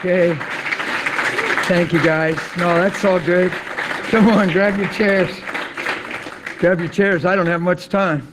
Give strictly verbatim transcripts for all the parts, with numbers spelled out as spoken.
Okay. Thank you, guys. No, that's all good. Come on, grab your chairs. Grab your chairs. I don't have much time.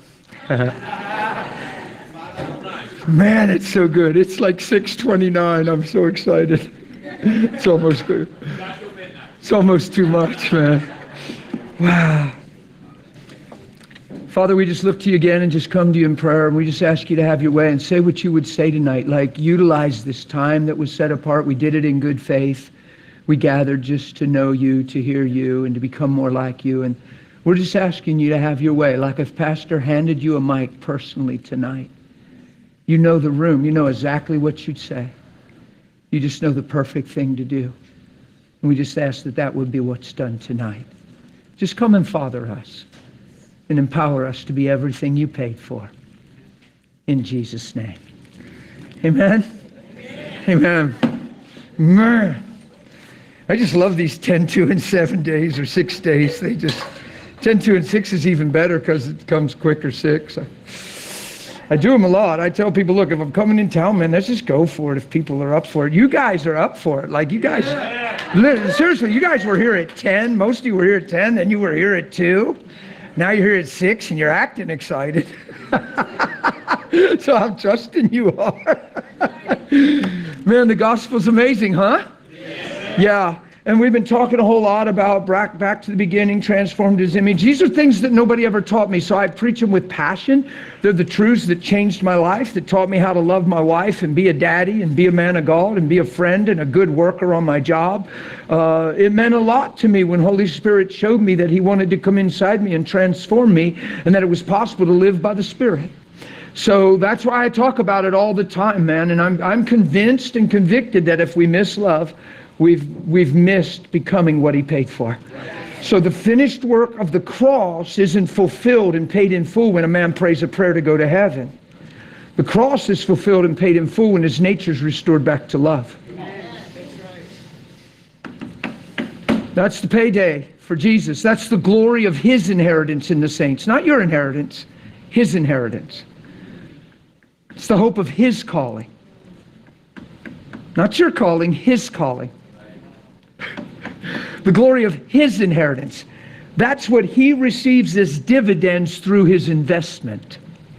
Man, it's so good. It's like six twenty-nine. I'm so excited. It's almost good. It's almost too much, man. Wow. Father, we just look to you again and just come to you in prayer, and we just ask you to have your way and say what you would say tonight. Like, utilize this time that was set apart. We did it in good faith. We gathered just to know you, to hear you, and to become more like you. And we're just asking you to have your way. Like if Pastor handed you a mic personally tonight, you know the room. You know exactly what you'd say. You just know the perfect thing to do. And we just ask that that would be what's done tonight. Just come and father us and empower us to be everything you paid for. In Jesus' name. Amen? Amen. Man. I just love these ten, two, and seven days or six days. They just, ten, two, and six is even better because it comes quicker six. I, I do them a lot. I tell people, look, if I'm coming in town, man, let's just go for it if people are up for it. You guys are up for it. Like you guys, seriously, you guys were here at ten. Most of you were here at ten, then you were here at two. Now you're here at six and you're acting excited. So I'm trusting you are. Man, the gospel's amazing, huh? Yeah. yeah. And we've been talking a whole lot about back, back to the beginning, transformed his image. These are things that nobody ever taught me, so I preach them with passion. They're the truths that changed my life, that taught me how to love my wife and be a daddy and be a man of God and be a friend and a good worker on my job. Uh, it meant a lot to me when Holy Spirit showed me that he wanted to come inside me and transform me, and that it was possible to live by the Spirit. So that's why I talk about it all the time, man. And I'm I'm convinced and convicted that if we miss love, we've we've missed becoming what he paid for. So the finished work of the cross isn't fulfilled and paid in full when a man prays a prayer to go to heaven. The cross is fulfilled and paid in full when his nature is restored back to love. That's the payday for Jesus. That's the glory of his inheritance in the saints. Not your inheritance, his inheritance. It's the hope of his calling. Not your calling, his calling. The glory of his inheritance. That's what he receives as dividends through his investment.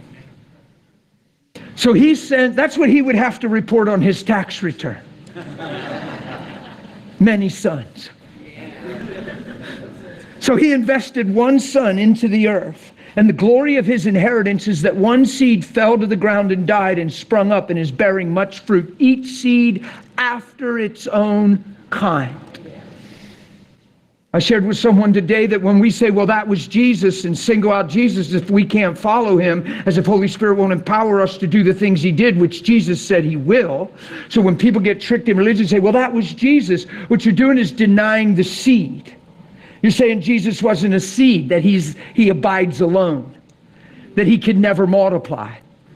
So he sent, that's what he would have to report on his tax return. Many sons. So he invested one son into the earth. And the glory of his inheritance is that one seed fell to the ground and died and sprung up and is bearing much fruit, each seed after its own kind. I shared with someone today that when we say, well, that was Jesus, and single out Jesus if we can't follow him, as if Holy Spirit won't empower us to do the things he did, which Jesus said he will. So when people get tricked in religion and say, well, that was Jesus, what you're doing is denying the seed. You're saying Jesus wasn't a seed, that he's he abides alone, that he could never multiply.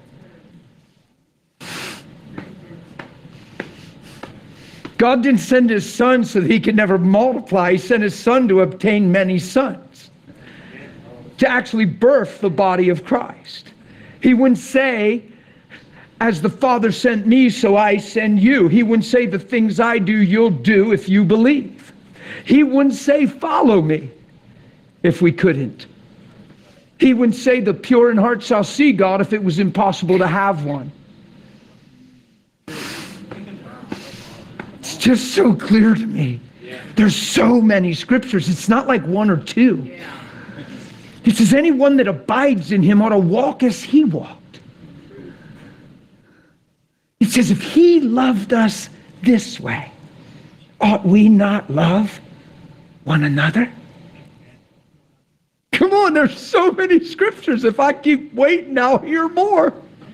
God didn't send his son so that he could never multiply. He sent his son to obtain many sons, to actually birth the body of Christ. He wouldn't say, as the Father sent me, so I send you. He wouldn't say, the things I do, you'll do if you believe. He wouldn't say, follow me, if we couldn't. He wouldn't say, the pure in heart shall see God, if it was impossible to have one. It's just so clear to me. There's so many scriptures. It's not like one or two. It says, anyone that abides in him ought to walk as he walked. It says, if he loved us this way, ought we not love one another? Come on, there's so many scriptures. If I keep waiting, I'll hear more.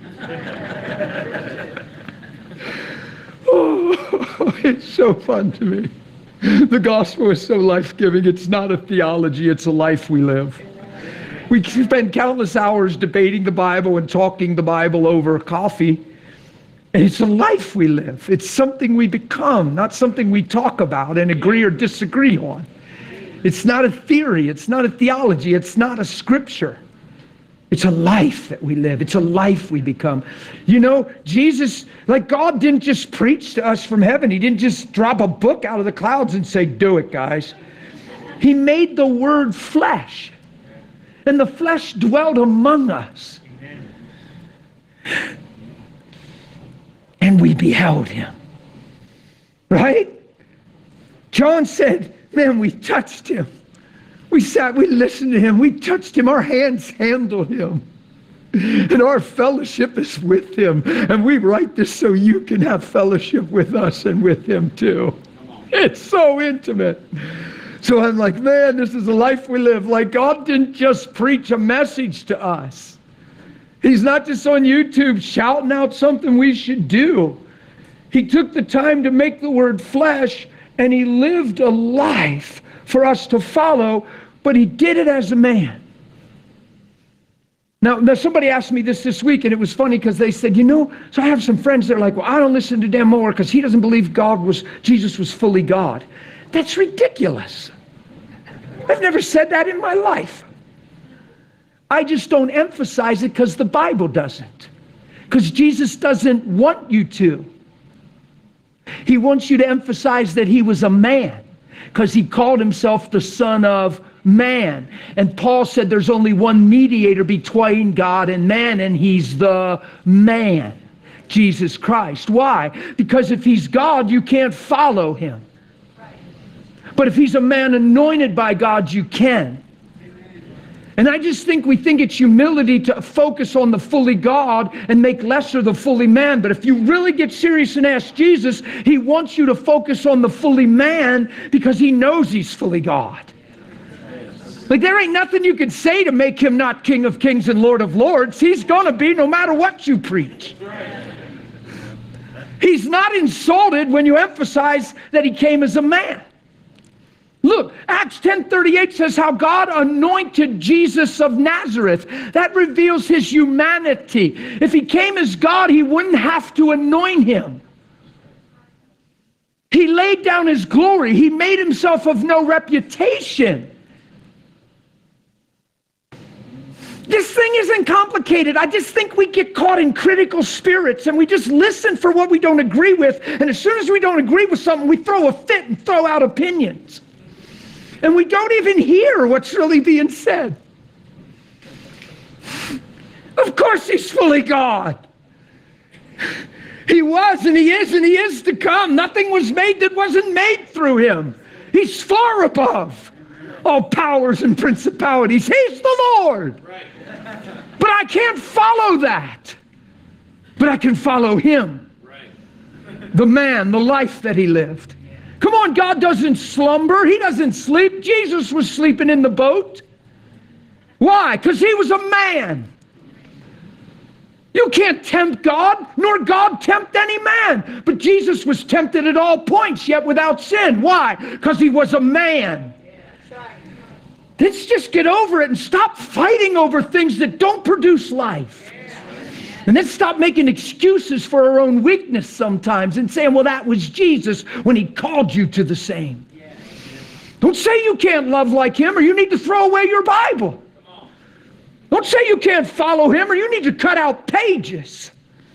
Oh, it's so fun to me. The gospel is so life-giving. It's not a theology, it's a life we live. We spend countless hours debating the Bible and talking the Bible over coffee. And it's a life we live. It's something we become, not something we talk about and agree or disagree on. It's not a theory. It's not a theology. It's not a scripture. It's a life that we live. It's a life we become. You know, Jesus, like God didn't just preach to us from heaven. He didn't just drop a book out of the clouds and say, do it, guys. He made the word flesh. And the flesh dwelt among us. And we beheld him. Right? John said, man, we touched him. We sat, we listened to him, we touched him, our hands handled him. And our fellowship is with him. And we write this so you can have fellowship with us and with him too. It's so intimate. So I'm like, man, this is the life we live. Like God didn't just preach a message to us. He's not just on YouTube shouting out something we should do. He took the time to make the word flesh, and he lived a life for us to follow, but he did it as a man. Now, now somebody asked me this this week, and it was funny because they said, you know, so I have some friends that are like, well, I don't listen to Dan Mohler because he doesn't believe God was, Jesus was fully God. That's ridiculous. I've never said that in my life. I just don't emphasize it because the Bible doesn't. Because Jesus doesn't want you to. He wants you to emphasize that he was a man, because he called himself the Son of Man. And Paul said there's only one mediator between God and man, and he's the man, Jesus Christ. Why? Because if he's God, you can't follow him. But if he's a man anointed by God, you can. And I just think we think it's humility to focus on the fully God and make lesser the fully man. But if you really get serious and ask Jesus, he wants you to focus on the fully man because he knows he's fully God. Like there ain't nothing you can say to make him not King of Kings and Lord of Lords. He's going to be no matter what you preach. He's not insulted when you emphasize that he came as a man. Look, Acts ten thirty-eight says how God anointed Jesus of Nazareth. That reveals his humanity. If he came as God, he wouldn't have to anoint him. He laid down his glory. He made himself of no reputation. This thing isn't complicated. I just think we get caught in critical spirits and we just listen for what we don't agree with. And as soon as we don't agree with something, we throw a fit and throw out opinions. And we don't even hear what's really being said. Of course he's fully God. He was and he is and he is to come. Nothing was made that wasn't made through him. He's far above all powers and principalities. He's the Lord. Right. But I can't follow that. But I can follow him. Right. The man, the life that he lived. Come on, God doesn't slumber. He doesn't sleep. Jesus was sleeping in the boat. Why? Because he was a man. You can't tempt God, nor God tempt any man. But Jesus was tempted at all points, yet without sin. Why? Because he was a man. Let's just get over it and stop fighting over things that don't produce life. And then stop making excuses for our own weakness sometimes and saying, well, that was Jesus when he called you to the same. Don't say you can't love like him or you need to throw away your Bible. Don't say you can't follow him or you need to cut out pages.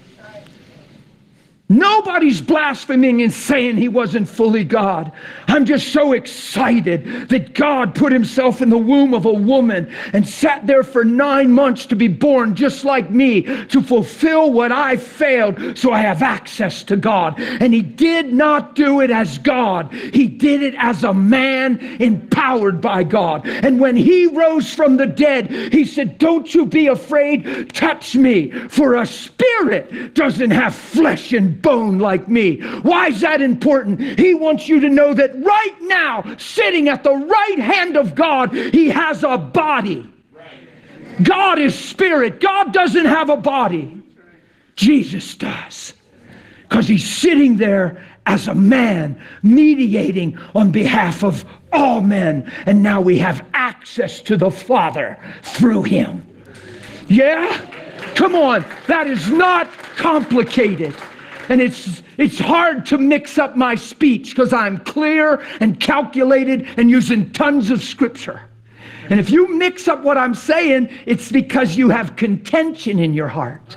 Nobody's blaspheming and saying he wasn't fully God. I'm just so excited that God put himself in the womb of a woman and sat there for nine months to be born just like me, to fulfill what I failed so I have access to God. And he did not do it as God. He did it as a man empowered by God. And when he rose from the dead, he said, don't you be afraid, touch me, for a spirit doesn't have flesh and bone like me. Why is that important? He wants you to know that right now, sitting at the right hand of God, he has a body. God is spirit. God doesn't have a body. Jesus does. Because he's sitting there as a man, mediating on behalf of all men. And now we have access to the Father through him. Yeah? Come on. That is not complicated. And it's it's hard to mix up my speech because I'm clear and calculated and using tons of scripture. And if you mix up what I'm saying, it's because you have contention in your heart.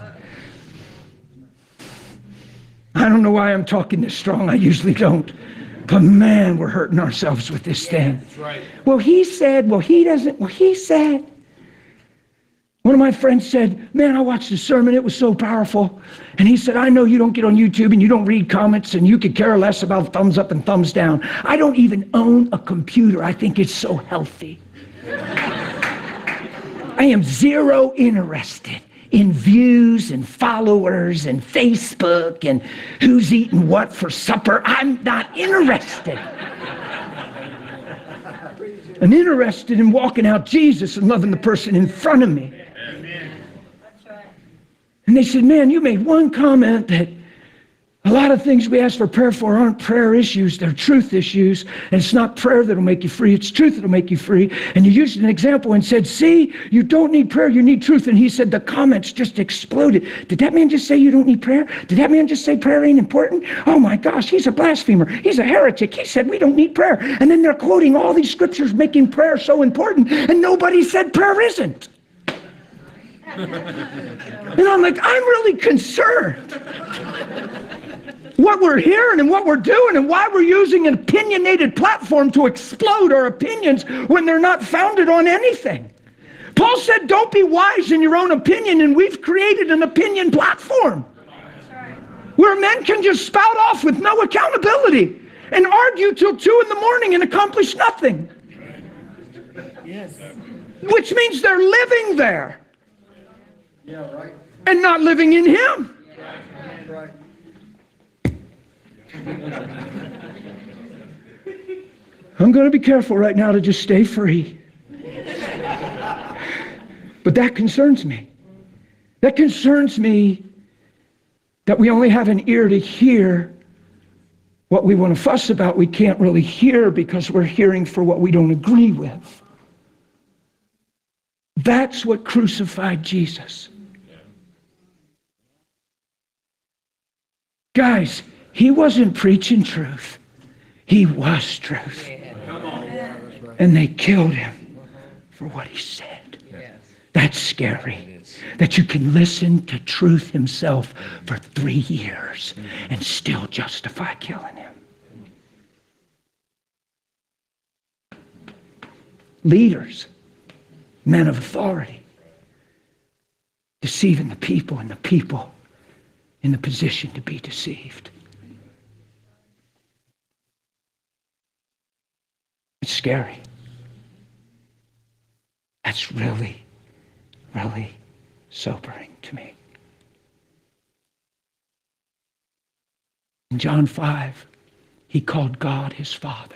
I don't know why I'm talking this strong. I usually don't. But man, we're hurting ourselves with this thing. That's right. Well, he said, well, he doesn't, well, he said. One of my friends said, man, I watched the sermon. It was so powerful. And he said, I know you don't get on YouTube and you don't read comments and you could care less about thumbs up and thumbs down. I don't even own a computer. I think it's so healthy. I am zero interested in views and followers and Facebook and who's eating what for supper. I'm not interested. I'm interested in walking out Jesus and loving the person in front of me. And they said, man, you made one comment that a lot of things we ask for prayer for aren't prayer issues, they're truth issues. And it's not prayer that'll make you free, it's truth that'll make you free. And you used an example and said, see, you don't need prayer, you need truth. And he said the comments just exploded. Did that man just say you don't need prayer? Did that man just say prayer ain't important? Oh my gosh, he's a blasphemer. He's a heretic. He said we don't need prayer. And then they're quoting all these scriptures making prayer so important. And nobody said prayer isn't. And I'm like, I'm really concerned. What we're hearing and what we're doing and why we're using an opinionated platform to explode our opinions when they're not founded on anything. Paul said, don't be wise in your own opinion, and we've created an opinion platform where men can just spout off with no accountability and argue till two in the morning and accomplish nothing. Yes. Which means they're living there. Yeah, right. And not living in him. Yeah, right. I'm going to be careful right now to just stay free. But that concerns me. That concerns me that we only have an ear to hear what we want to fuss about. We can't really hear because we're hearing for what we don't agree with. That's what crucified Jesus. Guys, he wasn't preaching truth. He was truth. And they killed him for what he said. That's scary. That you can listen to truth himself for three years and still justify killing him. Leaders, men of authority, deceiving the people and the people in the position to be deceived. It's scary. That's really, really sobering to me. In John five, he called God his Father.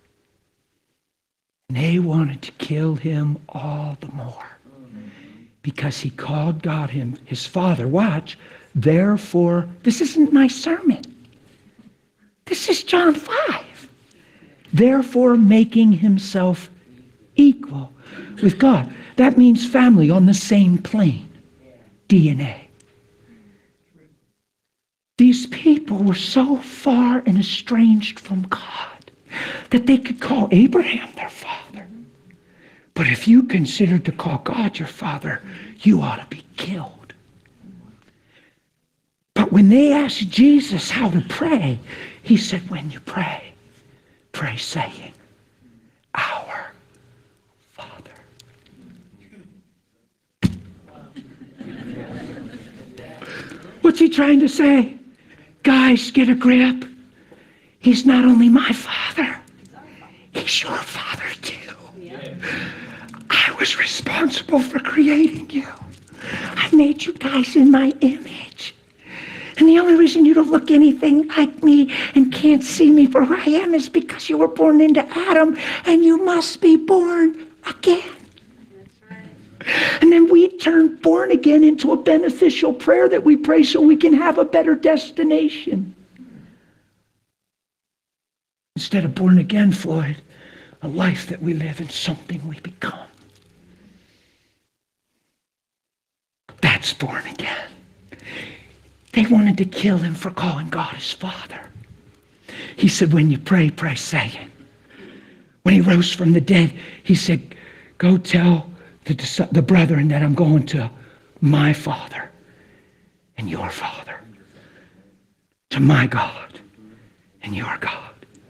And they wanted to kill him all the more because he called God him his Father. Watch. Therefore, this isn't my sermon. This is John five. Therefore, making himself equal with God. That means family on the same plane. D N A. These people were so far and estranged from God that they could call Abraham their father. But if you considered to call God your father, you ought to be killed. But when they asked Jesus how to pray, he said, when you pray, pray saying, our Father. What's he trying to say? Guys, get a grip. He's not only my Father, he's your Father too. I was responsible for creating you. I made you guys in my image. And the only reason you don't look anything like me and can't see me for who I am is because you were born into Adam and you must be born again. And then we turn born again into a beneficial prayer that we pray so we can have a better destination. Instead of born again, Floyd, a life that we live and something we become. That's born again. They wanted to kill him for calling God his Father. He said, when you pray, pray saying. When he rose from the dead, he said, go tell the, dis- the brethren that I'm going to my Father and your Father, to my God and your God.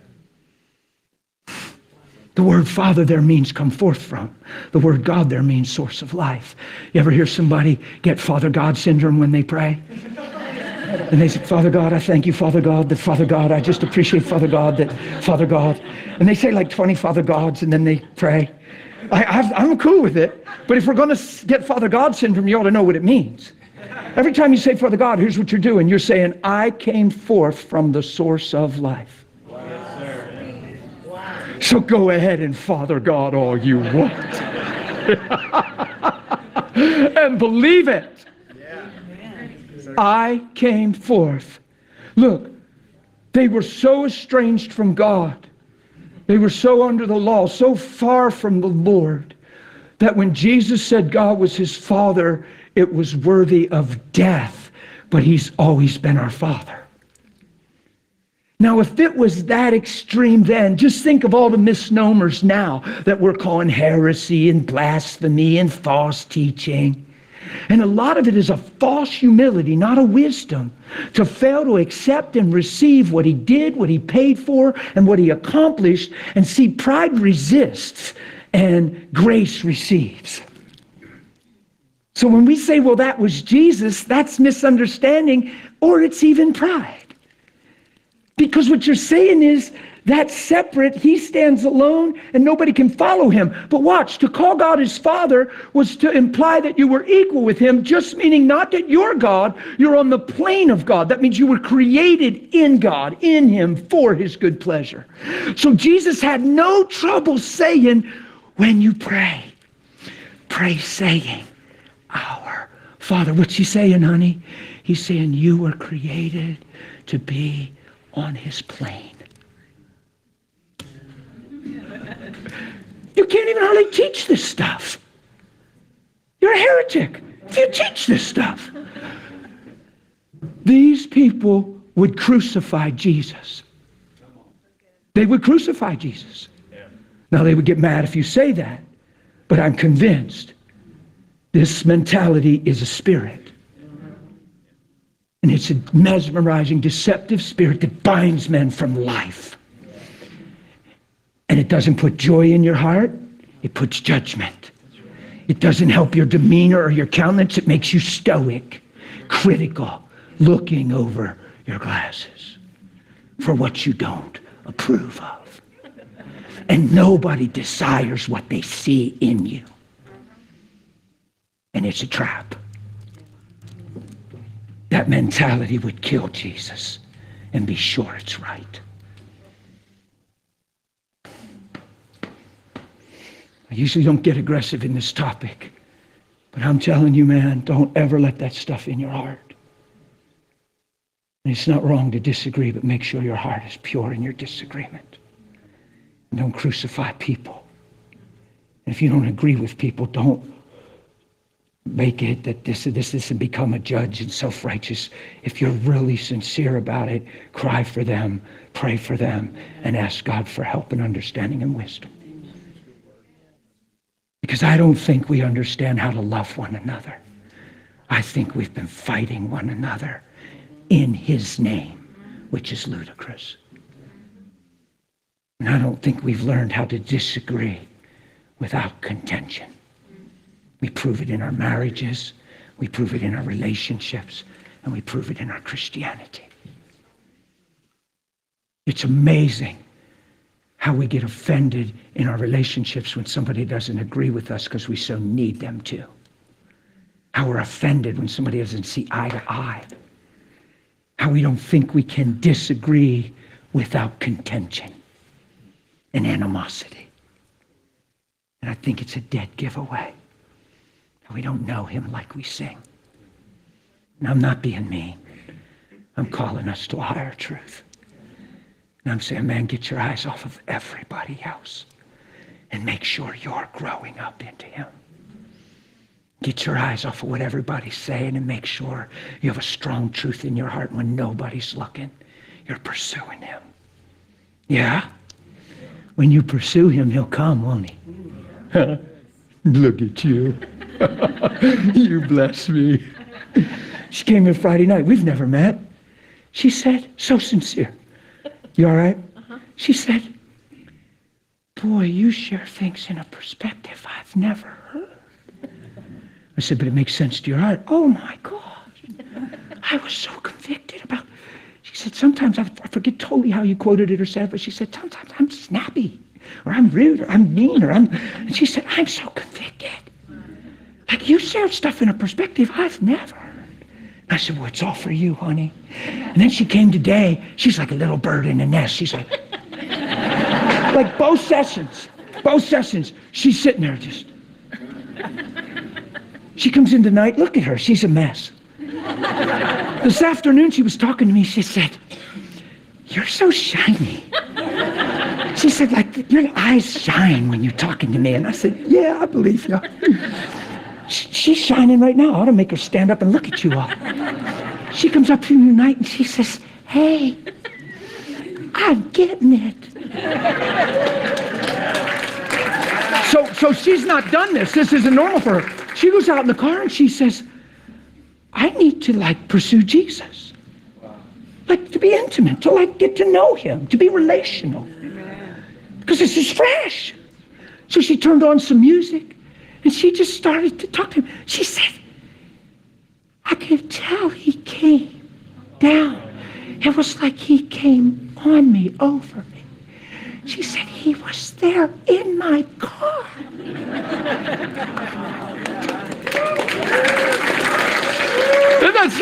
The word Father there means come forth from. The word God there means source of life. You ever hear somebody get Father God syndrome when they pray? And they say, Father God, I thank you, Father God, that Father God, I just appreciate Father God, that Father God. And they say like twenty Father Gods, and then they pray. I, I've, I'm cool with it, but if we're going to get Father God syndrome, you ought to know what it means. Every time you say Father God, here's what you're doing. You're saying, I came forth from the source of life. Yes, sir. So go ahead and Father God all you want. And believe it. I came forth. Look, they were so estranged from God. They were so under the law, so far from the Lord, that when Jesus said God was his Father, it was worthy of death. But he's always been our Father. Now, if it was that extreme then, just think of all the misnomers now that we're calling heresy and blasphemy and false teaching. And a lot of it is a false humility, not a wisdom, to fail to accept and receive what he did, what he paid for, and what he accomplished, and see pride resists and grace receives. So when we say, well, that was Jesus, that's misunderstanding, or it's even pride. Because what you're saying is, that's separate. He stands alone and nobody can follow him. But watch, to call God his Father was to imply that you were equal with him, just meaning not that you're God, you're on the plane of God. That means you were created in God, in him, for his good pleasure. So Jesus had no trouble saying, when you pray, pray saying, our Father. What's he saying, honey? He's saying you were created to be on his plane. You can't even hardly teach this stuff. You're a heretic if you teach this stuff. These people would crucify Jesus. They would crucify Jesus. Now, they would get mad if you say that, but I'm convinced this mentality is a spirit. And it's a mesmerizing, deceptive spirit that binds men from life. And it doesn't put joy in your heart, it puts judgment. It doesn't help your demeanor or your countenance, it makes you stoic, critical, looking over your glasses for what you don't approve of. And nobody desires what they see in you. And it's a trap. That mentality would kill Jesus, and be sure it's right. I usually don't get aggressive in this topic, but I'm telling you, man, don't ever let that stuff in your heart. And it's not wrong to disagree, but make sure your heart is pure in your disagreement. And don't crucify people. And if you don't agree with people, don't make it that this this this and become a judge and self-righteous. If you're really sincere about it, cry for them, pray for them, and ask God for help and understanding and wisdom. Because I don't think we understand how to love one another. I think we've been fighting one another in his name, which is ludicrous. And I don't think we've learned how to disagree without contention. We prove it in our marriages, we prove it in our relationships, and we prove it in our Christianity. It's amazing how we get offended in our relationships when somebody doesn't agree with us because we so need them to. How we're offended when somebody doesn't see eye to eye. How we don't think we can disagree without contention and animosity. And I think it's a dead giveaway. We don't know him like we sing. And I'm not being mean. I'm calling us to a higher truth. And I'm saying, man, get your eyes off of everybody else and make sure you're growing up into him. Get your eyes off of what everybody's saying and make sure you have a strong truth in your heart when nobody's looking. You're pursuing him. Yeah? When you pursue him, he'll come, won't he? Look at you. You bless me. She came here Friday night. We've never met. She said, so sincere. You all right? Uh-huh. She said, boy, you share things in a perspective I've never heard. I said, but it makes sense to your heart. Oh my gosh. I was so convicted about, she said, sometimes I, I forget totally how you quoted it or said it, but she said, sometimes I'm snappy, or I'm rude, or I'm mean, or I'm, and she said, I'm so convicted. Like you shared stuff in a perspective I've never heard. And I said, well, it's all for you, honey. And then she came today, she's like a little bird in a nest. She's like, like both sessions, both sessions, she's sitting there just. She comes in tonight, look at her, she's a mess. This afternoon she was talking to me, she said, you're so shiny. She said, like, your eyes shine when you're talking to me. And I said, yeah, I believe you. She's shining right now. I ought to make her stand up and look at you all. She comes up to me tonight and she says, hey, I'm getting it. So, so she's not done this. This isn't normal for her. She goes out in the car and she says, I need to like pursue Jesus. Wow. Like to be intimate, to like get to know him, to be relational. Amen. Because this is fresh. So she turned on some music and she just started to talk to him. She said, I could tell he came down. It was like he came on me, over me. She said, he was there in my car. Isn't that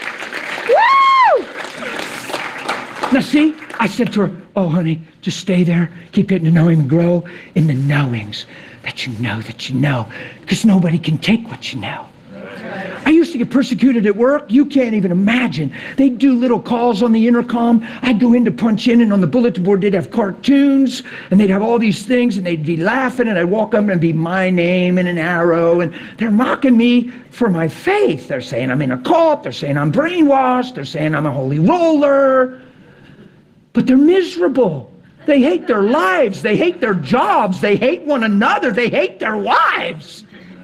sweet? Woo! Now see, I said to her, oh honey, just stay there, keep getting to know him and grow in the knowings that you know that you know, because nobody can take what you know. I used to get persecuted at work. You can't even imagine. They'd do little calls on the intercom. I'd go in to punch in, and on the bulletin board they'd have cartoons, and they'd have all these things, and they'd be laughing, and I'd walk up and be my name and an arrow, and they're mocking me for my faith. They're saying I'm in a cult. They're saying I'm brainwashed. They're saying I'm a holy roller. But they're miserable. They hate their lives. They hate their jobs. They hate one another. They hate their wives.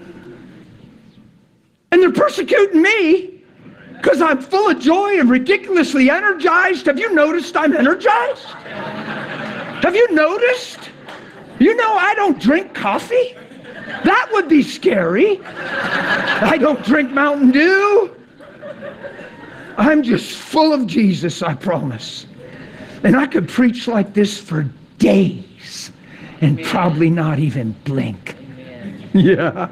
And they're persecuting me because I'm full of joy and ridiculously energized. Have you noticed I'm energized? Have you noticed? You know I don't drink coffee? That would be scary. I don't drink Mountain Dew. I'm just full of Jesus, I promise. And I could preach like this for days and probably not even blink. Yeah.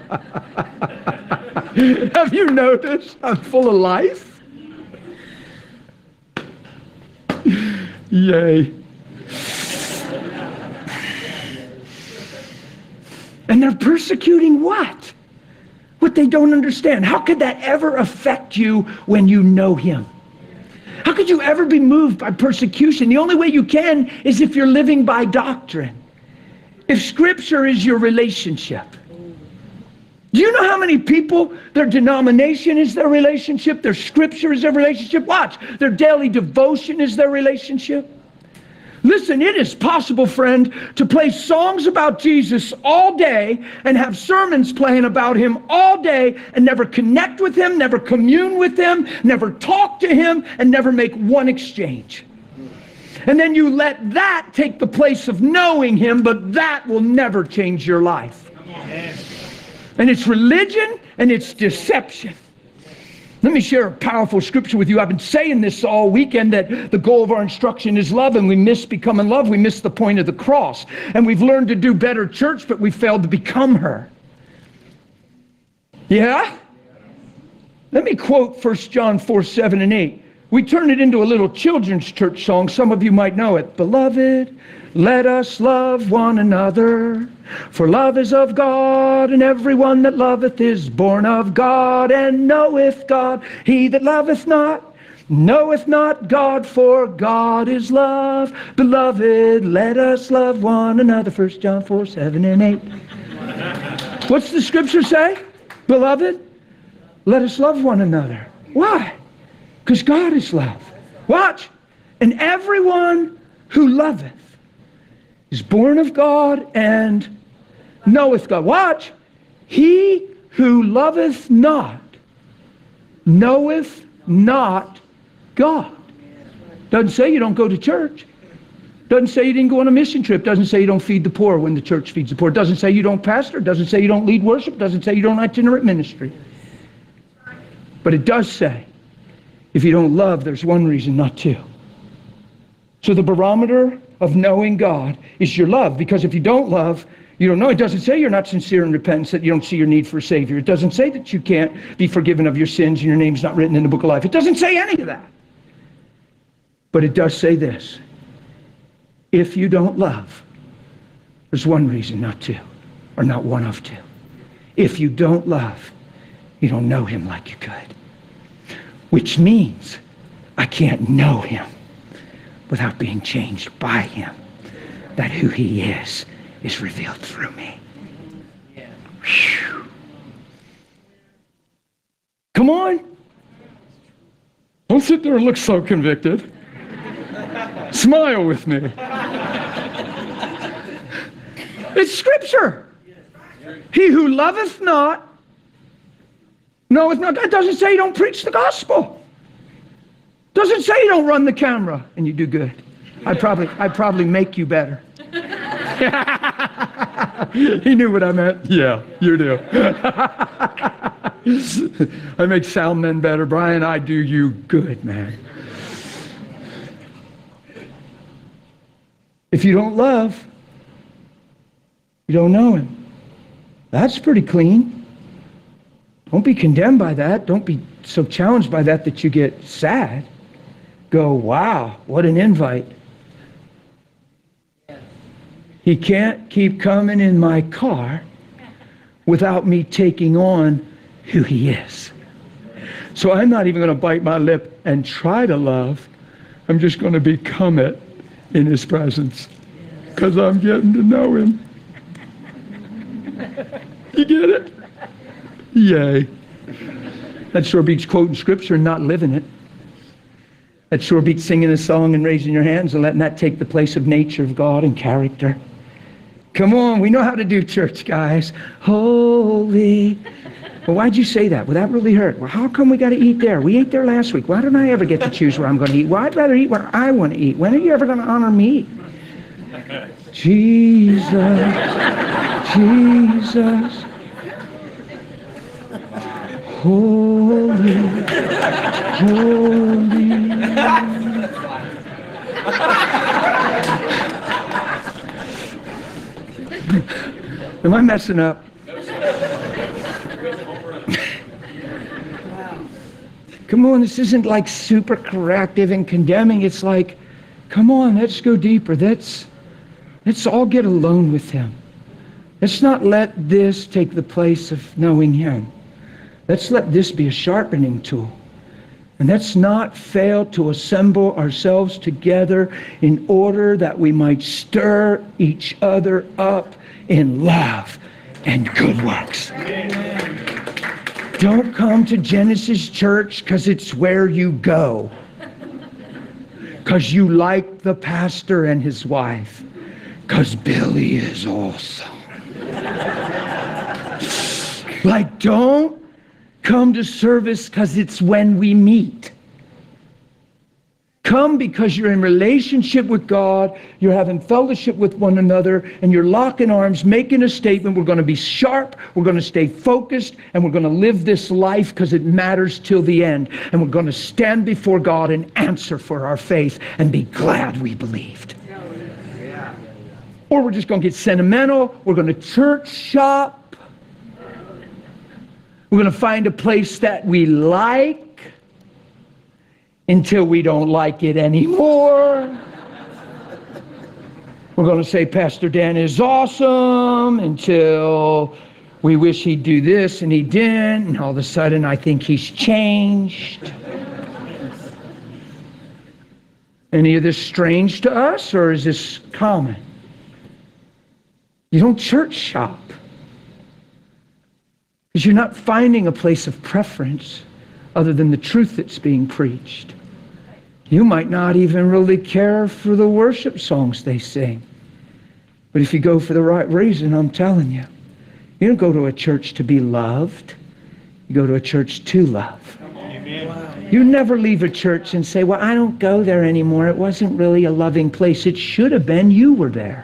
Have you noticed I'm full of life? Yay. And they're persecuting what? What they don't understand. How could that ever affect you when you know him? How could you ever be moved by persecution? The only way you can is if you're living by doctrine. If Scripture is your relationship. Do you know how many people, their denomination is their relationship, their Scripture is their relationship? Watch, their daily devotion is their relationship. Listen, it is possible, friend, to play songs about Jesus all day and have sermons playing about him all day and never connect with him, never commune with him, never talk to him, and never make one exchange. And then you let that take the place of knowing him, but that will never change your life. And it's religion and it's deception. Let me share a powerful scripture with you. I've been saying this all weekend, that the goal of our instruction is love, and we miss becoming love. We miss the point of the cross. And we've learned to do better church, but we failed to become her. Yeah? Let me quote First John four, seven, and eight. We turned it into a little children's church song. Some of you might know it. Beloved, let us love one another, for love is of God, and everyone that loveth is born of God, and knoweth God. He that loveth not, knoweth not God, for God is love. Beloved, let us love one another. First John four, seven, and eight. What's the scripture say? Beloved, let us love one another. Why? Because God is love. Watch. And everyone who loveth is born of God and knoweth God. Watch. He who loveth not knoweth not God. Doesn't say you don't go to church. Doesn't say you didn't go on a mission trip. Doesn't say you don't feed the poor when the church feeds the poor. Doesn't say you don't pastor. Doesn't say you don't lead worship. Doesn't say you don't itinerant ministry. But it does say, if you don't love, there's one reason not to. So the barometer of knowing God is your love. Because if you don't love, you don't know. It doesn't say you're not sincere in repentance, that you don't see your need for a Savior. It doesn't say that you can't be forgiven of your sins and your name's not written in the book of life. It doesn't say any of that. But it does say this. If you don't love, there's one reason not to, or not one of two. If you don't love, you don't know him like you could. Which means I can't know him without being changed by him. That who he is is revealed through me. Whew. Come on. Don't sit there and look so convicted. Smile with me. It's scripture. He who loveth not, knoweth not. That doesn't say you don't preach the gospel. Doesn't say you don't run the camera and you do good. I probably, I probably make you better. He knew what I meant. Yeah, you do. I make sound men better. Brian, I do you good, man. If you don't love, you don't know him. That's pretty clean. Don't be condemned by that. Don't be so challenged by that that you get sad. Go, wow, what an invite. He can't keep coming in my car without me taking on who he is. So I'm not even going to bite my lip and try to love. I'm just going to become it in his presence, because I'm getting to know him. You get it? Yay. That sure beats quoting scripture and not living it. That sure beats singing a song and raising your hands and letting that take the place of nature of God and character. Come on, we know how to do church, guys. Holy. Well, why'd you say that? Well, that really hurt. Well, how come we got to eat there? We ate there last week. Why don't I ever get to choose where I'm going to eat? Well, I'd rather eat where I want to eat. When are you ever going to honor me? Jesus, Jesus, holy, holy. Am I messing up? Come on, this isn't like super corrective and condemning. It's like, come on, let's go deeper. Let's, let's all get alone with him. Let's not let this take the place of knowing him. Let's let this be a sharpening tool. And let's not fail to assemble ourselves together in order that we might stir each other up in love and good works. Amen. Don't come to Genesis Church because it's where you go. Because you like the pastor and his wife. Because Billy is awesome. Like, don't come to service because it's when we meet. Come because you're in relationship with God, you're having fellowship with one another, and you're locking arms, making a statement. We're going to be sharp, we're going to stay focused, and we're going to live this life because it matters till the end. And we're going to stand before God and answer for our faith and be glad we believed. Or we're just going to get sentimental, we're going to church shop, we're going to find a place that we like, until we don't like it anymore. We're going to say Pastor Dan is awesome until we wish he'd do this and he didn't, and all of a sudden I think he's changed. Any of this strange to us, or is this common? You don't church shop because you're not finding a place of preference other than the truth that's being preached. You might not even really care for the worship songs they sing. But if you go for the right reason, I'm telling you, You don't go to a church to be loved. You go to a church to love. Amen. You never leave a church and say, well, I don't go there anymore. It wasn't really a loving place. It should have been. You were there.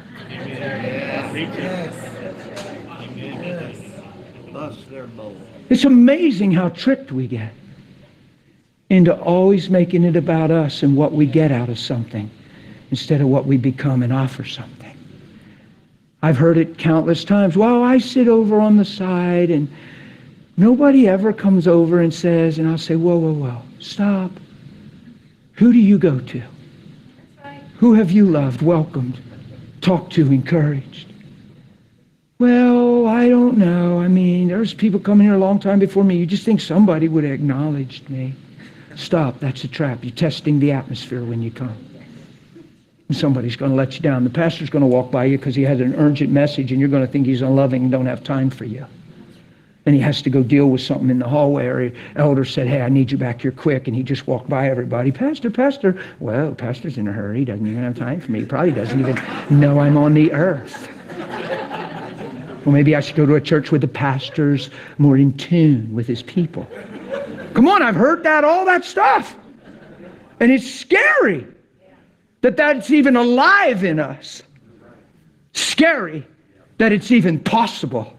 It's amazing how tricked we get into always making it about us and what we get out of something instead of what we become and offer something. I've heard it countless times. Well, I sit over on the side and nobody ever comes over and says, and I'll say, whoa, whoa, whoa, stop. Who do you go to? Who have you loved, welcomed, talked to, encouraged? Well, I don't know. I mean, there's people coming here a long time before me. You just think somebody would have acknowledged me. Stop. That's a trap. You're testing the atmosphere when you come. And somebody's going to let you down. The pastor's going to walk by you because he has an urgent message and you're going to think he's unloving and don't have time for you. And he has to go deal with something in the hallway, or an elder said, hey, I need you back here quick. And he just walked by everybody. Pastor, pastor. Well, pastor's in a hurry. He doesn't even have time for me. He probably doesn't even know I'm on the earth. Well, maybe I should go to a church where the pastor's more in tune with his people. Come on, I've heard that, all that stuff. And it's scary that that's even alive in us. Scary that it's even possible.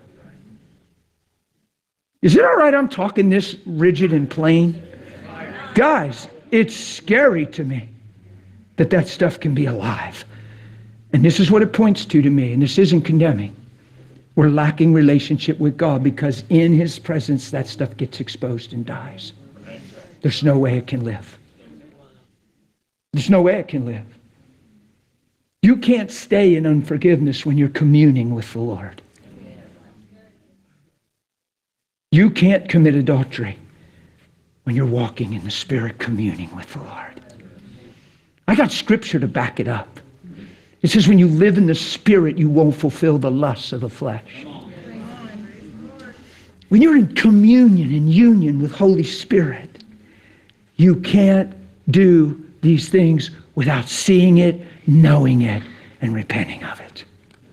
Is it all right I'm talking this rigid and plain? Guys, it's scary to me that that stuff can be alive. And this is what it points to to me, and this isn't condemning. We're lacking relationship with God because in His presence that stuff gets exposed and dies. There's no way it can live. There's no way it can live. You can't stay in unforgiveness when you're communing with the Lord. You can't commit adultery when you're walking in the Spirit communing with the Lord. I got scripture to back it up. It says when you live in the Spirit, you won't fulfill the lusts of the flesh. When you're in communion and union with Holy Spirit, you can't do these things without seeing it, knowing it, and repenting of it.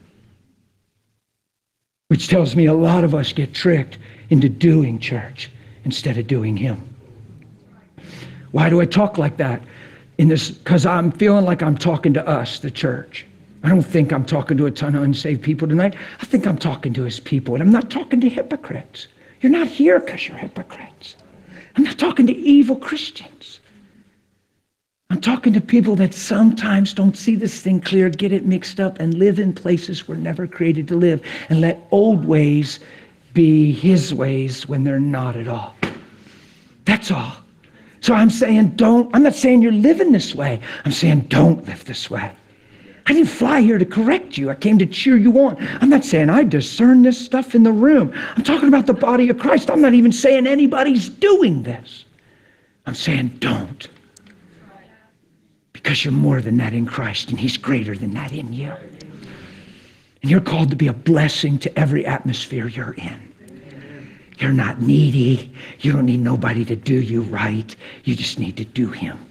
Which tells me a lot of us get tricked into doing church instead of doing Him. Why do I talk like that? In this, because I'm feeling like I'm talking to us, the church. I don't think I'm talking to a ton of unsaved people tonight. I think I'm talking to His people, and I'm not talking to hypocrites. You're not here because you're hypocrites. I'm not talking to evil Christians. I'm talking to people that sometimes don't see this thing clear, get it mixed up, and live in places we're never created to live, and let old ways be His ways when they're not at all. That's all. So I'm saying don't, I'm not saying you're living this way. I'm saying don't live this way. I didn't fly here to correct you. I came to cheer you on. I'm not saying I discern this stuff in the room. I'm talking about the body of Christ. I'm not even saying anybody's doing this. I'm saying don't. Because you're more than that in Christ, and He's greater than that in you. And you're called to be a blessing to every atmosphere you're in. You're not needy. You don't need nobody to do you right. You just need to do Him.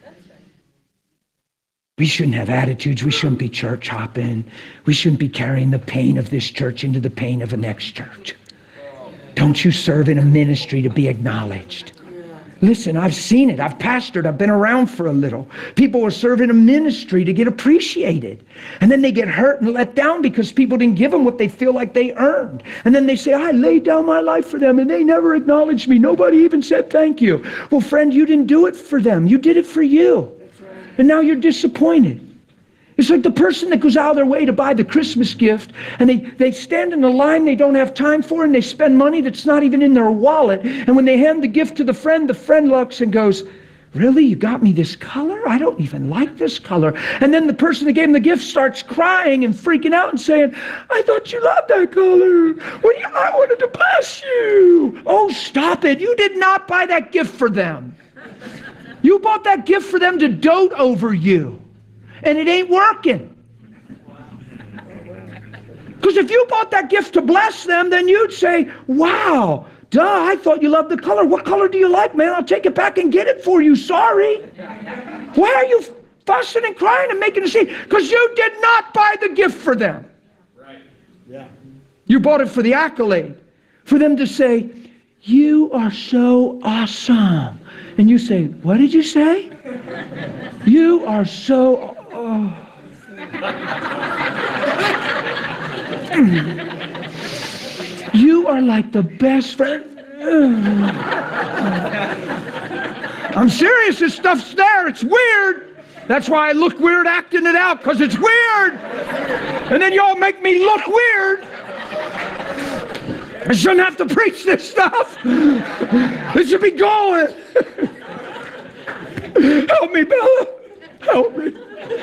We shouldn't have attitudes. We shouldn't be church hopping. We shouldn't be carrying the pain of this church into the pain of the next church. Don't you serve in a ministry to be acknowledged. Listen, I've seen it. I've pastored. I've been around for a little. People are serving a ministry to get appreciated. And then they get hurt and let down because people didn't give them what they feel like they earned. And then they say, I laid down my life for them and they never acknowledged me. Nobody even said thank you. Well, friend, you didn't do it for them. You did it for you. And now you're disappointed. It's like the person that goes out of their way to buy the Christmas gift, and they, they stand in the line they don't have time for, and they spend money that's not even in their wallet. And when they hand the gift to the friend, the friend looks and goes, really? You got me this color? I don't even like this color. And then the person that gave him the gift starts crying and freaking out and saying, I thought you loved that color. Well, yeah, I wanted to bless you. Oh, stop it. You did not buy that gift for them. You bought that gift for them to dote over you. And it ain't working. Because if you bought that gift to bless them, then you'd say, wow, duh, I thought you loved the color. What color do you like, man? I'll take it back and get it for you. Sorry. Why are you fussing and crying and making a scene? Because you did not buy the gift for them. Right. Yeah. You bought it for the accolade. For them to say, you are so awesome. And you say, what did you say? You are so... Oh. You are like the best friend. I'm serious, this stuff's there. It's weird. That's why I look weird acting it out, because it's weird. And then y'all make me look weird. I shouldn't have to preach this stuff. It should be going. Help me, Bella. Help me.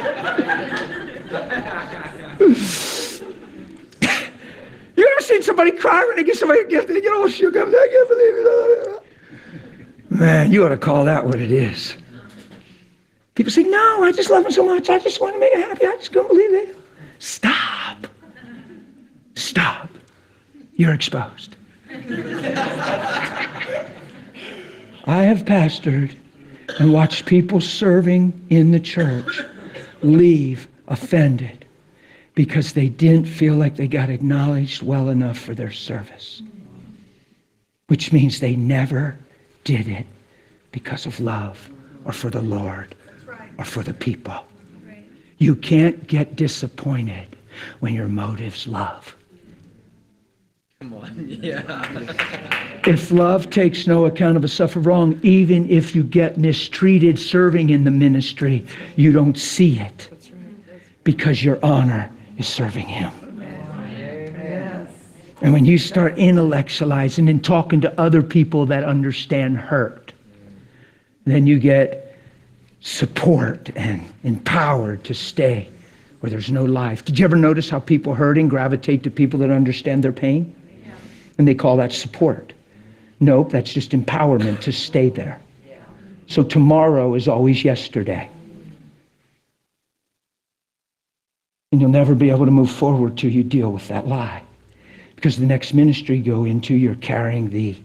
You ever seen somebody cry when they get somebody a gift and they get all shook up? I can't believe it. Man, you ought to call that what it is. People say, no, I just love him so much. I just want to make him happy. I just couldn't believe it. Stop. Stop. You're exposed. I have pastored and watched people serving in the church leave offended because they didn't feel like they got acknowledged well enough for their service. Which means they never did it because of love or for the Lord or for the people. You can't get disappointed when your motive's love. Come on, yeah. If love takes no account of a suffered wrong, even if you get mistreated serving in the ministry, you don't see it because your honor is serving Him. And when you start intellectualizing and talking to other people that understand hurt, then you get support and empowered to stay where there's no life. Did you ever notice how people hurting gravitate to people that understand their pain? Yeah. And they call that support. Nope, that's just empowerment to stay there. Yeah. So tomorrow is always yesterday. And you'll never be able to move forward till you deal with that lie. Because the next ministry you go into, you're carrying the...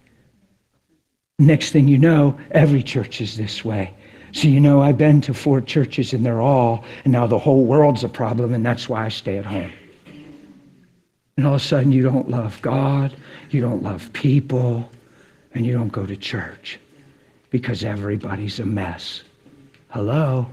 Next thing you know, every church is this way. So you know, I've been to four churches and they're all, and now the whole world's a problem, and that's why I stay at home. And all of a sudden you don't love God, you don't love people, and you don't go to church because everybody's a mess. Hello?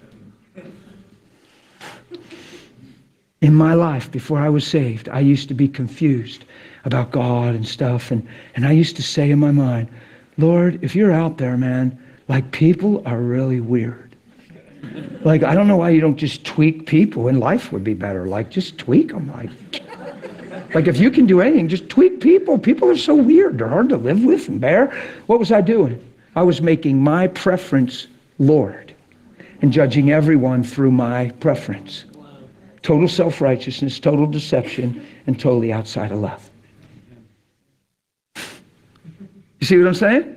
In my life, before I was saved, I used to be confused about God and stuff, and, and I used to say in my mind, Lord, if you're out there, man, like, people are really weird. Like, I don't know why you don't just tweak people and life would be better. Like, just tweak them. Like, like if you can do anything, just tweak people. People are so weird. They're hard to live with and bear. What was I doing? I was making my preference Lord and judging everyone through my preference. Total self-righteousness, total deception, and totally outside of love. You see what I'm saying?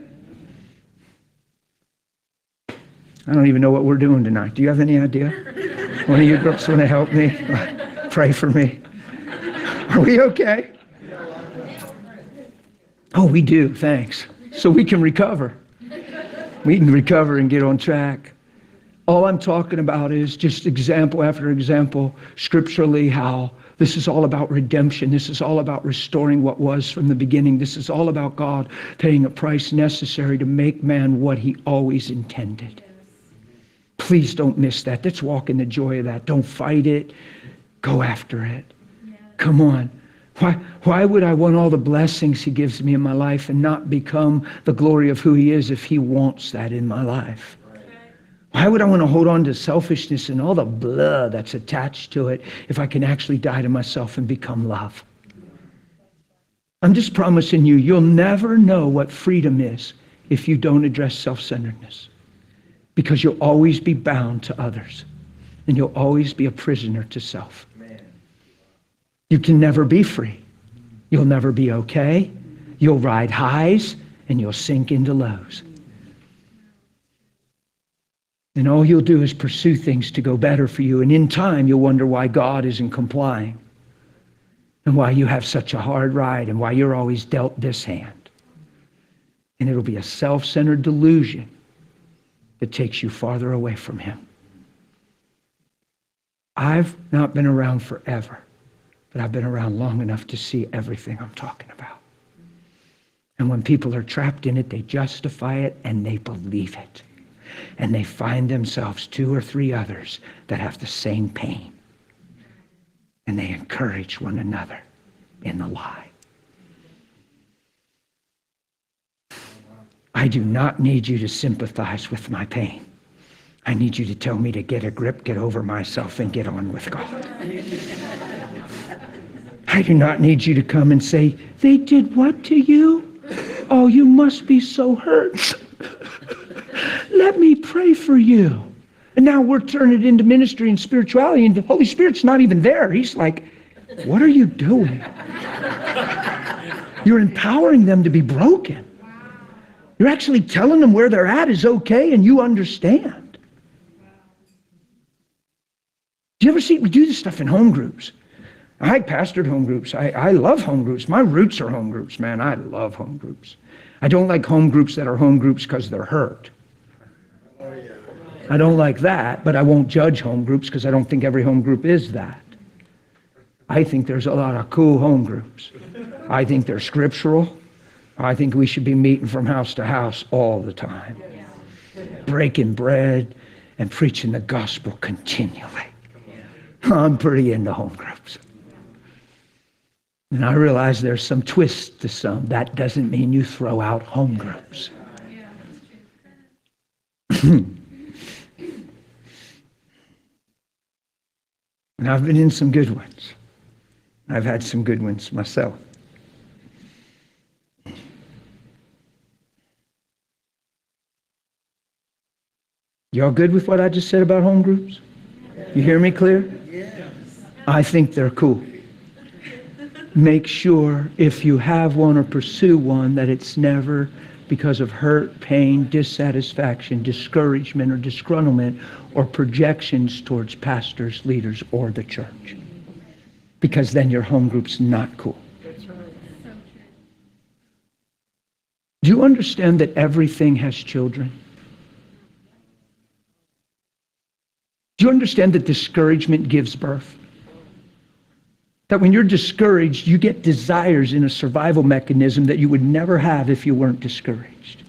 I don't even know what we're doing tonight. Do you have any idea? One of you girls want to help me? Pray for me. Are we okay? Oh, we do. Thanks. So we can recover. We can recover and get on track. All I'm talking about is just example after example, scripturally, how this is all about redemption. This is all about restoring what was from the beginning. This is all about God paying a price necessary to make man what He always intended. Please don't miss that. Let's walk in the joy of that. Don't fight it. Go after it. Yeah. Come on. Why, why would I want all the blessings He gives me in my life and not become the glory of who He is if He wants that in my life? Right. Why would I want to hold on to selfishness and all the blood that's attached to it if I can actually die to myself and become love? I'm just promising you, you'll never know what freedom is if you don't address self-centeredness. Because you'll always be bound to others. And you'll always be a prisoner to self. Man. You can never be free. You'll never be okay. You'll ride highs and you'll sink into lows. And all you'll do is pursue things to go better for you. And in time, you'll wonder why God isn't complying. And why you have such a hard ride. And why you're always dealt this hand. And it'll be a self-centered delusion that takes you farther away from Him. I've not been around forever. but I've been around long enough to see everything I'm talking about. And when people are trapped in it, they justify it and they believe it. And they find themselves two or three others that have the same pain. And they encourage one another in the lie. I do not need you to sympathize with my pain. I need you to tell me to get a grip, get over myself, and get on with God. I do not need you to come and say, they did what to you? Oh, you must be so hurt. Let me pray for you. And now we're turning it into ministry and spirituality, and the Holy Spirit's not even there. He's like, what are you doing? You're empowering them to be broken. You're actually telling them where they're at is okay, and you understand. Do you ever see, we do this stuff in home groups. I pastored home groups. I, I love home groups. My roots are home groups, man. I love home groups. I don't like home groups that are home groups because they're hurt. I don't like that, but I won't judge home groups because I don't think every home group is that. I think there's a lot of cool home groups. I think they're scriptural. I think we should be meeting from house to house all the time, breaking bread and preaching the gospel continually. I'm pretty into home groups. And I realize there's some twist to some. That doesn't mean you throw out home groups. And I've been in some good ones. I've had some good ones myself. Y'all good with what I just said about home groups? You hear me clear? I think they're cool. Make sure if you have one or pursue one that it's never because of hurt, pain, dissatisfaction, discouragement, or disgruntlement, or projections towards pastors, leaders, or the church. Because then your home group's not cool. Do you understand that everything has children? Do you understand that discouragement gives birth? That when you're discouraged, you get desires in a survival mechanism that you would never have if you weren't discouraged.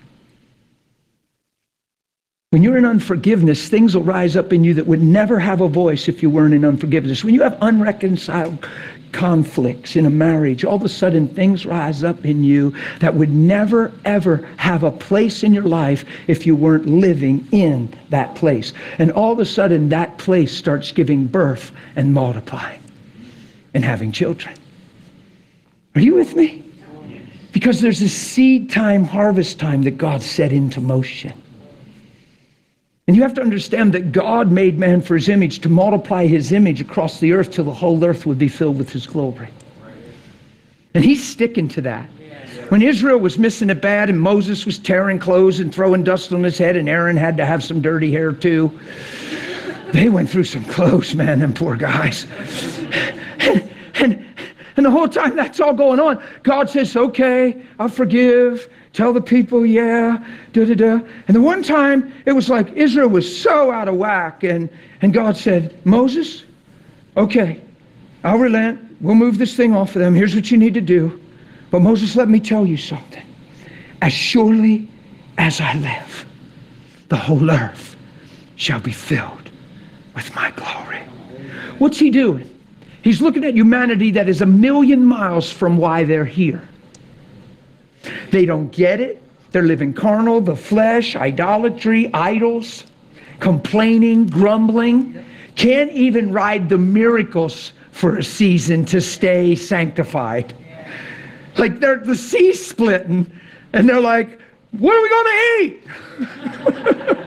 When you're in unforgiveness, things will rise up in you that would never have a voice if you weren't in unforgiveness. When you have unreconciled conflicts in a marriage, all of a sudden things rise up in you that would never, ever have a place in your life if you weren't living in that place. And all of a sudden that place starts giving birth and multiplying and having children. Are you with me? Because there's a seed time, harvest time that God set into motion. And you have to understand that God made man for his image to multiply his image across the earth till the whole earth would be filled with his glory. And he's sticking to that. When Israel was missing it bad and Moses was tearing clothes and throwing dust on his head and Aaron had to have some dirty hair too, they went through some clothes, man, them poor guys. And, and, and the whole time that's all going on, God says, okay, I'll forgive. Tell the people, yeah, da-da-da. And the one time, it was like Israel was so out of whack. And, and God said, Moses, okay, I'll relent. We'll move this thing off of them. Here's what you need to do. But Moses, let me tell you something. As surely as I live, the whole earth shall be filled with my glory. What's he doing? He's looking at humanity that is a million miles from why they're here. They don't get it. They're living carnal, the flesh, idolatry, idols, complaining, grumbling. Can't even ride the miracles for a season to stay sanctified. Like they're the sea splitting and they're like, what are we going to eat?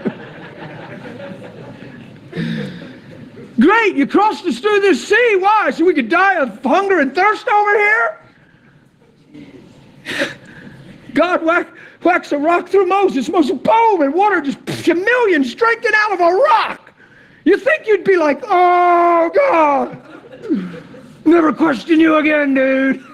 Great, you crossed us through this sea. Why? So we could die of hunger and thirst over here? God whack, whacks a rock through Moses. Moses, boom, and water just a million straight out of a rock. You think you'd be like, oh, God, never question you again, dude.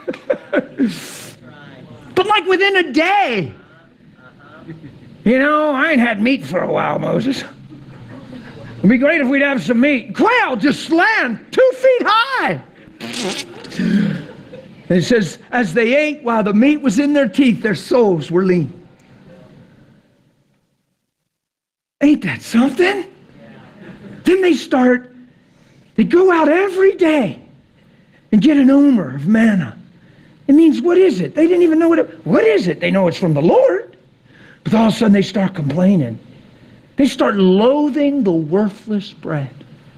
But like within a day, you know, I ain't had meat for a while, Moses. It'd be great if we'd have some meat. Quail just land two feet high. And it says, as they ate, while the meat was in their teeth, their souls were lean. Ain't that something? Then they start, they go out every day and get an omer of manna. It means, what is it? They didn't even know what it, what is it? They know it's from the Lord. But all of a sudden they start complaining. They start loathing the worthless bread.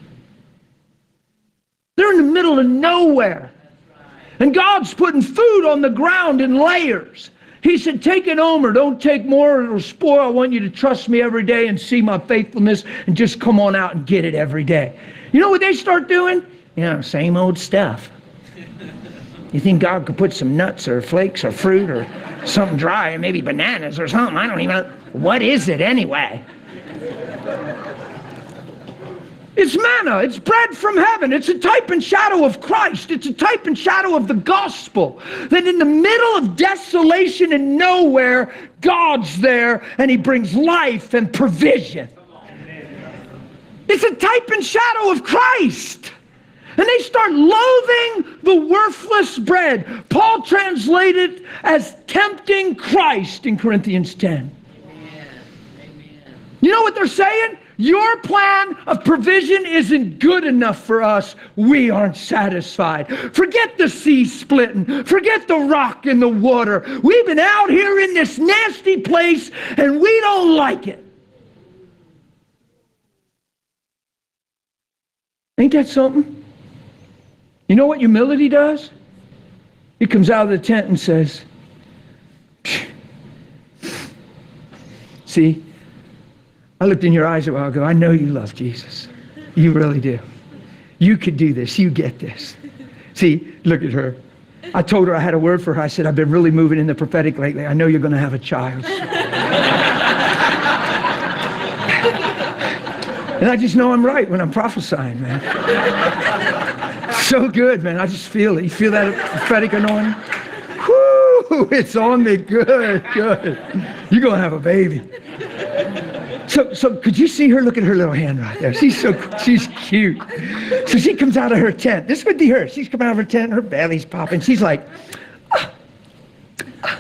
They're in the middle of nowhere. And God's putting food on the ground in layers. He said, take an omer, don't take more, it'll spoil. I want you to trust me every day and see my faithfulness and just come on out and get it every day. You know what they start doing? You know, same old stuff. You think God could put some nuts or flakes or fruit or something dry, maybe bananas or something? I don't even know. What is it anyway? It's manna. It's bread from heaven. It's a type and shadow of Christ. It's a type and shadow of the gospel. That in the middle of desolation and nowhere, God's there and He brings life and provision. It's a type and shadow of Christ. And they start loathing the worthless bread. Paul translated as tempting Christ in Corinthians ten. Amen. Amen. You know what they're saying? Your plan of provision isn't good enough for us. We aren't satisfied. Forget the sea splitting. Forget the rock in the water. We've been out here in this nasty place and we don't like it. Ain't that something? You know what humility does? It comes out of the tent and says, see, I looked in your eyes a while ago. I know you love Jesus. You really do. You could do this. You get this. See, look at her. I told her I had a word for her. I said, I've been really moving in the prophetic lately. I know you're going to have a child. And I just know I'm right when I'm prophesying, man. So good, man. I just feel it. You feel that prophetic anointing? Whoo! It's on me. Good, good. You're going to have a baby. So, so could you see her? Look at her little hand right there. She's so, she's cute. So she comes out of her tent. This would be her. She's coming out of her tent. Her belly's popping. She's like, ah, ah.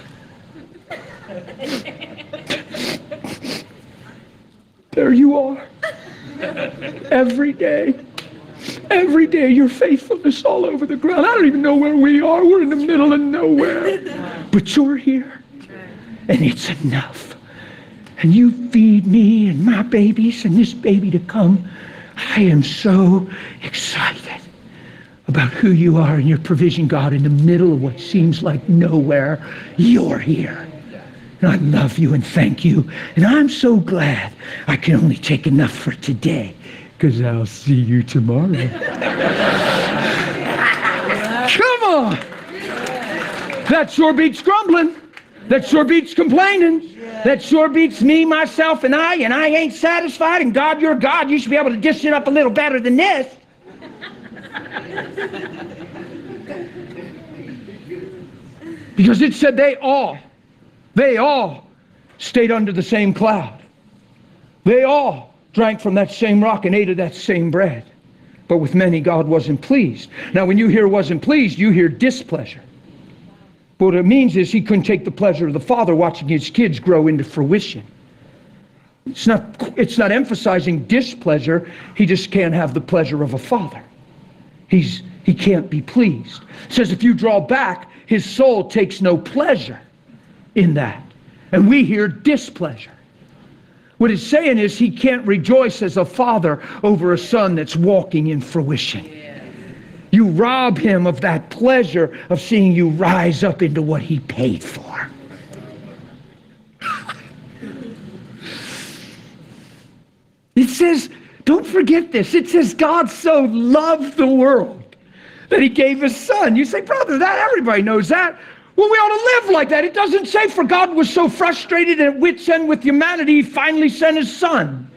There you are. Every day. Every day, your faithfulness all over the ground. I don't even know where we are. We're in the middle of nowhere. But you're here. And it's enough. And you feed me and my babies and this baby to come. I am so excited about who you are and your provision, God, in the middle of what seems like nowhere. You're here. And I love you and thank you. And I'm so glad I can only take enough for today, because I'll see you tomorrow. Come on. That sure beats grumbling. That sure beats complaining. That sure beats me, myself, and I, and I ain't satisfied, and God, you're God. You should be able to dish it up a little better than this. Because it said they all, they all stayed under the same cloud. They all drank from that same rock and ate of that same bread. But with many, God wasn't pleased. Now, when you hear wasn't pleased, you hear displeasure. But what it means is he couldn't take the pleasure of the Father watching his kids grow into fruition. It's not, it's not emphasizing displeasure. He just can't have the pleasure of a father. He's, he can't be pleased. It says if you draw back, his soul takes no pleasure in that. And we hear displeasure. What it's saying is he can't rejoice as a father over a son that's walking in fruition. You rob him of that pleasure of seeing you rise up into what he paid for. It says, don't forget this, it says God so loved the world that he gave his son. You say, brother, that everybody knows that. Well, we ought to live like that. It doesn't say for God was so frustrated at wit's end with humanity, he finally sent his son.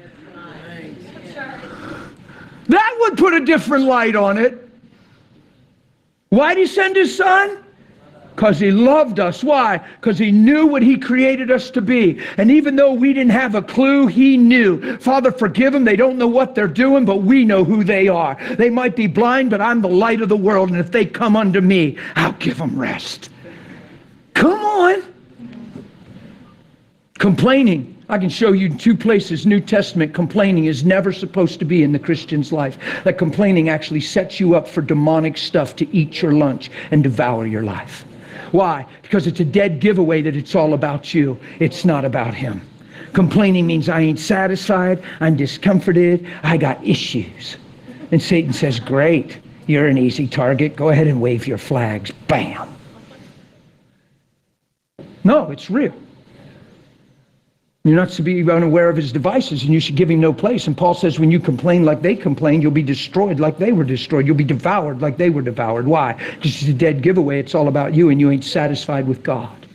That would put a different light on it. Why did he send his son? Because he loved us. Why? Because he knew what he created us to be. And even though we didn't have a clue, he knew. Father, forgive them. They don't know what they're doing, but we know who they are. They might be blind, but I'm the light of the world. And if they come unto me, I'll give them rest. Come on. Complaining. I can show you two places, New Testament, complaining is never supposed to be in the Christian's life. That complaining actually sets you up for demonic stuff to eat your lunch and devour your life. Why? Because it's a dead giveaway that it's all about you. It's not about him. Complaining means I ain't satisfied, I'm discomforted, I got issues. And Satan says, great, you're an easy target. Go ahead and wave your flags. Bam. No, it's real. You're not to be unaware of his devices, and you should give him no place. And Paul says when you complain like they complained, you'll be destroyed like they were destroyed. You'll be devoured like they were devoured. Why? Because it's a dead giveaway. It's all about you, and you ain't satisfied with God.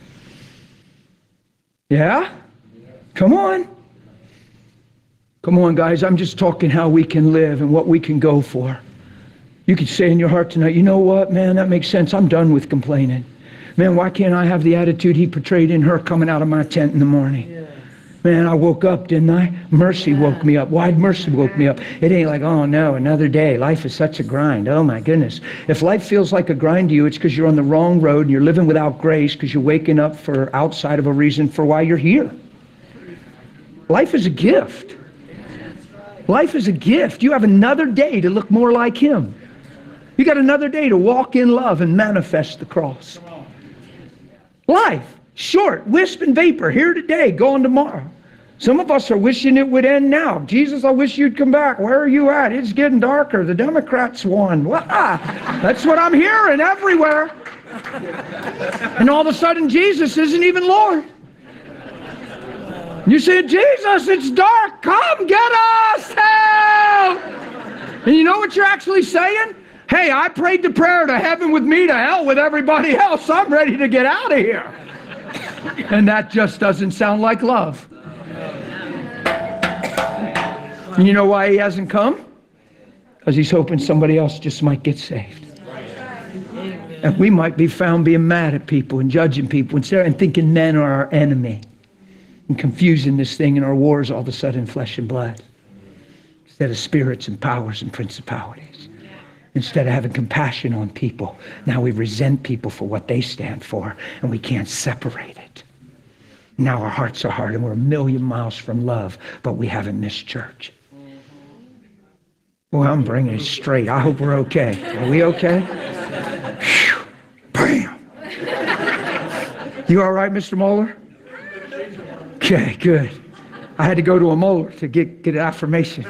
Yeah? Come on. Come on, guys. I'm just talking how we can live and what we can go for. You could say in your heart tonight, you know what, man, that makes sense. I'm done with complaining. Man, why can't I have the attitude he portrayed in her coming out of my tent in the morning? Yeah. Man, I woke up, didn't I? Mercy woke me up. Why'd mercy woke me up? It ain't like, oh no, another day. Life is such a grind. Oh my goodness. If life feels like a grind to you, it's because you're on the wrong road and you're living without grace because you're waking up for outside of a reason for why you're here. Life is a gift. Life is a gift. You have another day to look more like him. You got another day to walk in love and manifest the cross. Life. Short, wisp and vapor, here today, gone tomorrow. Some of us are wishing it would end now. Jesus, I wish you'd come back. Where are you at? It's getting darker. The Democrats won. Wah! That's what I'm hearing everywhere. And all of a sudden, Jesus isn't even Lord. You say, Jesus, it's dark. Come get us. Help! And you know what you're actually saying? Hey, I prayed the prayer to heaven with me, to hell with everybody else. I'm ready to get out of here. And that just doesn't sound like love. And you know why he hasn't come? Because he's hoping somebody else just might get saved. And we might be found being mad at people and judging people instead and thinking men are our enemy and confusing this thing in our wars all of a sudden flesh and blood instead of spirits and powers and principalities. Instead of having compassion on people, now we resent people for what they stand for, and we can't separate it. Now our hearts are hard, and we're a million miles from love, but we haven't missed church. Well, I'm bringing it straight. I hope we're okay. Are we okay? Whew. Bam! You all right, Mister Moeller? Okay, good. I had to go to a molar to get, get affirmation.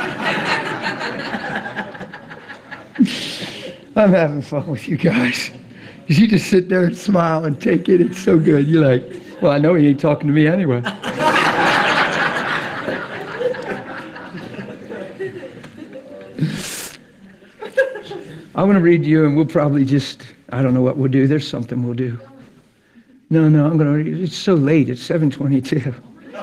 I'm having fun with you guys. You just sit there and smile and take it. It's so good. You're like, well, I know he ain't talking to me anyway. I want to read you, and we'll probably just, I don't know what we'll do. There's something we'll do. No, no, I'm going to read. It's so late. It's seven twenty-two.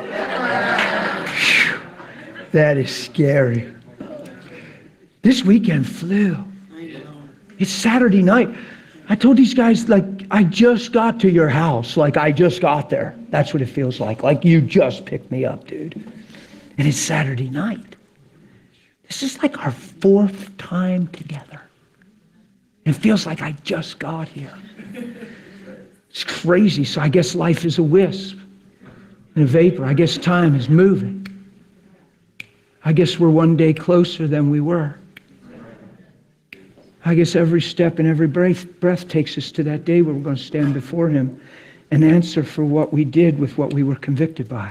That is scary. This weekend flew. It's Saturday night. I told these guys, like, I just got to your house. Like, I just got there. That's what it feels like. Like, you just picked me up, dude. And it's Saturday night. This is like our fourth time together. It feels like I just got here. It's crazy. So I guess life is a wisp and a vapor. I guess time is moving. I guess we're one day closer than we were. I guess every step and every breath, breath takes us to that day where we're going to stand before him and answer for what we did with what we were convicted by.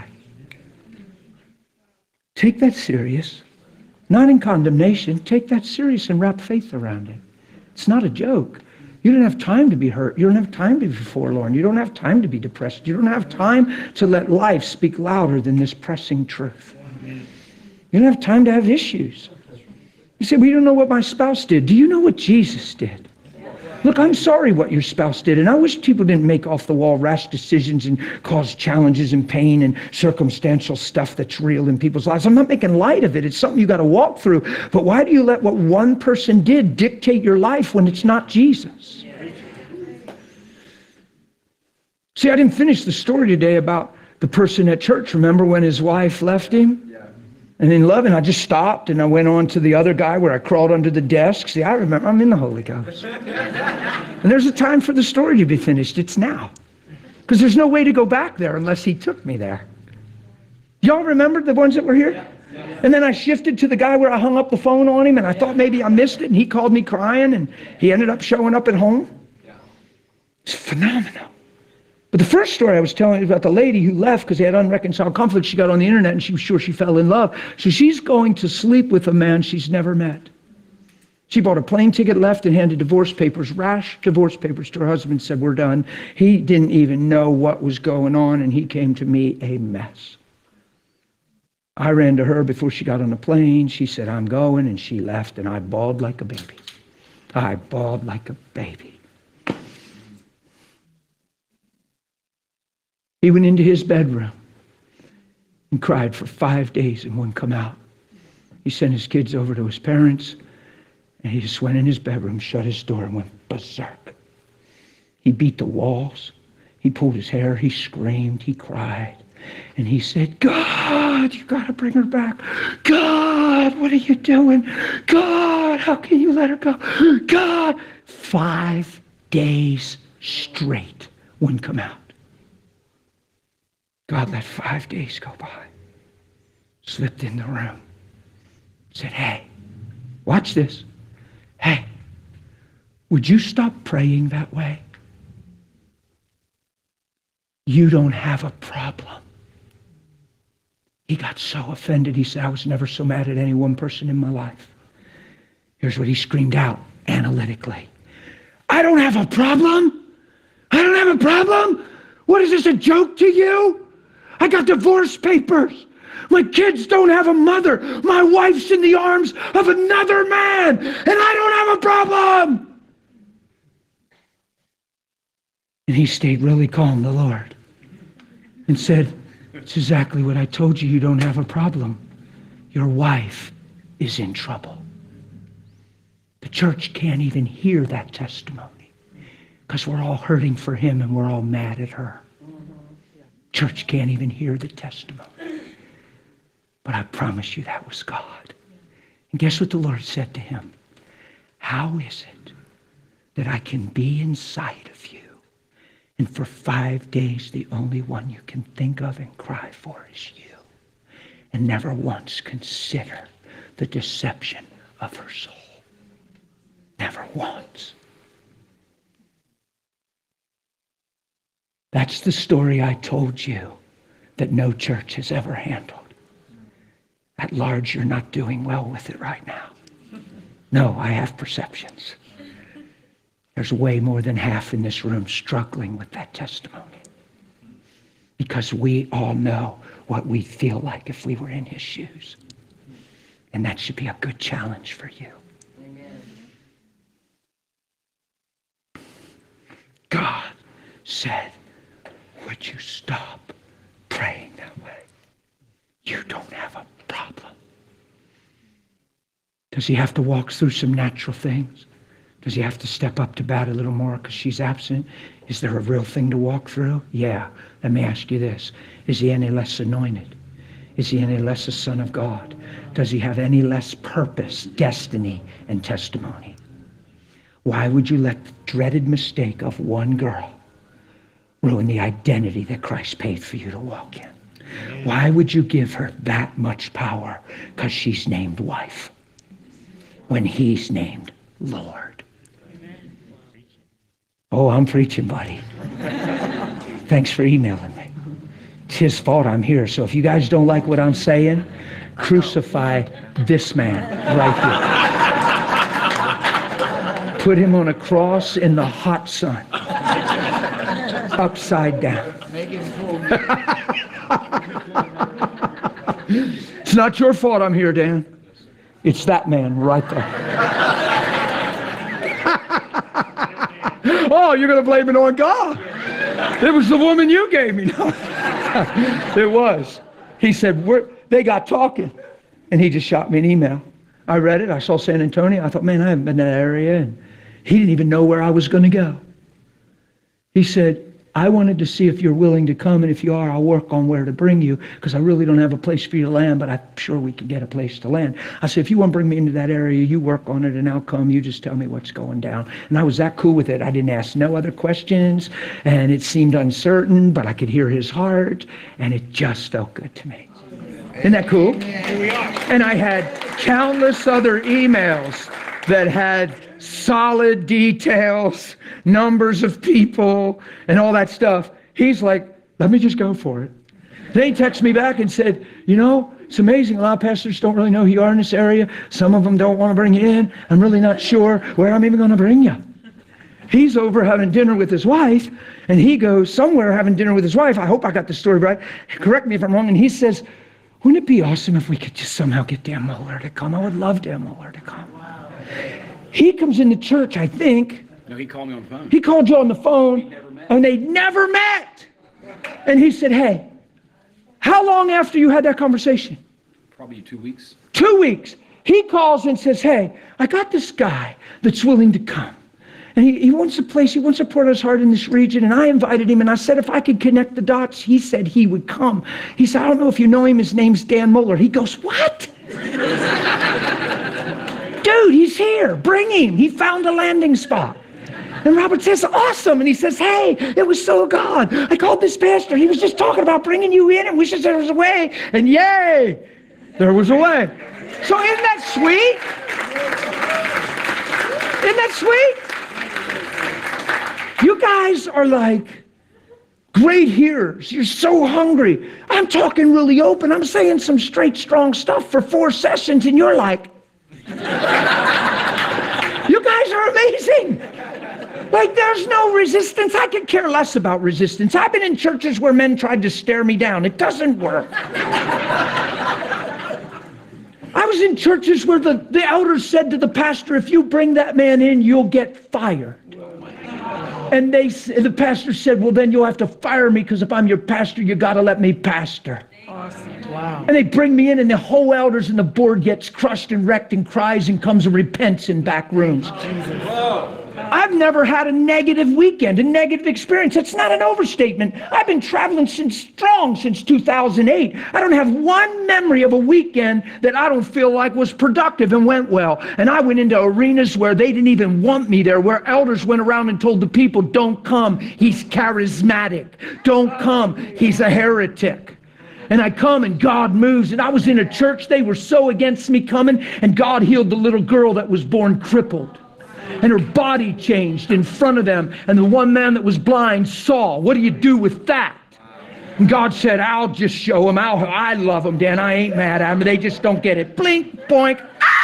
Take that serious. Not in condemnation. Take that serious and wrap faith around it. It's not a joke. You don't have time to be hurt. You don't have time to be forlorn. You don't have time to be depressed. You don't have time to let life speak louder than this pressing truth. You don't have time to have issues. You say, well, you don't know what my spouse did. Do you know what Jesus did? Look, I'm sorry what your spouse did, and I wish people didn't make off-the-wall rash decisions and cause challenges and pain and circumstantial stuff that's real in people's lives. I'm not making light of it. It's something you got to walk through. But why do you let what one person did dictate your life when it's not Jesus? See, I didn't finish the story today about the person at church. Remember when his wife left him? And in loving, I just stopped and I went on to the other guy where I crawled under the desk. See, I remember, I'm in the Holy Ghost. And there's a time for the story to be finished. It's now. Because there's no way to go back there unless he took me there. Y'all remember the ones that were here? And then I shifted to the guy where I hung up the phone on him and I thought maybe I missed it and he called me crying and he ended up showing up at home. It's phenomenal. But the first story I was telling you about the lady who left because they had unreconciled conflict. She got on the internet and she was sure she fell in love. So she's going to sleep with a man she's never met. She bought a plane ticket, left, and handed divorce papers, rash divorce papers to her husband, said, we're done. He didn't even know what was going on, and he came to me a mess. I ran to her before she got on the plane. She said, I'm going, and she left, and I bawled like a baby. I bawled like a baby. He went into his bedroom and cried for five days and wouldn't come out. He sent his kids over to his parents, and he just went in his bedroom, shut his door, and went berserk. He beat the walls. He pulled his hair. He screamed. He cried. And he said, God, you got to bring her back. God, what are you doing? God, how can you let her go? God, five days straight wouldn't come out. God let five days go by. Slipped in the room. Said, hey, watch this. Hey, would you stop praying that way? You don't have a problem. He got so offended. He said, I was never so mad at any one person in my life. Here's what he screamed out analytically. I don't have a problem. I don't have a problem. What is this, a joke to you? I got divorce papers. My kids don't have a mother. My wife's in the arms of another man, and I don't have a problem. And he stayed really calm, the Lord, and said, it's exactly what I told you. You don't have a problem. Your wife is in trouble. The church can't even hear that testimony because we're all hurting for him and we're all mad at her. Church can't even hear the testimony. But I promise you that was God. And guess what the Lord said to him? How is it that I can be inside of you and for five days the only one you can think of and cry for is you, and never once consider the deception of her soul? Never once. That's the story I told you that no church has ever handled. At large, you're not doing well with it right now. No, I have perceptions. There's way more than half in this room struggling with that testimony. Because we all know what we feel like if we were in his shoes. And that should be a good challenge for you. Amen. God said, would you stop praying that way? You don't have a problem. Does he have to walk through some natural things? Does he have to step up to bat a little more because she's absent? Is there a real thing to walk through? Yeah. Let me ask you this. Is he any less anointed? Is he any less a son of God? Does he have any less purpose, destiny, and testimony? Why would you let the dreaded mistake of one girl ruin the identity that Christ paid for you to walk in? Why would you give her that much power because she's named wife when he's named Lord? Oh, I'm preaching, buddy. Thanks for emailing me. It's his fault I'm here. So if you guys don't like what I'm saying, crucify this man right here. Put him on a cross in the hot sun. Upside down. It's not your fault I'm here, Dan. It's that man right there. Oh, you're going to blame it on God. It was the woman you gave me. No. It was. He said, We're, they got talking. And he just shot me an email. I read it. I saw San Antonio. I thought, man, I haven't been in that area. And he didn't even know where I was going to go. He said, I wanted to see if you're willing to come, and if you are, I'll work on where to bring you, because I really don't have a place for you to land, but I'm sure we can get a place to land. I said, if you want to bring me into that area, you work on it, and I'll come. You just tell me what's going down. And I was that cool with it. I didn't ask no other questions, and it seemed uncertain, but I could hear his heart, and it just felt good to me. Isn't that cool? And I had countless other emails that had solid details, numbers of people, and all that stuff. He's like, let me just go for it. Then he texted me back and said, you know, it's amazing. A lot of pastors don't really know who you are in this area. Some of them don't want to bring you in. I'm really not sure where I'm even going to bring you. He's over having dinner with his wife, and he goes somewhere having dinner with his wife. I hope I got the story right. Correct me if I'm wrong. And he says, wouldn't it be awesome if we could just somehow get Dan Mohler to come? I would love Dan Mohler to come. Wow. He comes into church, I think. No, he called me on the phone. He called you on the phone, and they never met. And he said, hey, how long after you had that conversation? Probably two weeks. Two weeks. He calls and says, hey, I got this guy that's willing to come. And he, he wants a place, he wants to pour his heart in this region. And I invited him, and I said, if I could connect the dots, he said he would come. He said, I don't know if you know him, his name's Dan Mohler. He goes, what? Dude, he's here. Bring him. He found a landing spot. And Robert says, awesome. And he says, hey, it was so God. I called this pastor. He was just talking about bringing you in and wishes there was a way. And yay, there was a way. So isn't that sweet? Isn't that sweet? You guys are like great hearers. You're so hungry. I'm talking really open. I'm saying some straight, strong stuff for four sessions, and you're like, you guys are amazing. Like, there's no resistance. I could care less about resistance. I've been in churches where men tried to stare me down. It doesn't work. I was in churches where the, the elders said to the pastor, if you bring that man in, you'll get fired. And they, the pastor said, well, then you'll have to fire me, because if I'm your pastor, you got to let me pastor. Awesome. Wow. And they bring me in, and the whole elders and the board gets crushed and wrecked and cries and comes and repents in back rooms. Whoa. I've never had a negative weekend, a negative experience. It's not an overstatement. I've been traveling since strong since two thousand eight. I don't have one memory of a weekend that I don't feel like was productive and went well. And I went into arenas where they didn't even want me there, where elders went around and told the people, don't come. He's charismatic. Don't come. He's a heretic. And I come, and God moves. And I was in a church, they were so against me coming, and God healed the little girl that was born crippled. And her body changed in front of them. And the one man that was blind saw. What do you do with that? And God said, I'll just show them. I'll, I love them, Dan. I ain't mad at them. They just don't get it. Blink, boink.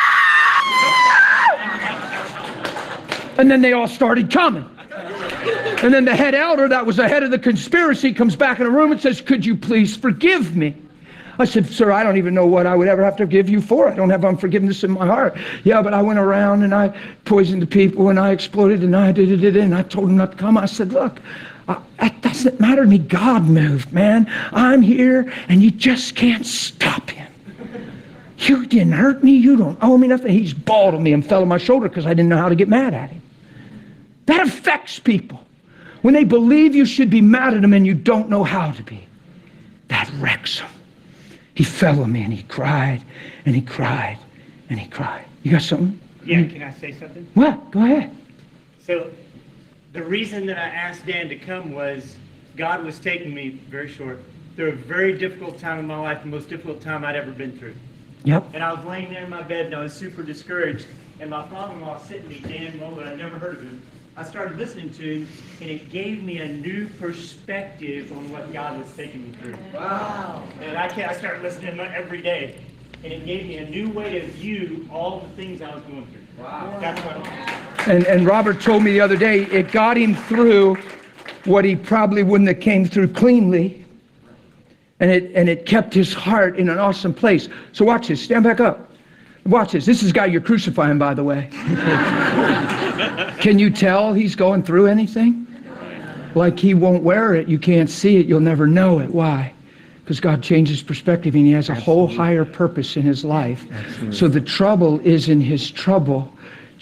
Ah! And then they all started coming. And then the head elder that was the head of the conspiracy comes back in the room and says, could you please forgive me? I said, sir, I don't even know what I would ever have to forgive you for. I don't have unforgiveness in my heart. Yeah, but I went around and I poisoned the people and I exploded and I did it, did it, and I told them not to come. I said, look, uh, that doesn't matter to me. God moved, man. I'm here, and you just can't stop him. You didn't hurt me. You don't owe me nothing. He's bawled at me and fell on my shoulder because I didn't know how to get mad at him. That affects people. When they believe you should be mad at them and you don't know how to be, that wrecks them. He fell on me and he cried and he cried and he cried. You got something? Yeah, can I say something? What? Go ahead. So the reason that I asked Dan to come was God was taking me, very short, through a very difficult time in my life, the most difficult time I'd ever been through. Yep. And I was laying there in my bed and I was super discouraged. And my father-in-law sitting me, Dan Mohler, I'd never heard of him. I started listening to him, and it gave me a new perspective on what God was taking me through. Wow. And I, I started listening to him every day, and it gave me a new way to view all the things I was going through. Wow. That's what and, and Robert told me the other day, it got him through what he probably wouldn't have came through cleanly, and it, and it kept his heart in an awesome place. So watch this. Stand back up. Watch this. This is the guy you're crucifying, by the way. Can you tell he's going through anything? Like he won't wear it. You can't see it. You'll never know it. Why? Because God changes perspective, and he has a whole higher purpose in his life. Absolutely. So the trouble isn't his trouble.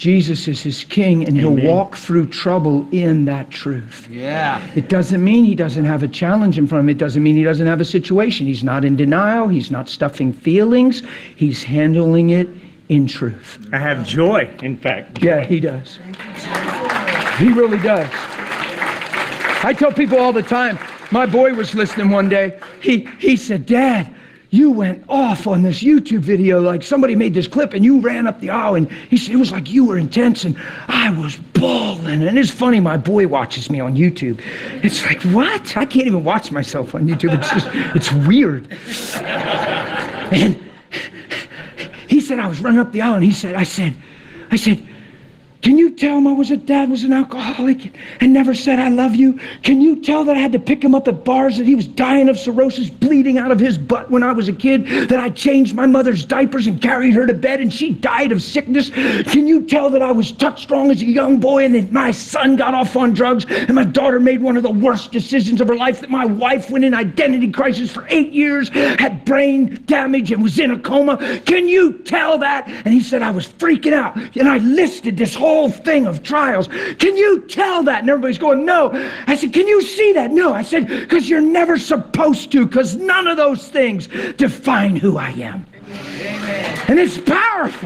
Jesus is his king, and he'll Amen. walk through trouble in that truth. Yeah. It doesn't mean he doesn't have a challenge in front of him. It doesn't mean he doesn't have a situation. He's not in denial. He's not stuffing feelings. He's handling it in truth. I have joy, in fact. Yeah, he does. He really does. I tell people all the time, my boy was listening one day. He, he said, Dad, you went off on this YouTube video, like somebody made this clip and you ran up the aisle, and he said, it was like you were intense and I was bawling. And it's funny, my boy watches me on YouTube. It's like, what? I can't even watch myself on YouTube. It's just, it's weird. And he said, I was running up the aisle, and he said, I said, I said, can you tell him I was a dad was an alcoholic and never said I love you? Can you tell that I had to pick him up at bars, that he was dying of cirrhosis, bleeding out of his butt when I was a kid, that I changed my mother's diapers and carried her to bed and she died of sickness? Can you tell that I was touch strong as a young boy and that my son got off on drugs and my daughter made one of the worst decisions of her life, that my wife went in identity crisis for eight years, had brain damage and was in a coma? Can you tell that? And he said, I was freaking out. And I listed this whole whole thing of trials. Can you tell that? And everybody's going, no. I said, can you see that? No. I said, because you're never supposed to, because none of those things define who I am. Amen. And it's powerful.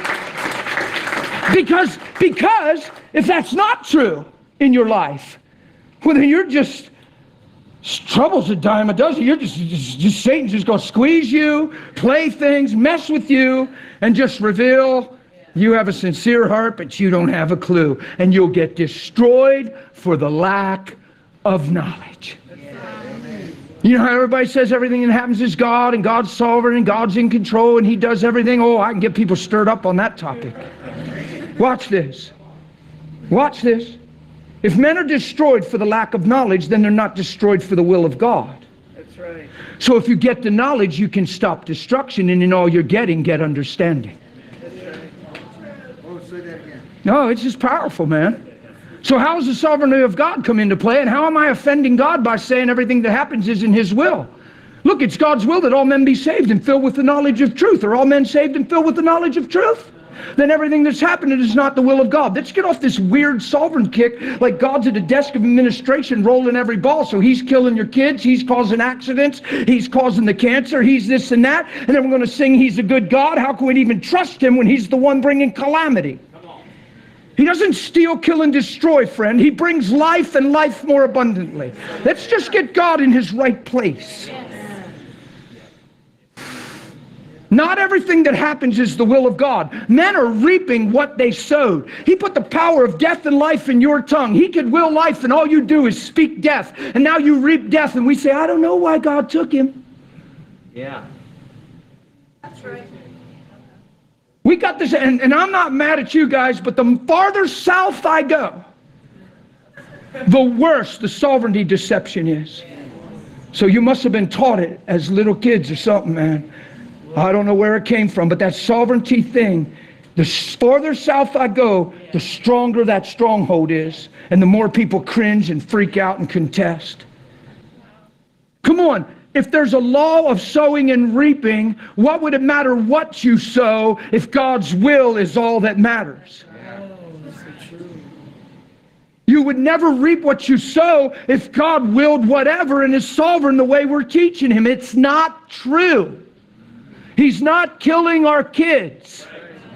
Because, because if that's not true in your life, well, then you're just, trouble's a dime a dozen. You're just, just, just Satan's just going to squeeze you, play things, mess with you, and just reveal you have a sincere heart, but you don't have a clue. And you'll get destroyed for the lack of knowledge. You know how everybody says everything that happens is God, and God's sovereign, and God's in control, and he does everything? Oh, I can get people stirred up on that topic. Watch this. Watch this. If men are destroyed for the lack of knowledge, then they're not destroyed for the will of God. That's right. So if you get the knowledge, you can stop destruction, and in all you're getting, get understanding. No, it's just powerful, man. So how does the sovereignty of God come into play, and how am I offending God by saying everything that happens is in his will? Look, it's God's will that all men be saved and filled with the knowledge of truth. Are all men saved and filled with the knowledge of truth? Then everything that's happening is not the will of God. Let's get off this weird sovereign kick, like God's at a desk of administration rolling every ball. So he's killing your kids, he's causing accidents, he's causing the cancer, he's this and that, and then we're going to sing he's a good God. How can we even trust him when he's the one bringing calamity? He doesn't steal, kill, and destroy, friend. He brings life and life more abundantly. Let's just get God in his right place. Not everything that happens is the will of God. Men are reaping what they sowed. He put the power of death and life in your tongue. He could will life, and all you do is speak death. And now you reap death, and we say, I don't know why God took him. Yeah. That's right. We got this, and, and I'm not mad at you guys, but the farther south I go, the worse the sovereignty deception is. So you must have been taught it as little kids or something, man. I don't know where it came from, but that sovereignty thing, the farther south I go, the stronger that stronghold is, and the more people cringe and freak out and contest. Come on. If there's a law of sowing and reaping, what would it matter what you sow if God's will is all that matters? You would never reap what you sow if God willed whatever and is sovereign the way we're teaching him. It's not true. He's not killing our kids.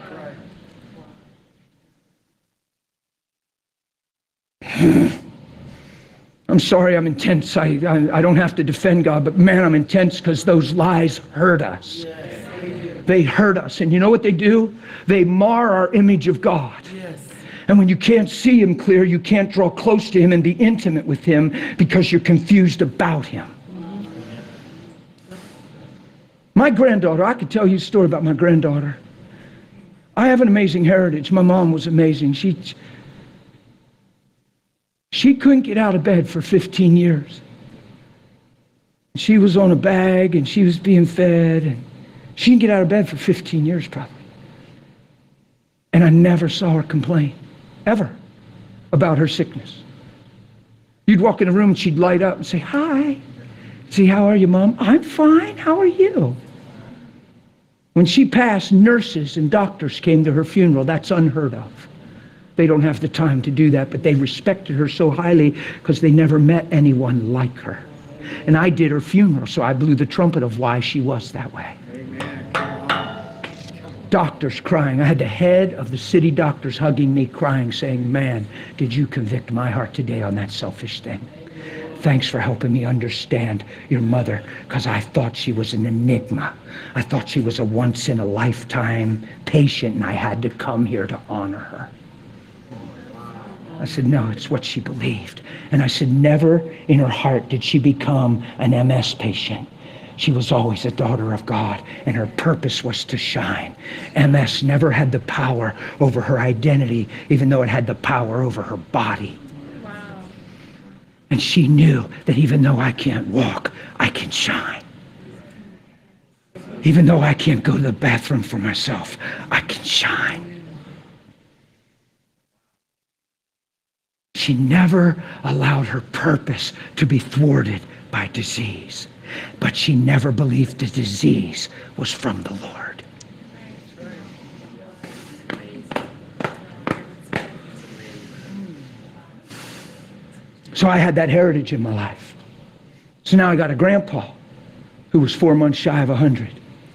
I'm sorry I'm intense. I, I, I don't have to defend God, but man, I'm intense because those lies hurt us. Yes. They hurt us. And you know what they do? They mar our image of God. Yes. And when you can't see him clear, you can't draw close to him and be intimate with him because you're confused about him. Mm-hmm. My granddaughter, I could tell you a story about my granddaughter. I have an amazing heritage. My mom was amazing. She... She couldn't get out of bed for fifteen years. She was on a bag and she was being fed, and she didn't get out of bed for fifteen years probably. And I never saw her complain, ever, about her sickness. You'd walk in a room and she'd light up and say, hi. See, how are you, Mom? I'm fine. How are you? When she passed, nurses and doctors came to her funeral. That's unheard of. They don't have the time to do that, but they respected her so highly because they never met anyone like her. And I did her funeral, so I blew the trumpet of why she was that way. Doctors crying. I had the head of the city doctors hugging me, crying, saying, man, did you convict my heart today on that selfish thing? Thanks for helping me understand your mother, because I thought she was an enigma. I thought she was a once-in-a-lifetime patient, and I had to come here to honor her. I said, no, it's what she believed. And I said, never in her heart did she become an M S patient. She was always a daughter of God, and her purpose was to shine. M S never had the power over her identity, even though it had the power over her body. Wow. And she knew that even though I can't walk, I can shine. Even though I can't go to the bathroom for myself, I can shine. She never allowed her purpose to be thwarted by disease. But she never believed the disease was from the Lord. So I had that heritage in my life. So now I got a grandpa who was four months shy of a hundred.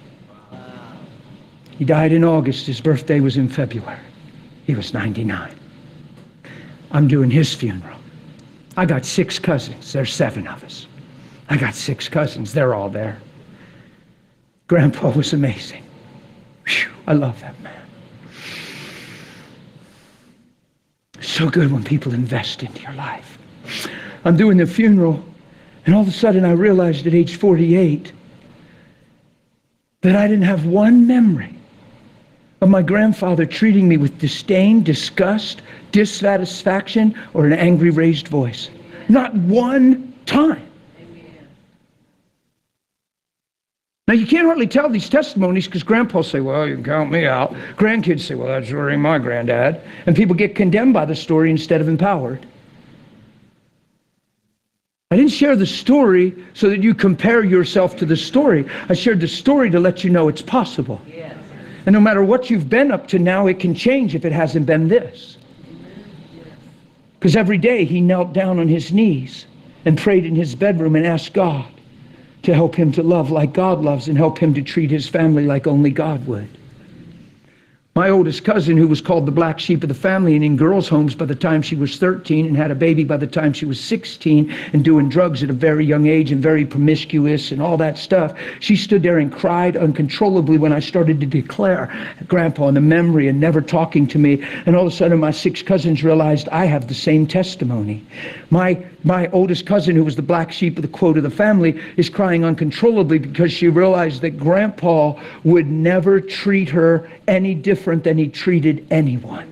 He died in August. His birthday was in February. He was ninety-nine. I'm doing his funeral. I got six cousins. There's seven of us. I got six cousins. They're all there. Grandpa was amazing. Whew, I love that man. So good when people invest into your life. I'm doing the funeral, and all of a sudden I realized at age forty-eight that I didn't have one memory of my grandfather treating me with disdain, disgust, dissatisfaction, or an angry raised voice. Not one time. Now, you can't hardly tell these testimonies because grandpa say, well, you can count me out. Grandkids say, well, that's really my granddad. And people get condemned by the story instead of empowered. I didn't share the story so that you compare yourself to the story. I shared the story to let you know it's possible. Yes. And no matter what you've been up to now, it can change if it hasn't been this. Because every day he knelt down on his knees and prayed in his bedroom and asked God to help him to love like God loves and help him to treat his family like only God would. My oldest cousin, who was called the black sheep of the family and in girls' homes by the time she was thirteen and had a baby by the time she was sixteen and doing drugs at a very young age and very promiscuous and all that stuff, she stood there and cried uncontrollably when I started to declare Grandpa and the memory and never talking to me. And all of a sudden my six cousins realized I have the same testimony. My my oldest cousin, who was the black sheep of the quote of the family, is crying uncontrollably because she realized that Grandpa would never treat her any different than he treated anyone.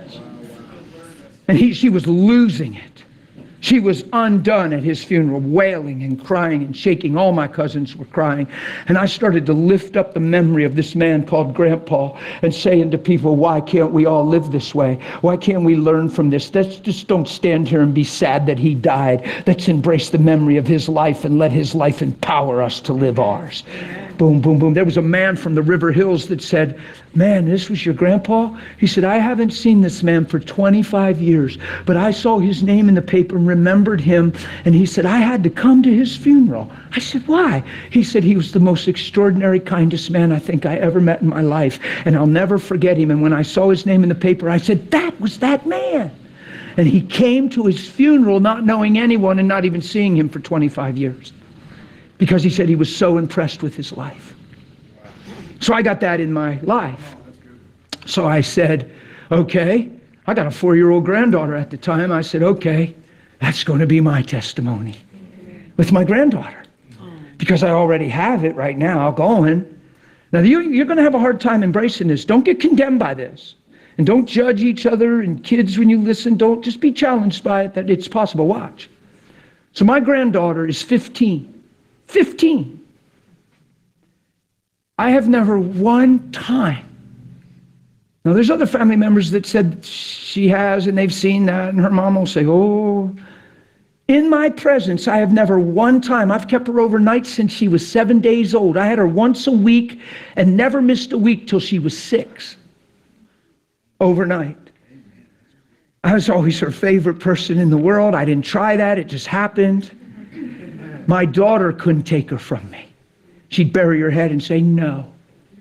And he, she was losing it. She was undone at his funeral, wailing and crying and shaking. All my cousins were crying. And I started to lift up the memory of this man called Grandpa and saying to people, why can't we all live this way? Why can't we learn from this? Let's just don't stand here and be sad that he died. Let's embrace the memory of his life and let his life empower us to live ours. Boom, boom, boom. There was a man from the River Hills that said, man, this was your grandpa? He said, I haven't seen this man for twenty-five years, but I saw his name in the paper and remembered him. And he said, I had to come to his funeral. I said, why? He said, he was the most extraordinary, kindest man I think I ever met in my life. And I'll never forget him. And when I saw his name in the paper, I said, that was that man. And he came to his funeral not knowing anyone and not even seeing him for twenty-five years. Because he said he was so impressed with his life. So I got that in my life. So I said, okay, I got a four-year-old granddaughter at the time. I said, okay, that's going to be my testimony with my granddaughter. Because I already have it right now going. Now, you, you're going to have a hard time embracing this. Don't get condemned by this. And don't judge each other and kids when you listen. Don't just be challenged by it that it's possible. Watch. So my granddaughter is fifteen. fifteen. I have never one time. Now, there's other family members that said she has, and they've seen that, and her mom will say, oh, In my presence, I have never one time, I've kept her overnight since she was seven days old. I had her once a week and never missed a week till she was six. Overnight. I was always her favorite person in the world. I didn't try that. It just happened. My daughter couldn't take her from me. She'd bury her head and say, no.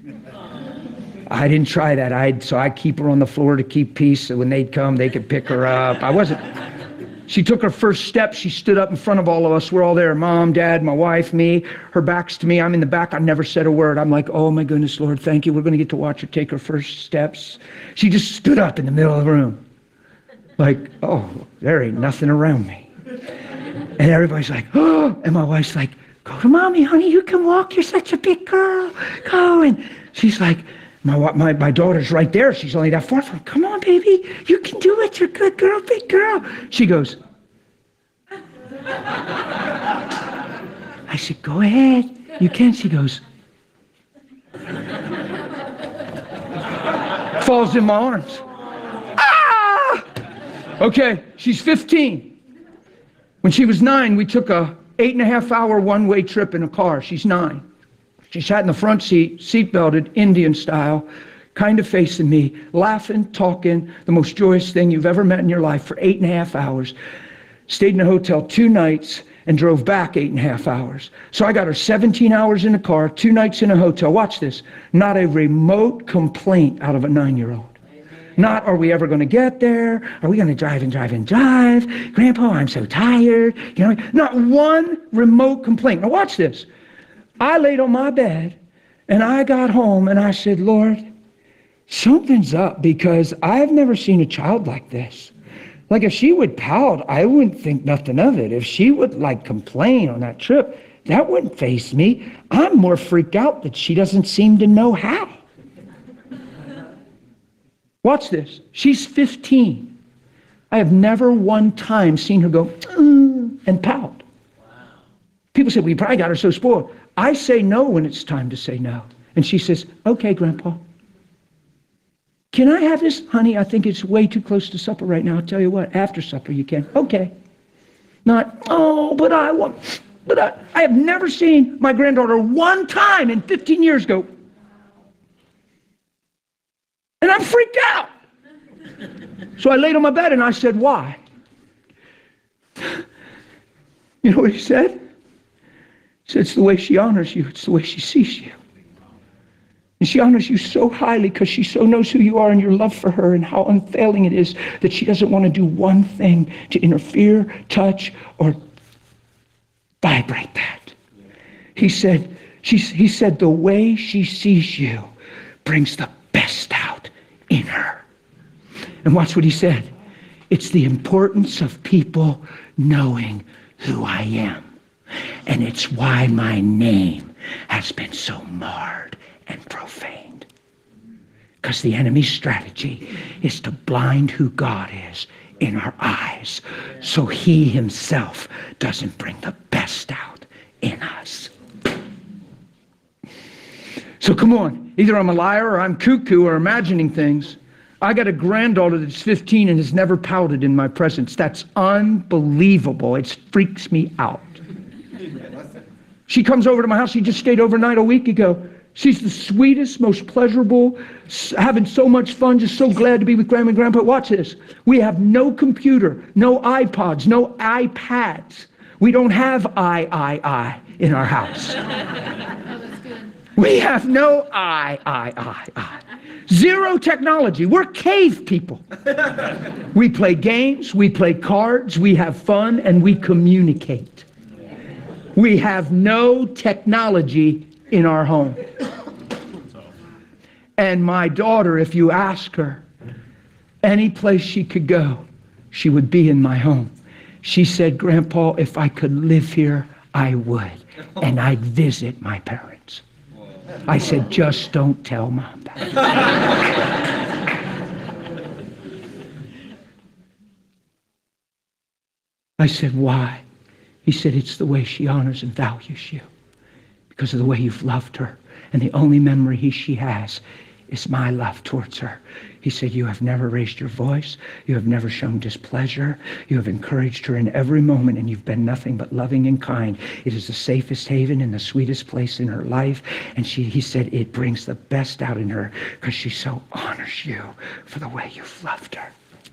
I didn't try that. I so I keep her on the floor to keep peace so when they'd come, they could pick her up. I wasn't. She took her first step. She stood up in front of all of us. We're all there, Mom, Dad, my wife, me. Her back's to me. I'm in the back. I never said a word. I'm like, oh, my goodness, Lord, thank you. We're going to get to watch her take her first steps. She just stood up in the middle of the room. Like, oh, there ain't nothing around me. And everybody's like, oh. And my wife's like, go to Mommy, honey. You can walk. You're such a big girl. Go. And she's like, my, my, my daughter's right there. She's only that far from, come on, baby. You can do it. You're a good girl, big girl. She goes, I said, go ahead. You can. She goes, falls in my arms. Ah! Okay, she's fifteen. When she was nine, we took a eight and a half hour one-way trip in a car. She's nine. She sat in the front seat, seat-belted, Indian style, kind of facing me, laughing, talking, the most joyous thing you've ever met in your life for eight and a half hours. Stayed in a hotel two nights and drove back eight and a half hours. So I got her seventeen hours in a car, two nights in a hotel. Watch this. Not a remote complaint out of a nine-year-old. Not, are we ever going to get there? Are we going to drive and drive and drive? Grandpa, I'm so tired. You know, not one remote complaint. Now watch this. I laid on my bed and I got home and I said, Lord, something's up because I've never seen a child like this. Like if she would pout, I wouldn't think nothing of it. If she would like complain on that trip, that wouldn't faze me. I'm more freaked out that she doesn't seem to know how. Watch this. She's fifteen. I have never one time seen her go mm, and pout. People say, well, you probably got her so spoiled. I say no when it's time to say no. And she says, okay, Grandpa. Can I have this? Honey, I think it's way too close to supper right now. I'll tell you what, after supper you can. Okay. Not, oh, but I want, but I, I have never seen my granddaughter one time in fifteen years go, and I'm freaked out. So I laid on my bed and I said, why? You know what he said? He said, it's the way she honors you. It's the way she sees you. And she honors you so highly because she so knows who you are and your love for her and how unfailing it is that she doesn't want to do one thing to interfere, touch, or vibrate that. He said, she, he said, the way she sees you brings the best out in her. And watch what he said. It's the importance of people knowing who I am. And it's why my name has been so marred and profaned. Because the enemy's strategy is to blind who God is in our eyes so he himself doesn't bring the best out in us. So come on, either I'm a liar or I'm cuckoo or imagining things. I got a granddaughter that's fifteen and has never pouted in my presence. That's unbelievable. It freaks me out. She comes over to my house. She just stayed overnight a week ago. She's the sweetest, most pleasurable, having so much fun, just so glad to be with Grandma and Grandpa. Watch this. We have no computer, no iPods, no iPads. We don't have I, I, I in our house. We have no I, I, I, I. Zero technology. We're cave people. We play games, we play cards, we have fun, and we communicate. We have no technology in our home. And my daughter, if you ask her any place she could go, she would be in my home. She said, Grandpa, if I could live here, I would. And I'd visit my parents. I said, just don't tell Mom that. I said, why? He said, it's the way she honors and values you. Because of the way you've loved her. And the only memory he, she has is my love towards her. He He said, you have never raised your voice. You have never shown displeasure. You have encouraged her in every moment, and you've been nothing but loving and kind. It is the safest haven and the sweetest place in her life. And she, he said, it brings the best out in her because she so honors you for the way you've loved her.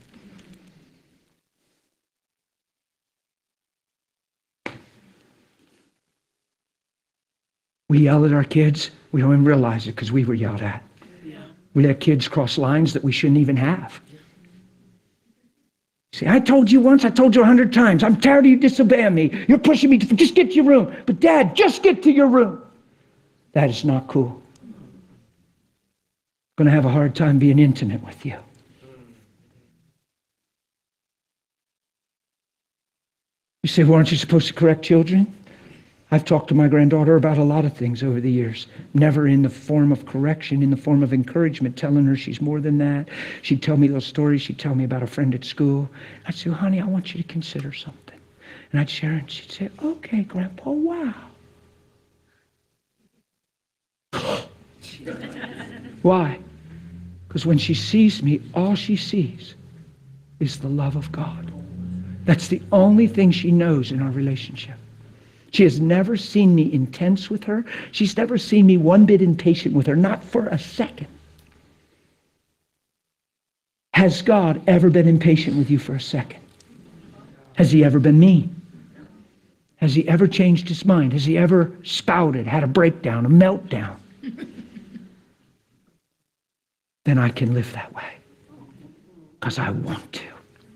We yell at our kids. We don't even realize it because we were yelled at. We let kids cross lines that we shouldn't even have. See, I told you once, I told you a hundred times, I'm tired of you disobeying me. You're pushing me to just get to your room. But Dad, just get to your room. That is not cool. I'm going to have a hard time being intimate with you. You say, well, aren't you supposed to correct children? I've talked to my granddaughter about a lot of things over the years. Never in the form of correction, in the form of encouragement, telling her she's more than that. She'd tell me those stories. She'd tell me about a friend at school. I'd say, well, honey, I want you to consider something. And I'd share it, and she'd say, okay, Grandpa, wow. Why? Because when she sees me, all she sees is the love of God. That's the only thing she knows in our relationship. She has never seen me intense with her. She's never seen me one bit impatient with her, not for a second. Has God ever been impatient with you for a second? Has he ever been mean? Has he ever changed his mind? Has he ever spouted, had a breakdown, a meltdown? Then I can live that way because I want to.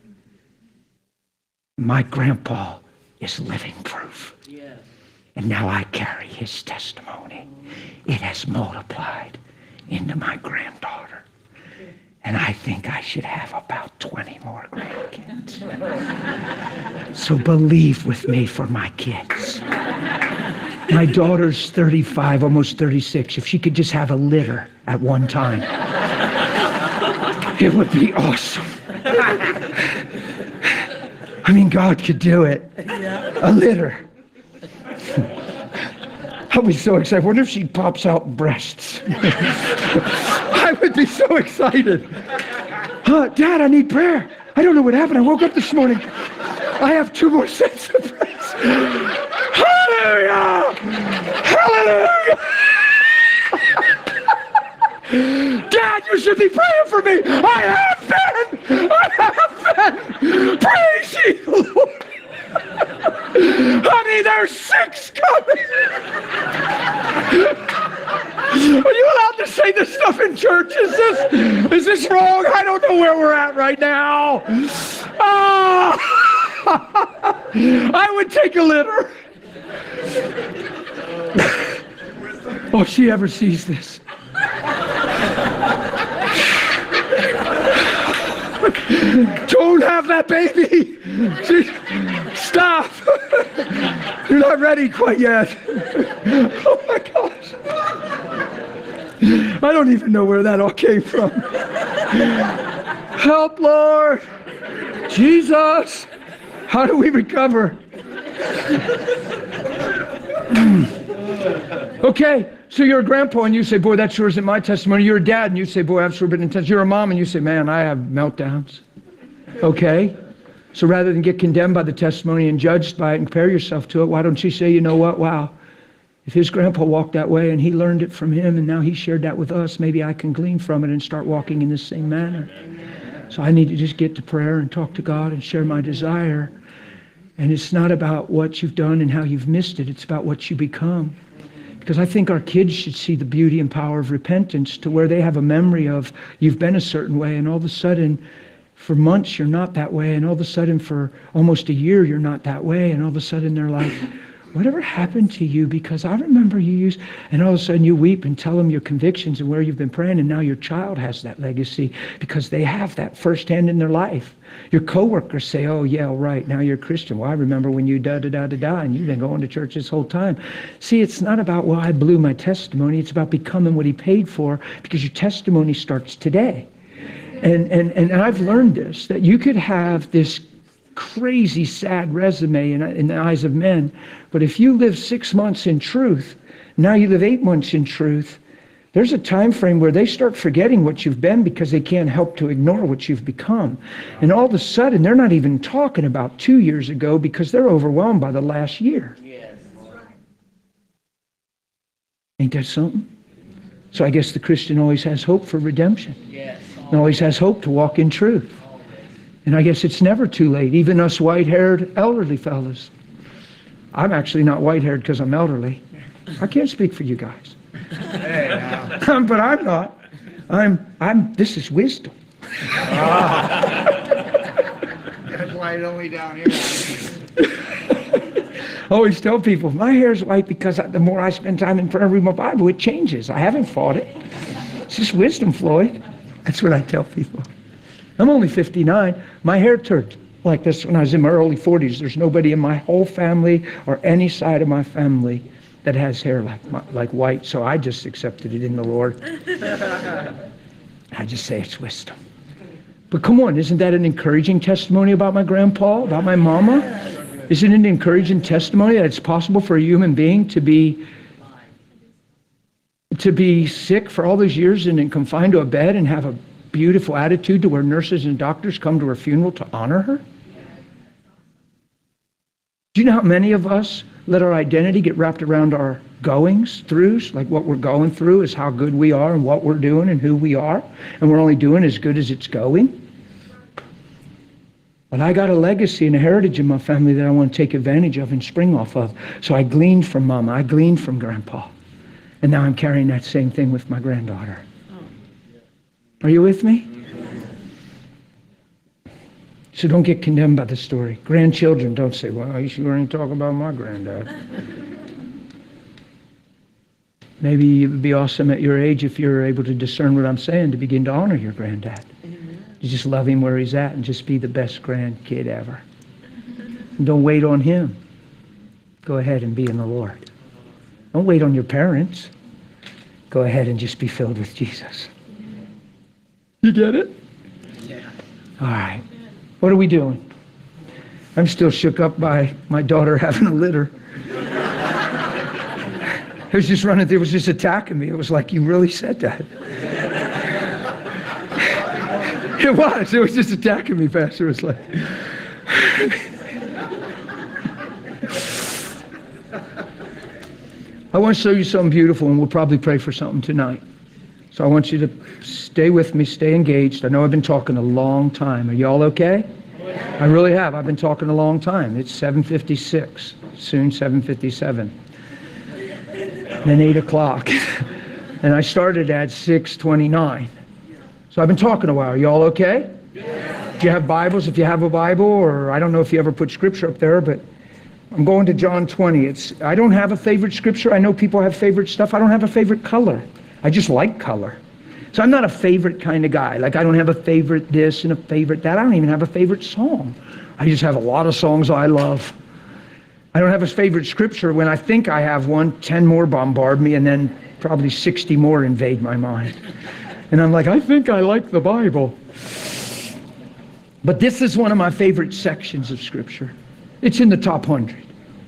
My grandpa is living proof. And now I carry his testimony. It has multiplied into my granddaughter. And I think I should have about twenty more grandkids. So believe with me for my kids. My daughter's thirty-five, almost thirty-six. If she could just have a litter at one time, it would be awesome. I mean, God could do it. A litter. I'll be so excited. I wonder if she pops out breasts. I would be so excited. Uh, Dad, I need prayer. I don't know what happened. I woke up this morning. I have two more sets of breasts. Hallelujah! Hallelujah! Dad, you should be praying for me. I have been. I have been. Praise you, Lord. Honey, there's six coming. Are you allowed to say this stuff in church? Is this, is this wrong? I don't know where we're at right now. Oh, I would take a litter. Oh, if she ever sees this. Don't have that baby. She, stop. You're not ready quite yet. Oh my gosh. I don't even know where that all came from. Help, Lord. Jesus. How do we recover? Okay, so you're a grandpa and you say, boy, that sure isn't my testimony. You're a dad and you say, boy, I've sure been intense. You're a mom and you say, man, I have meltdowns. Okay, so rather than get condemned by the testimony and judged by it and compare yourself to it, why don't you say, you know what, wow, if his grandpa walked that way and he learned it from him and now he shared that with us, maybe I can glean from it and start walking in the same manner. So I need to just get to prayer and talk to God and share my desire. And it's not about what you've done and how you've missed it. It's about what you become. Because I think our kids should see the beauty and power of repentance to where they have a memory of you've been a certain way and all of a sudden for months you're not that way and all of a sudden for almost a year you're not that way and all of a sudden they're like, whatever happened to you? Because I remember you used, and all of a sudden you weep and tell them your convictions and where you've been praying and now your child has that legacy because they have that firsthand in their life. Your coworkers say, oh yeah, right, now you're a Christian. Well, I remember when you da-da-da-da-da and you've been going to church this whole time. See, it's not about, well, I blew my testimony. It's about becoming what he paid for because your testimony starts today. And, and, and I've learned this, that you could have this crazy, sad resume in, in the eyes of men, but if you live six months in truth, now you live eight months in truth, There's a time frame where they start forgetting what you've been because they can't help to ignore what you've become. And all of a sudden, they're not even talking about two years ago because they're overwhelmed by the last year. Yes. Ain't that something? So I guess the Christian always has hope for redemption. Yes. And always has hope to walk in truth. And I guess it's never too late, even us white-haired elderly fellas. I'm actually not white-haired because I'm elderly. I can't speak for you guys. But I'm not. I'm, I'm, this is wisdom. That's why it's only down here. I always tell people, my hair's white because the more I spend time in prayer and read my Bible, it changes. I haven't fought it. It's just wisdom, Floyd. That's what I tell people. I'm only fifty-nine. My hair turned like this when I was in my early forties. There's nobody in my whole family or any side of my family that has hair like my, like white, so I just accepted it in the Lord. I just say it's wisdom. But come on, isn't that an encouraging testimony about my grandpa, about my mama? Isn't it an encouraging testimony that it's possible for a human being to be to be sick for all those years and then confined to a bed and have a beautiful attitude to where nurses and doctors come to her funeral to honor her? Do you know how many of us let our identity get wrapped around our goings throughs? Like what we're going through is how good we are and what we're doing and who we are. And we're only doing as good as it's going. But I got a legacy and a heritage in my family that I want to take advantage of and spring off of. So I gleaned from Mama. I gleaned from Grandpa. And now I'm carrying that same thing with my granddaughter. Are you with me? So don't get condemned by the story. Grandchildren, don't say, well, you sure ain't talking about my granddad. Maybe it would be awesome at your age if you're able to discern what I'm saying, to begin to honor your granddad. To just love him where he's at and just be the best grandkid ever. And don't wait on him. Go ahead and be in the Lord. Don't wait on your parents. Go ahead and just be filled with Jesus. You get it? Yeah. All right. What are we doing? I'm still shook up by my daughter having a litter. It was just running, it was just attacking me. It was like, you really said that. It was. It was just attacking me, Pastor. It was like... I want to show you something beautiful, and we'll probably pray for something tonight. So I want you to stay with me, stay engaged. I know I've been talking a long time. Are you all okay? I really have. I've been talking a long time. It's seven fifty-six, soon seven fifty-seven. Then eight o'clock. And I started at six twenty-nine. So I've been talking a while. Are you all okay? Do you have Bibles? If you have a Bible, or I don't know if you ever put scripture up there, but I'm going to John twenty. It's I don't have a favorite scripture. I know people have favorite stuff. I don't have a favorite color. I just like color. So I'm not a favorite kind of guy. Like I don't have a favorite this and a favorite that. I don't even have a favorite song. I just have a lot of songs I love. I don't have a favorite scripture. When I think I have one, ten more bombard me, and then probably sixty more invade my mind. And I'm like, I think I like the Bible. But this is one of my favorite sections of scripture. It's in the top hundred.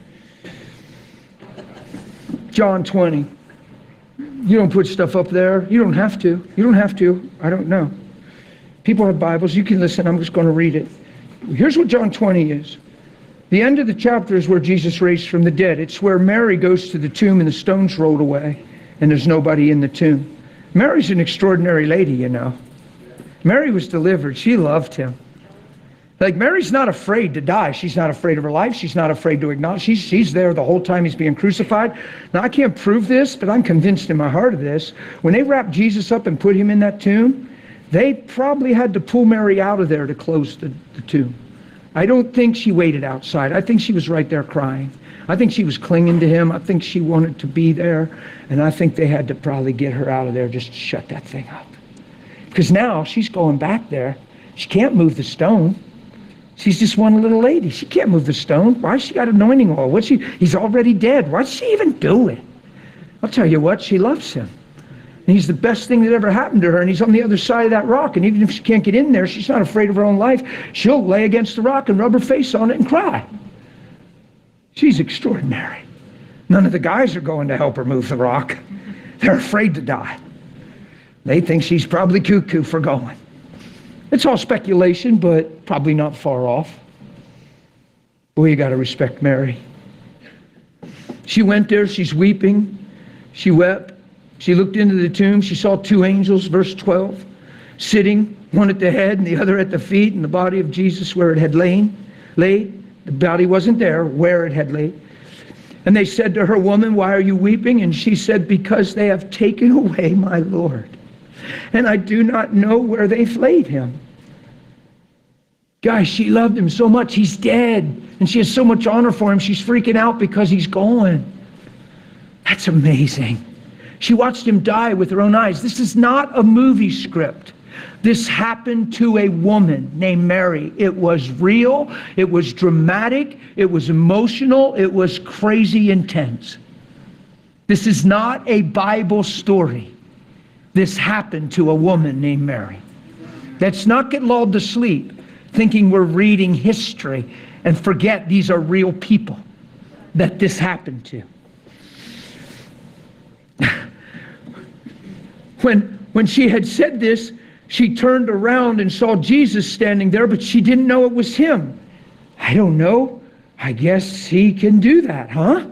John twenty. You don't put stuff up there. You don't have to. You don't have to. I don't know. People have Bibles. You can listen. I'm just going to read it. Here's what John twenty is. The end of the chapter is where Jesus raised from the dead. It's where Mary goes to the tomb and the stone's rolled away and there's nobody in the tomb. Mary's an extraordinary lady, you know. Mary was delivered. She loved him. Like, Mary's not afraid to die. She's not afraid of her life. She's not afraid to acknowledge. She's, she's there the whole time he's being crucified. Now, I can't prove this, but I'm convinced in my heart of this. When they wrapped Jesus up and put him in that tomb, they probably had to pull Mary out of there to close the, the tomb. I don't think she waited outside. I think she was right there crying. I think she was clinging to him. I think she wanted to be there. And I think they had to probably get her out of there, just shut that thing up. Because now she's going back there. She can't move the stone. She's just one little lady. She can't move the stone. Why she got anointing oil? What's she? He's already dead. What's she even doing? I'll tell you what, she loves him. And he's the best thing that ever happened to her. And he's on the other side of that rock. And even if she can't get in there, she's not afraid of her own life. She'll lay against the rock and rub her face on it and cry. She's extraordinary. None of the guys are going to help her move the rock. They're afraid to die. They think she's probably cuckoo for going. It's all speculation, but probably not far off. Boy, you got to respect Mary. She went there, she's weeping. She wept. She looked into the tomb. She saw two angels, verse twelve, sitting, one at the head and the other at the feet, and the body of Jesus where it had lain, laid. The body wasn't there, where it had laid. And they said to her, "Woman, why are you weeping?" And she said, "Because they have taken away my Lord, and I do not know where they've laid him." Guys, she loved him so much. He's dead. And she has so much honor for him. She's freaking out because he's gone. That's amazing. She watched him die with her own eyes. This is not a movie script. This happened to a woman named Mary. It was real. It was dramatic. It was emotional. It was crazy intense. This is not a Bible story. This happened to a woman named Mary. Let's not get lulled to sleep thinking we're reading history and forget these are real people that this happened to. When, when she had said this, she turned around and saw Jesus standing there, but she didn't know it was him. I don't know. I guess he can do that, huh?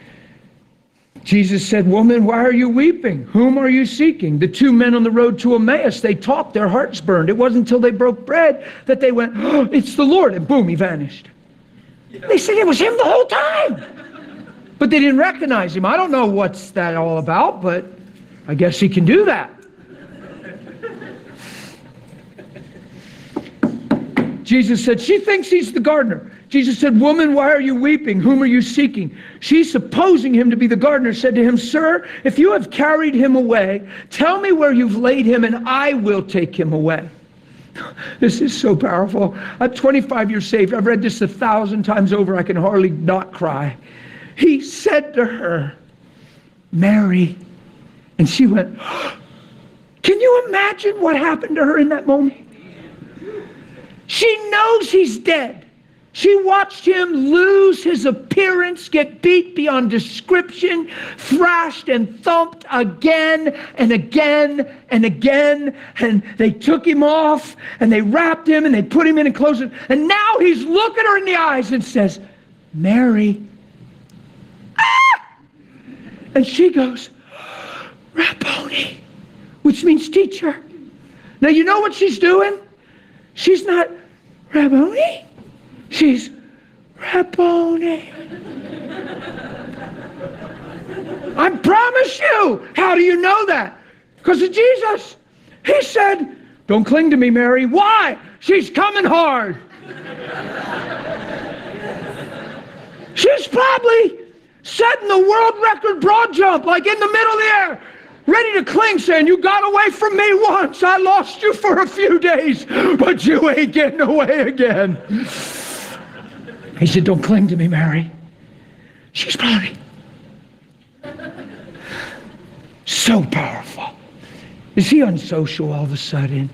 Jesus said, "Woman, why are you weeping? Whom are you seeking?" The two men on the road to Emmaus, they talked, their hearts burned. It wasn't until they broke bread that they went, "Oh, it's the Lord," and boom, he vanished. They said it was him the whole time. But they didn't recognize him. I don't know what's that all about, but I guess he can do that. Jesus said, "She thinks he's the gardener." Jesus said, "Woman, why are you weeping? Whom are you seeking?" She, supposing him to be the gardener, said to him, "Sir, if you have carried him away, tell me where you've laid him, and I will take him away." This is so powerful. I'm twenty-five years saved. I've read this a thousand times over. I can hardly not cry. He said to her, "Mary." And she went, can you imagine what happened to her in that moment? She knows he's dead. She watched him lose his appearance, get beat beyond description, thrashed and thumped again and again and again. And they took him off and they wrapped him and they put him in and closed him. And now he's looking her in the eyes and says, "Mary." Ah! And she goes, "Rabboni," which means teacher. Now you know what she's doing? She's not Rabboni. She's Rabboni. I promise you. How do you know that? Because of Jesus. He said, "Don't cling to me, Mary." Why? She's coming hard. She's probably setting the world record broad jump, like in the middle of the air, ready to cling, saying, "You got away from me once. I lost you for a few days, but you ain't getting away again." He said, "Don't cling to me, Mary." She's probably so powerful. Is he unsocial all of a sudden?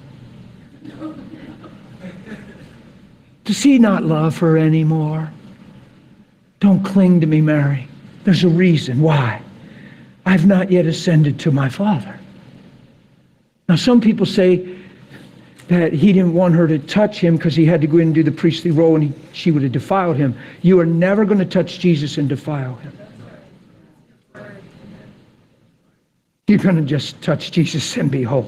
Does he not love her anymore? Don't cling to me, Mary. There's a reason why. I've not yet ascended to my Father. Now, some people say that he didn't want her to touch him because he had to go in and do the priestly role and he, she would have defiled him. You are never going to touch Jesus and defile him. You're going to just touch Jesus and be whole.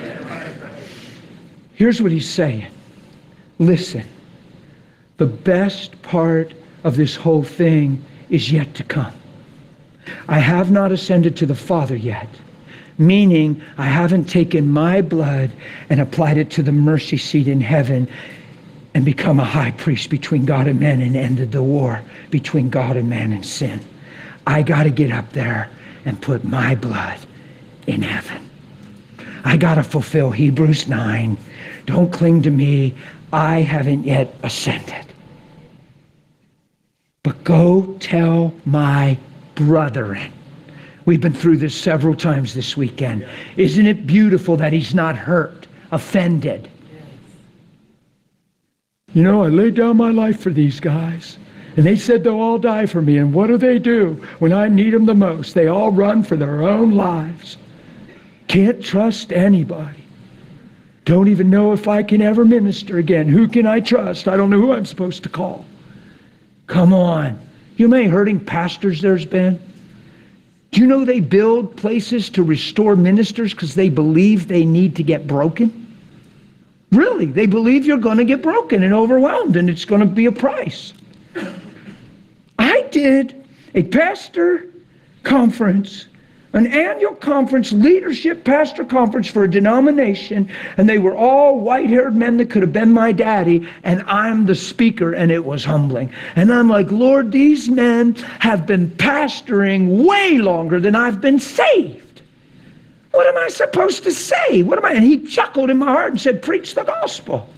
Here's what he's saying. Listen, the best part of this whole thing is yet to come. I have not ascended to the Father yet, meaning I haven't taken my blood and applied it to the mercy seat in heaven and become a high priest between God and man and ended the war between God and man and sin. I got to get up there and put my blood in heaven. I got to fulfill Hebrews nine. Don't cling to me. I haven't yet ascended. But go tell my brethren. We've been through this several times this weekend. Isn't it beautiful that he's not hurt, offended? You know, I laid down my life for these guys, and they said they'll all die for me. And what do they do when I need them the most? They all run for their own lives. Can't trust anybody. Don't even know if I can ever minister again. Who can I trust? I don't know who I'm supposed to call. Come on. You know how many hurting pastors there's been? Do you know they build places to restore ministers because they believe they need to get broken? Really, they believe you're going to get broken and overwhelmed and it's going to be a price. I did a pastor conference, an annual conference, leadership pastor conference for a denomination, and they were all white-haired men that could have been my daddy, and I'm the speaker, and it was humbling. And I'm like, Lord, these men have been pastoring way longer than I've been saved. What am I supposed to say? What am I? And he chuckled in my heart and said, preach the gospel.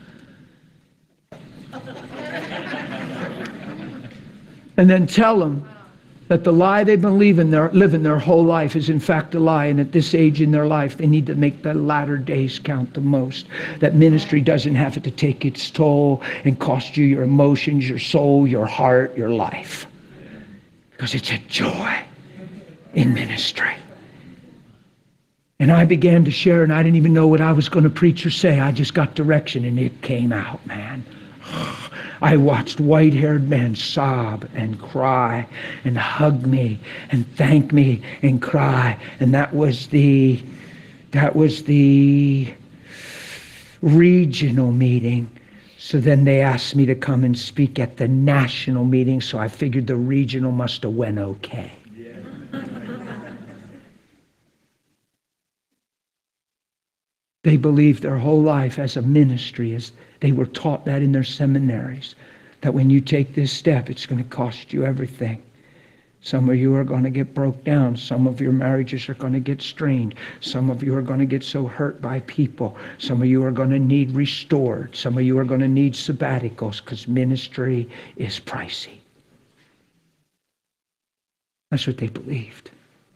And then tell them that the lie they've been living their, living their whole life is in fact a lie, and at this age in their life they need to make the latter days count the most. That ministry doesn't have to take its toll and cost you your emotions, your soul, your heart, your life. Because it's a joy in ministry. And I began to share, and I didn't even know what I was going to preach or say. I just got direction, and it came out, man. I watched white-haired men sob and cry and hug me and thank me and cry. And that was the, that was the regional meeting. So then they asked me to come and speak at the national meeting, so I figured the regional must have went okay. They believed their whole life as a ministry, as they were taught that in their seminaries, that when you take this step, it's going to cost you everything. Some of you are going to get broke down. Some of your marriages are going to get strained. Some of you are going to get so hurt by people. Some of you are going to need restored. Some of you are going to need sabbaticals because ministry is pricey. That's what they believed.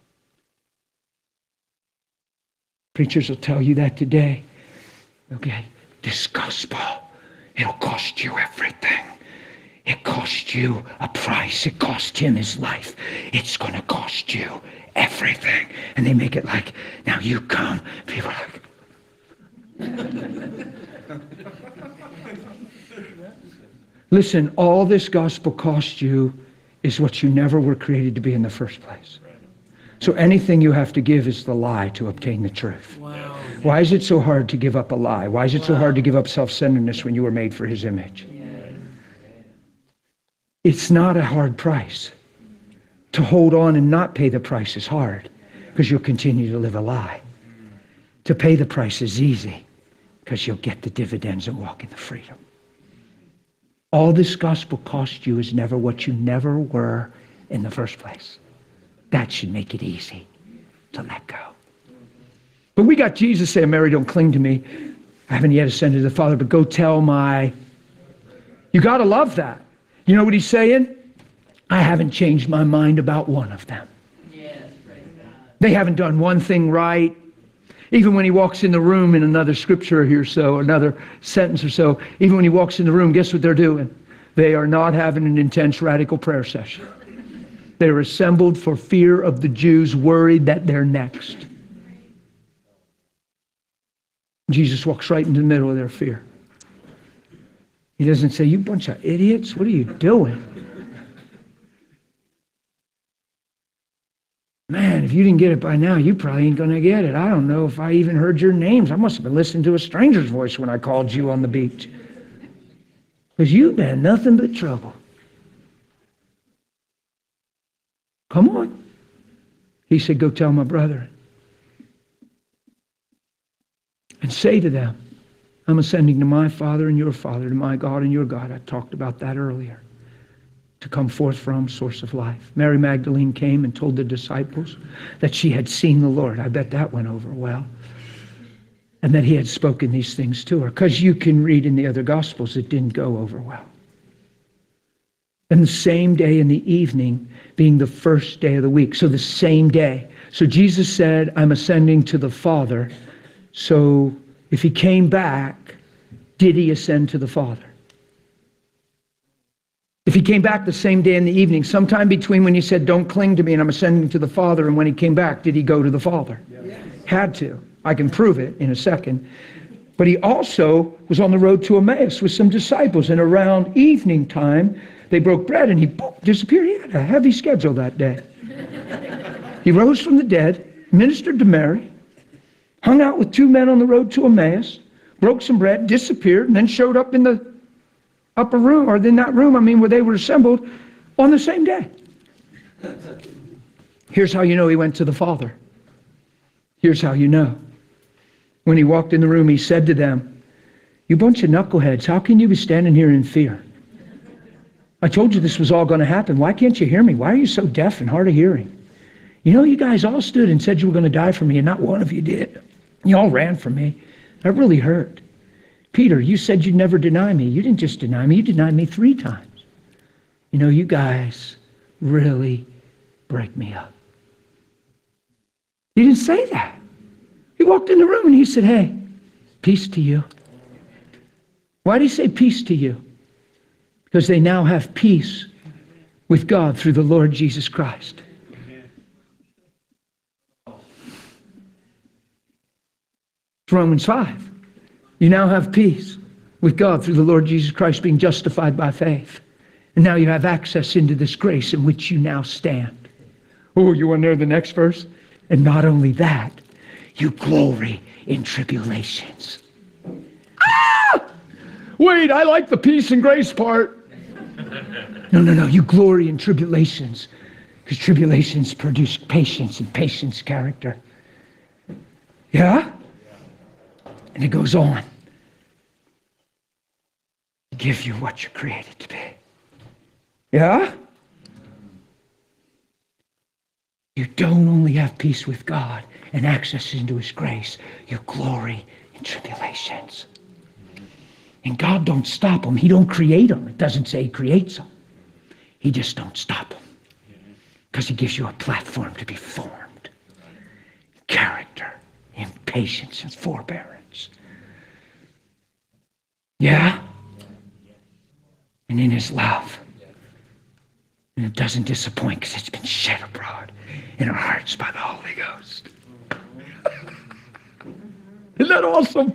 Preachers will tell you that today. Okay, this gospel, it'll cost you everything. It cost you a price. It cost him his life. It's going to cost you everything. And they make it like, now you come. People are like, listen, all this gospel cost you is what you never were created to be in the first place. So anything you have to give is the lie to obtain the truth. Wow. Why is it so hard to give up a lie? Why is it so hard to give up self-centeredness when you were made for his image? It's not a hard price. To hold on and not pay the price is hard because you'll continue to live a lie. To pay the price is easy because you'll get the dividends and walk in the freedom. All this gospel cost you is never what you never were in the first place. That should make it easy to let go. But we got Jesus saying, Mary, don't cling to me. I haven't yet ascended to the Father, but go tell my... You got to love that. You know what he's saying? I haven't changed my mind about one of them. Yes, praise God. They haven't done one thing right. Even when he walks in the room in another scripture here, so another sentence or so, even when he walks in the room, guess what they're doing? They are not having an intense radical prayer session. They're assembled for fear of the Jews, worried that they're next. Jesus walks right into the middle of their fear. He doesn't say, you bunch of idiots, what are you doing? Man, if you didn't get it by now, you probably ain't going to get it. I don't know if I even heard your names. I must have been listening to a stranger's voice when I called you on the beach. Because you've been nothing but trouble. Come on. He said, go tell my brethren. And say to them, I'm ascending to my Father and your Father, to my God and your God. I talked about that earlier. To come forth from source of life. Mary Magdalene came and told the disciples that she had seen the Lord. I bet that went over well. And that he had spoken these things to her. Because you can read in the other Gospels, it didn't go over well. And the same day in the evening, being the first day of the week. So the same day. So Jesus said, I'm ascending to the Father. So if he came back, did he ascend to the Father? If he came back the same day in the evening, sometime between when he said, don't cling to me and I'm ascending to the Father, and when he came back, did he go to the Father? Yes. Had to. I can prove it in a second. But he also was on the road to Emmaus with some disciples, and around evening time, they broke bread, and he boom, disappeared. He had a heavy schedule that day. He rose from the dead, ministered to Mary, hung out with two men on the road to Emmaus, broke some bread, disappeared, and then showed up in the upper room, or in that room, I mean, where they were assembled on the same day. Here's how you know he went to the Father. Here's how you know. When he walked in the room, he said to them, "You bunch of knuckleheads, how can you be standing here in fear? I told you this was all going to happen. Why can't you hear me? Why are you so deaf and hard of hearing? You know, you guys all stood and said you were going to die for me, and not one of you did. You all ran from me. That really hurt. Peter, you said you'd never deny me. You didn't just deny me, you denied me three times. You know, you guys really break me up." He didn't say that. He walked in the room and he said, "Hey, peace to you." Why did he say peace to you? Because they now have peace with God through the Lord Jesus Christ. It's Romans five. You now have peace with God through the Lord Jesus Christ, being justified by faith. And now you have access into this grace in which you now stand. Oh, you want to know the next verse? And not only that, you glory in tribulations. Ah! Wait, I like the peace and grace part. No, no, no, you glory in tribulations. Because tribulations produce patience, and patience character. Yeah? And it goes on to give you what you're created to be. Yeah? You don't only have peace with God and access into His grace, you glory in tribulations. And God don't stop them. He don't create them. It doesn't say He creates them. He just don't stop them. Because He gives you a platform to be formed. Character, in patience, and forbearance. Yeah? And in His love. And it doesn't disappoint because it's been shed abroad in our hearts by the Holy Ghost. Isn't that awesome?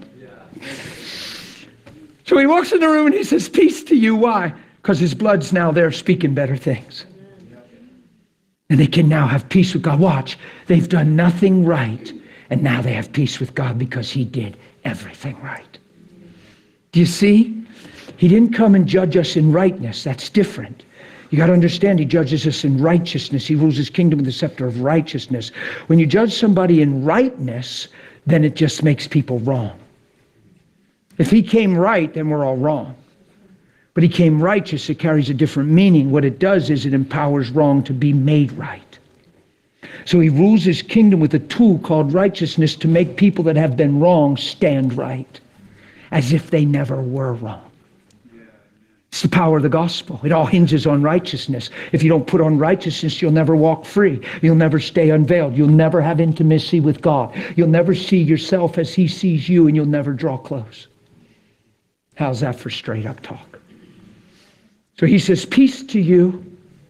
So he walks in the room and he says, "Peace to you." Why? Because his blood's now there speaking better things. And they can now have peace with God. Watch. They've done nothing right. And now they have peace with God because He did everything right. Do you see? He didn't come and judge us in rightness. That's different. You got to understand, He judges us in righteousness. He rules His kingdom with the scepter of righteousness. When you judge somebody in rightness, then it just makes people wrong. If He came right, then we're all wrong. But He came righteous, it carries a different meaning. What it does is it empowers wrong to be made right. So He rules His kingdom with a tool called righteousness to make people that have been wrong stand right, as if they never were wrong. It's the power of the gospel. It all hinges on righteousness. If you don't put on righteousness, you'll never walk free. You'll never stay unveiled. You'll never have intimacy with God. You'll never see yourself as He sees you, and you'll never draw close. How's that for straight up talk? So He says, "Peace to you."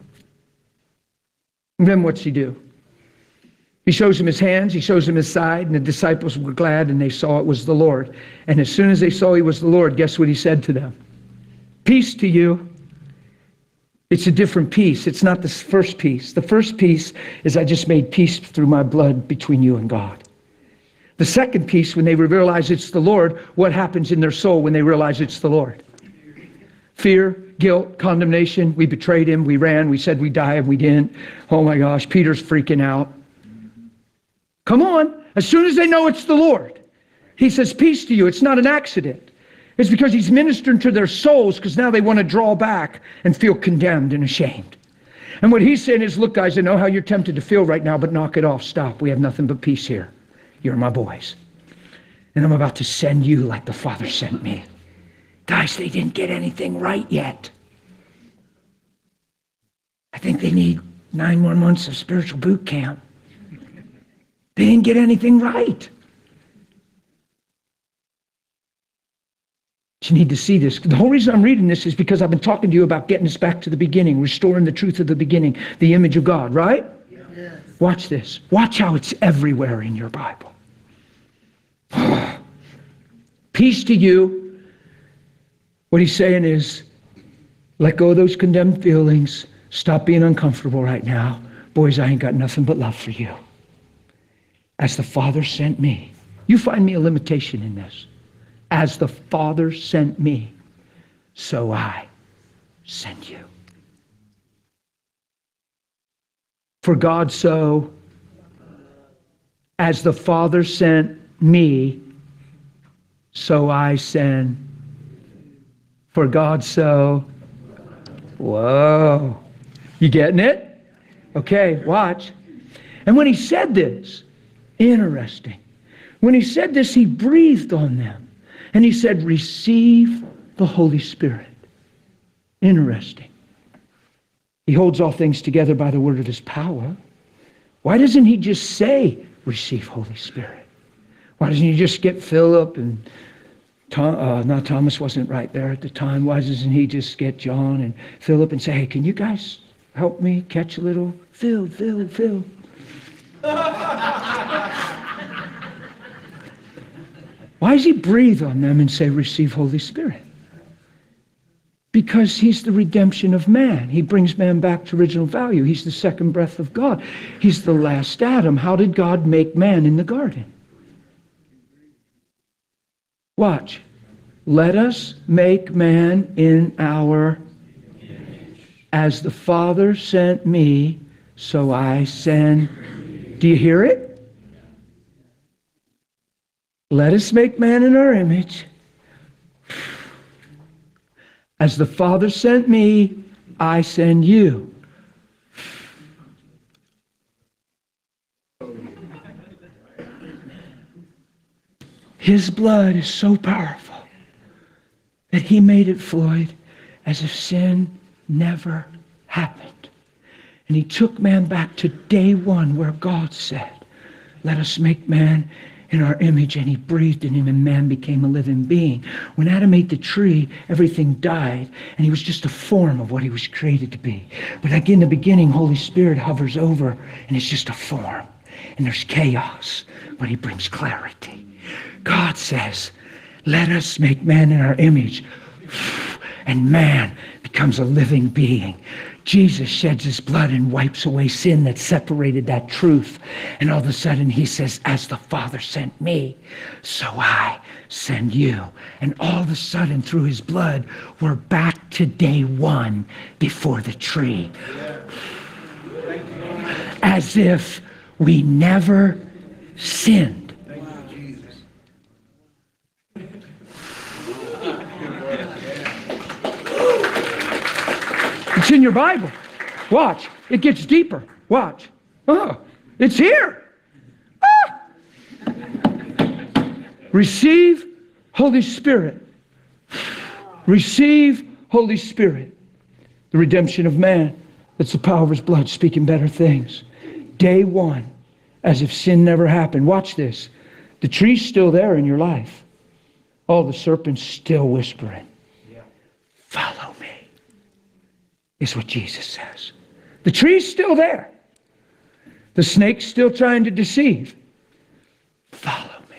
And then what's He do? He shows them His hands, He shows them His side, and the disciples were glad, and they saw it was the Lord. And as soon as they saw He was the Lord, guess what He said to them? "Peace to you." It's a different peace. It's not the first peace. The first peace is I just made peace through my blood between you and God. The second peace, when they realize it's the Lord, what happens in their soul when they realize it's the Lord? Fear, guilt, condemnation. We betrayed Him. We ran. We said we'd die and we didn't. Oh my gosh, Peter's freaking out. Come on. As soon as they know it's the Lord, He says, "Peace to you." It's not an accident. It's because He's ministering to their souls, because now they want to draw back and feel condemned and ashamed. And what He's saying is, look guys, I know how you're tempted to feel right now, but knock it off. Stop. We have nothing but peace here. You're my boys. And I'm about to send you like the Father sent me. Guys, they didn't get anything right yet. I think they need nine more months of spiritual boot camp. They didn't get anything right. You need to see this. The whole reason I'm reading this is because I've been talking to you about getting us back to the beginning, restoring the truth of the beginning, the image of God, right? Yes. Watch this. Watch how it's everywhere in your Bible. Peace to you. What he's saying is, let go of those condemned feelings. Stop being uncomfortable right now. Boys, I ain't got nothing but love for you. As the Father sent me. You find me a limitation in this. As the Father sent me, so I send you. For God so, as the Father sent me, so I send. For God so, whoa. You getting it? Okay, watch. And when he said this, interesting. When he said this, he breathed on them. And he said, receive the Holy Spirit. Interesting. He holds all things together by the word of his power. Why doesn't he just say, receive Holy Spirit? Why doesn't he just get Philip and Tom, uh, not Thomas wasn't right there at the time. Why doesn't he just get John and Philip and say, hey, can you guys help me catch a little? Phil, Phil, Phil. Why does he breathe on them and say, receive Holy Spirit? Because he's the redemption of man. He brings man back to original value. He's the second breath of God. He's the last Adam. How did God make man in the garden? Watch. Let us make man in our image. As the Father sent me, so I send. Do you hear it? Let us make man in our image. As the Father sent me, I send you. His blood is so powerful that he made it void as if sin never happened. And he took man back to day one where God said, let us make man in our image, and he breathed in him, and man became a living being. When Adam ate the tree, everything died, and he was just a form of what he was created to be. But like in the beginning, Holy Spirit hovers over, and it's just a form. And there's chaos, but he brings clarity. God says, let us make man in our image. And man becomes a living being. Jesus sheds his blood and wipes away sin that separated that truth. And all of a sudden he says, as the Father sent me, so I send you. And all of a sudden through his blood, we're back to day one before the tree. As if we never sinned. It's in your Bible. Watch. It gets deeper. Watch. Oh, it's here. Ah! Receive Holy Spirit. Receive Holy Spirit. The redemption of man. That's the power of his blood speaking better things. Day one. As if sin never happened. Watch this. The tree's still there in your life. Oh, the serpent's still whispering. Follow me. Is what Jesus says. The tree's still there. The snake's still trying to deceive. Follow me.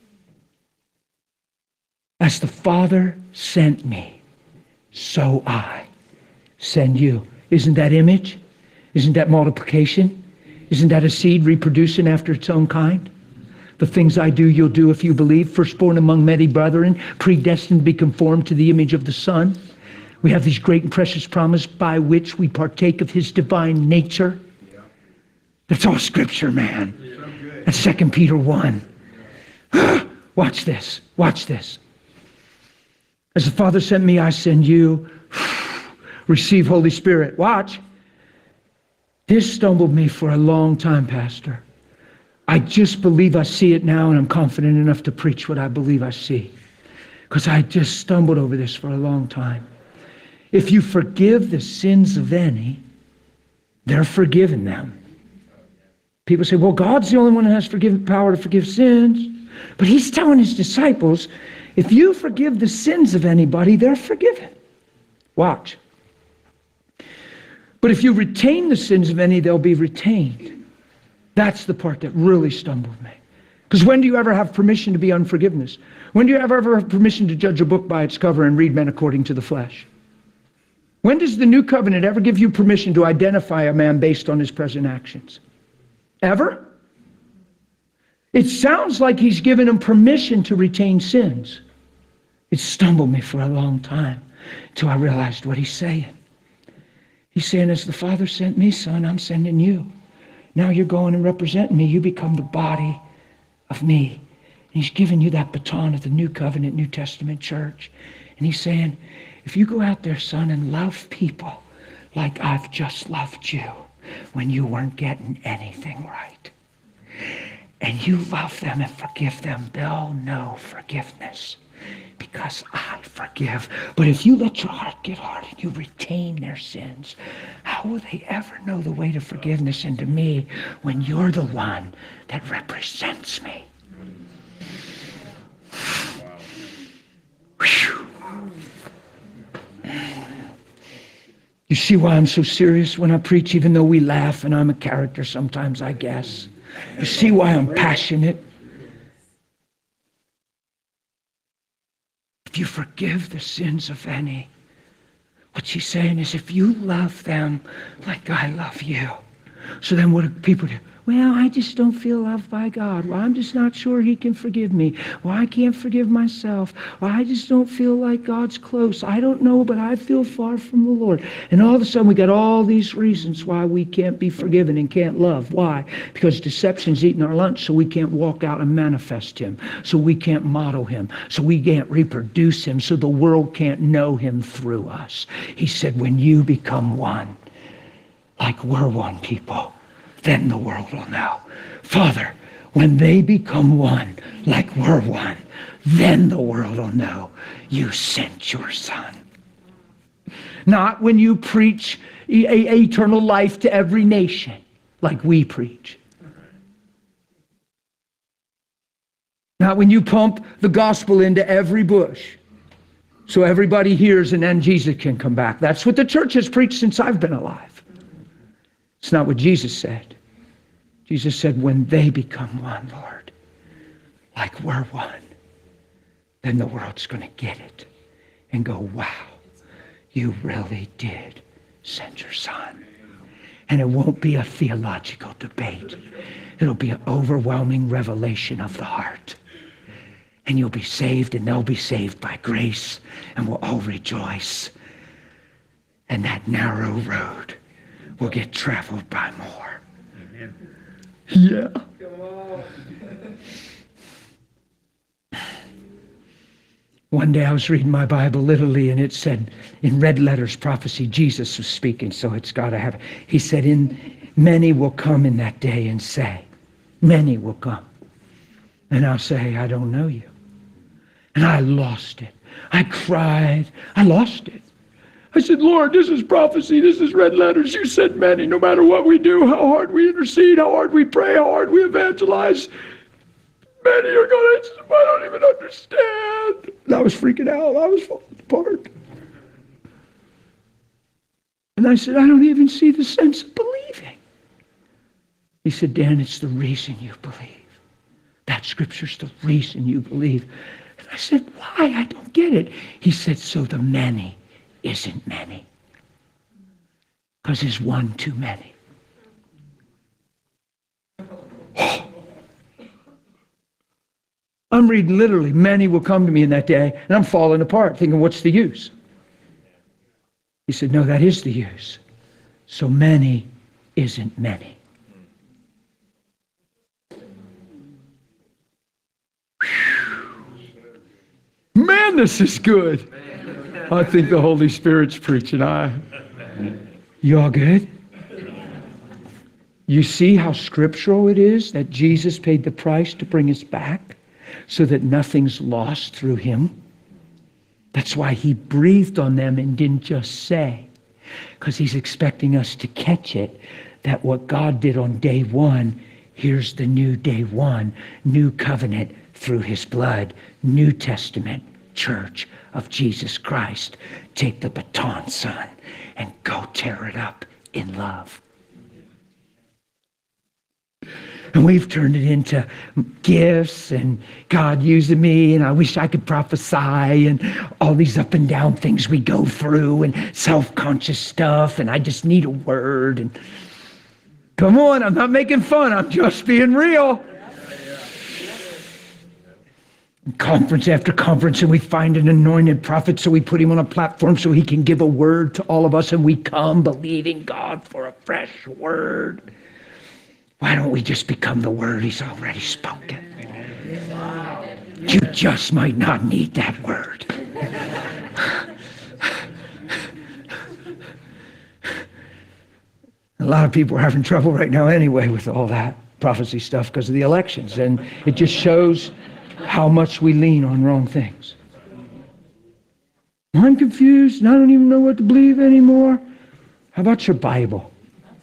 As the Father sent me, so I send you. Isn't that image? Isn't that multiplication? Isn't that a seed reproducing after its own kind? The things I do, you'll do if you believe. Firstborn among many brethren, predestined to be conformed to the image of the Son. We have these great and precious promises by which we partake of his divine nature. That's all scripture, man. That's Second Peter one. Watch this. Watch this. As the Father sent me, I send you. Receive Holy Spirit. Watch. This stumbled me for a long time, Pastor. I just believe I see it now, and I'm confident enough to preach what I believe I see. Because I just stumbled over this for a long time. If you forgive the sins of any, they're forgiven them. People say, well, God's the only one that has forgiven power to forgive sins. But he's telling his disciples, if you forgive the sins of anybody, they're forgiven. Watch. But if you retain the sins of any, they'll be retained. That's the part that really stumbled me. Because when do you ever have permission to be unforgiveness? When do you ever, ever have permission to judge a book by its cover and read men according to the flesh? When does the new covenant ever give you permission to identify a man based on his present actions? Ever? It sounds like he's given him permission to retain sins. It stumbled me for a long time until I realized what he's saying. He's saying, as the Father sent me, son, I'm sending you. Now you're going and representing me. You become the body of me. And he's giving you that baton of the New Covenant, New Testament church. And he's saying, if you go out there, son, and love people like I've just loved you when you weren't getting anything right, and you love them and forgive them, they'll know forgiveness because I forgive. But if you let your heart get hard and you retain their sins, how will they ever know the way to forgiveness and to me when you're the one that represents me? Whew. You see why I'm so serious when I preach, even though we laugh and I'm a character sometimes, I guess. You see why I'm passionate? If you forgive the sins of any, what she's saying is, if you love them like I love you. So then what do people do? Well, I just don't feel loved by God. Well, I'm just not sure he can forgive me. Well, I can't forgive myself. Well, I just don't feel like God's close. I don't know, but I feel far from the Lord. And all of a sudden we got all these reasons why we can't be forgiven and can't love. Why? Because deception's eating our lunch, so we can't walk out and manifest him. So we can't model him. So we can't reproduce him. So the world can't know him through us. He said, when you become one, like we're one, people, then the world will know. Father, when they become one, like we're one, then the world will know you sent your son. Not when you preach e- e- eternal life to every nation, like we preach. Not when you pump the gospel into every bush, so everybody hears and then Jesus can come back. That's what the church has preached since I've been alive. It's not what Jesus said. Jesus said, when they become one, Lord, like we're one, then the world's going to get it and go, wow, you really did send your son. And it won't be a theological debate. It'll be an overwhelming revelation of the heart. And you'll be saved, and they'll be saved by grace, and we'll all rejoice. And that narrow road will get traveled by more. Amen. Yeah. One day I was reading my Bible literally, and it said in red letters, prophecy, Jesus was speaking, so it's got to have it. He said, in many will come in that day and say, many will come. And I'll say, I don't know you. And I lost it. I cried. I lost it. I said, Lord, this is prophecy. This is red letters. You said many, no matter what we do, how hard we intercede, how hard we pray, how hard we evangelize. Many are going to, I don't even understand. And I was freaking out. I was falling apart. And I said, I don't even see the sense of believing. He said, Dan, it's the reason you believe. That scripture's the reason you believe. And I said, why? I don't get it. He said, so the many isn't many. Because there's one too many. I'm reading literally, many will come to me in that day, and I'm falling apart, thinking, what's the use? He said, no, that is the use. So many isn't many. Man, this is good. I think the Holy Spirit's preaching. I, you all good? You see how scriptural it is that Jesus paid the price to bring us back so that nothing's lost through him? That's why he breathed on them and didn't just say, because he's expecting us to catch it, that what God did on day one, here's the new day one, new covenant through his blood, New Testament church of Jesus Christ. Take the baton, son, and go tear it up in love. And we've turned it into gifts and God using me and I wish I could prophesy and all these up and down things we go through and self-conscious stuff and I just need a word. And come on, I'm not making fun. I'm just being real. Conference after conference, and we find an anointed prophet, so we put him on a platform so he can give a word to all of us, and we come believing God for a fresh word. Why don't we just become the word he's already spoken? You just might not need that word. A lot of people are having trouble right now anyway with all that prophecy stuff because of the elections, and it just shows how much we lean on wrong things. I'm confused and I don't even know what to believe anymore. How about your Bible?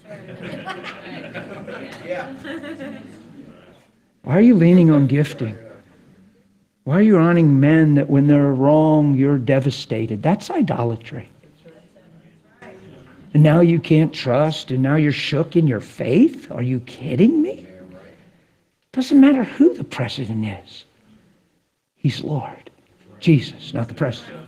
Why are you leaning on gifting? Why are you honoring men that when they're wrong, you're devastated? That's idolatry. And now you can't trust and now you're shook in your faith? Are you kidding me? Doesn't matter who the president is. He's Lord. Jesus, not the president.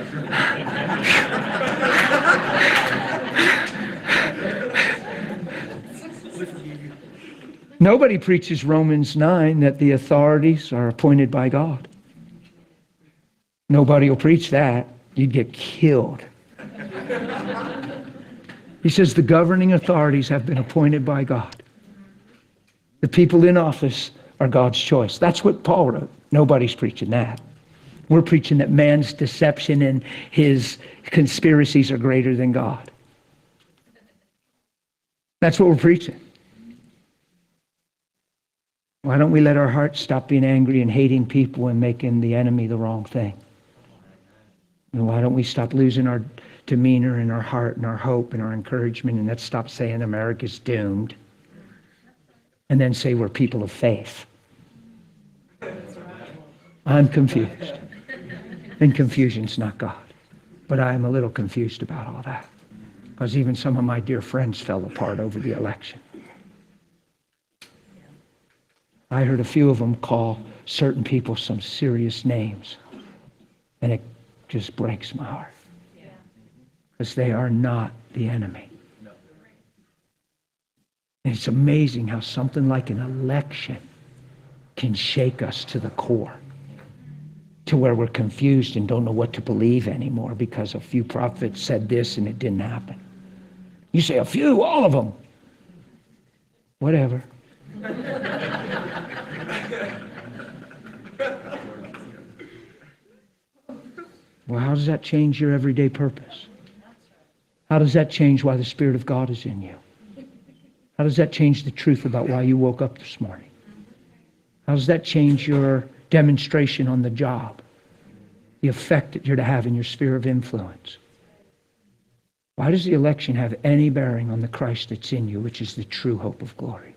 Nobody preaches Romans nine that the authorities are appointed by God. Nobody will preach that. You'd get killed. He says the governing authorities have been appointed by God. The people in office are God's choice. That's what Paul wrote. Nobody's preaching that. We're preaching that man's deception and his conspiracies are greater than God. That's what we're preaching. Why don't we let our hearts stop being angry and hating people and making the enemy the wrong thing? And why don't we stop losing our demeanor and our heart and our hope and our encouragement, and let's stop saying America's doomed and then say we're people of faith? I'm confused. And confusion's not God. But I am a little confused about all that. Because even some of my dear friends fell apart over the election. I heard a few of them call certain people some serious names. And it just breaks my heart. Because they are not the enemy. And it's amazing how something like an election can shake us to the core. To where we're confused and don't know what to believe anymore because a few prophets said this and it didn't happen. You say a few, all of them. Whatever. Well, how does that change your everyday purpose? How does that change why the Spirit of God is in you? How does that change the truth about why you woke up this morning? How does that change your demonstration on the job? The effect that you're to have in your sphere of influence? Why does the election have any bearing on the Christ that's in you, which is the true hope of glory?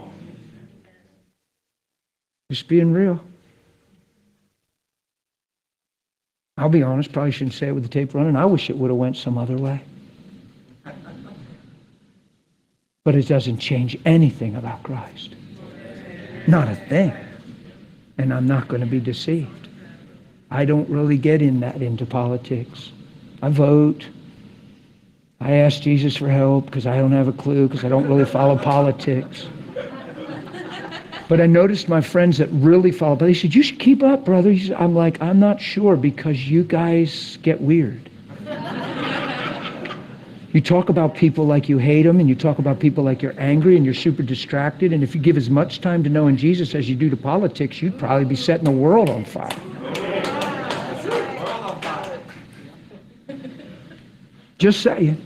Just being real. I'll be honest, probably shouldn't say it with the tape running. I wish it would have went some other way. But it doesn't change anything about Christ. Not a thing. And I'm not going to be deceived. I don't really get in that into politics. I vote. I ask Jesus for help because I don't have a clue, because I don't really follow politics. But I noticed my friends that really follow, but they said, you should keep up, brother. I'm like, I'm not sure, because you guys get weird. You talk about people like you hate them, and you talk about people like you're angry and you're super distracted, and if you give as much time to knowing Jesus as you do to politics, you'd probably be setting the world on fire. Just saying.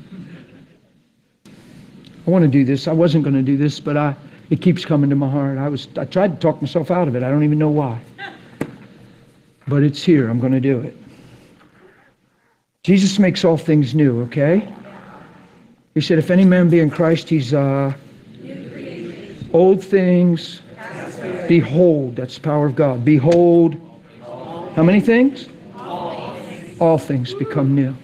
I want to do this. I wasn't going to do this, but I it keeps coming to my heart. I was I tried to talk myself out of it. I don't even know why. But it's here. I'm going to do it. Jesus makes all things new, okay? He said, if any man be in Christ, he's uh, old things. Behold, that's the power of God. Behold, how many things? All things become new.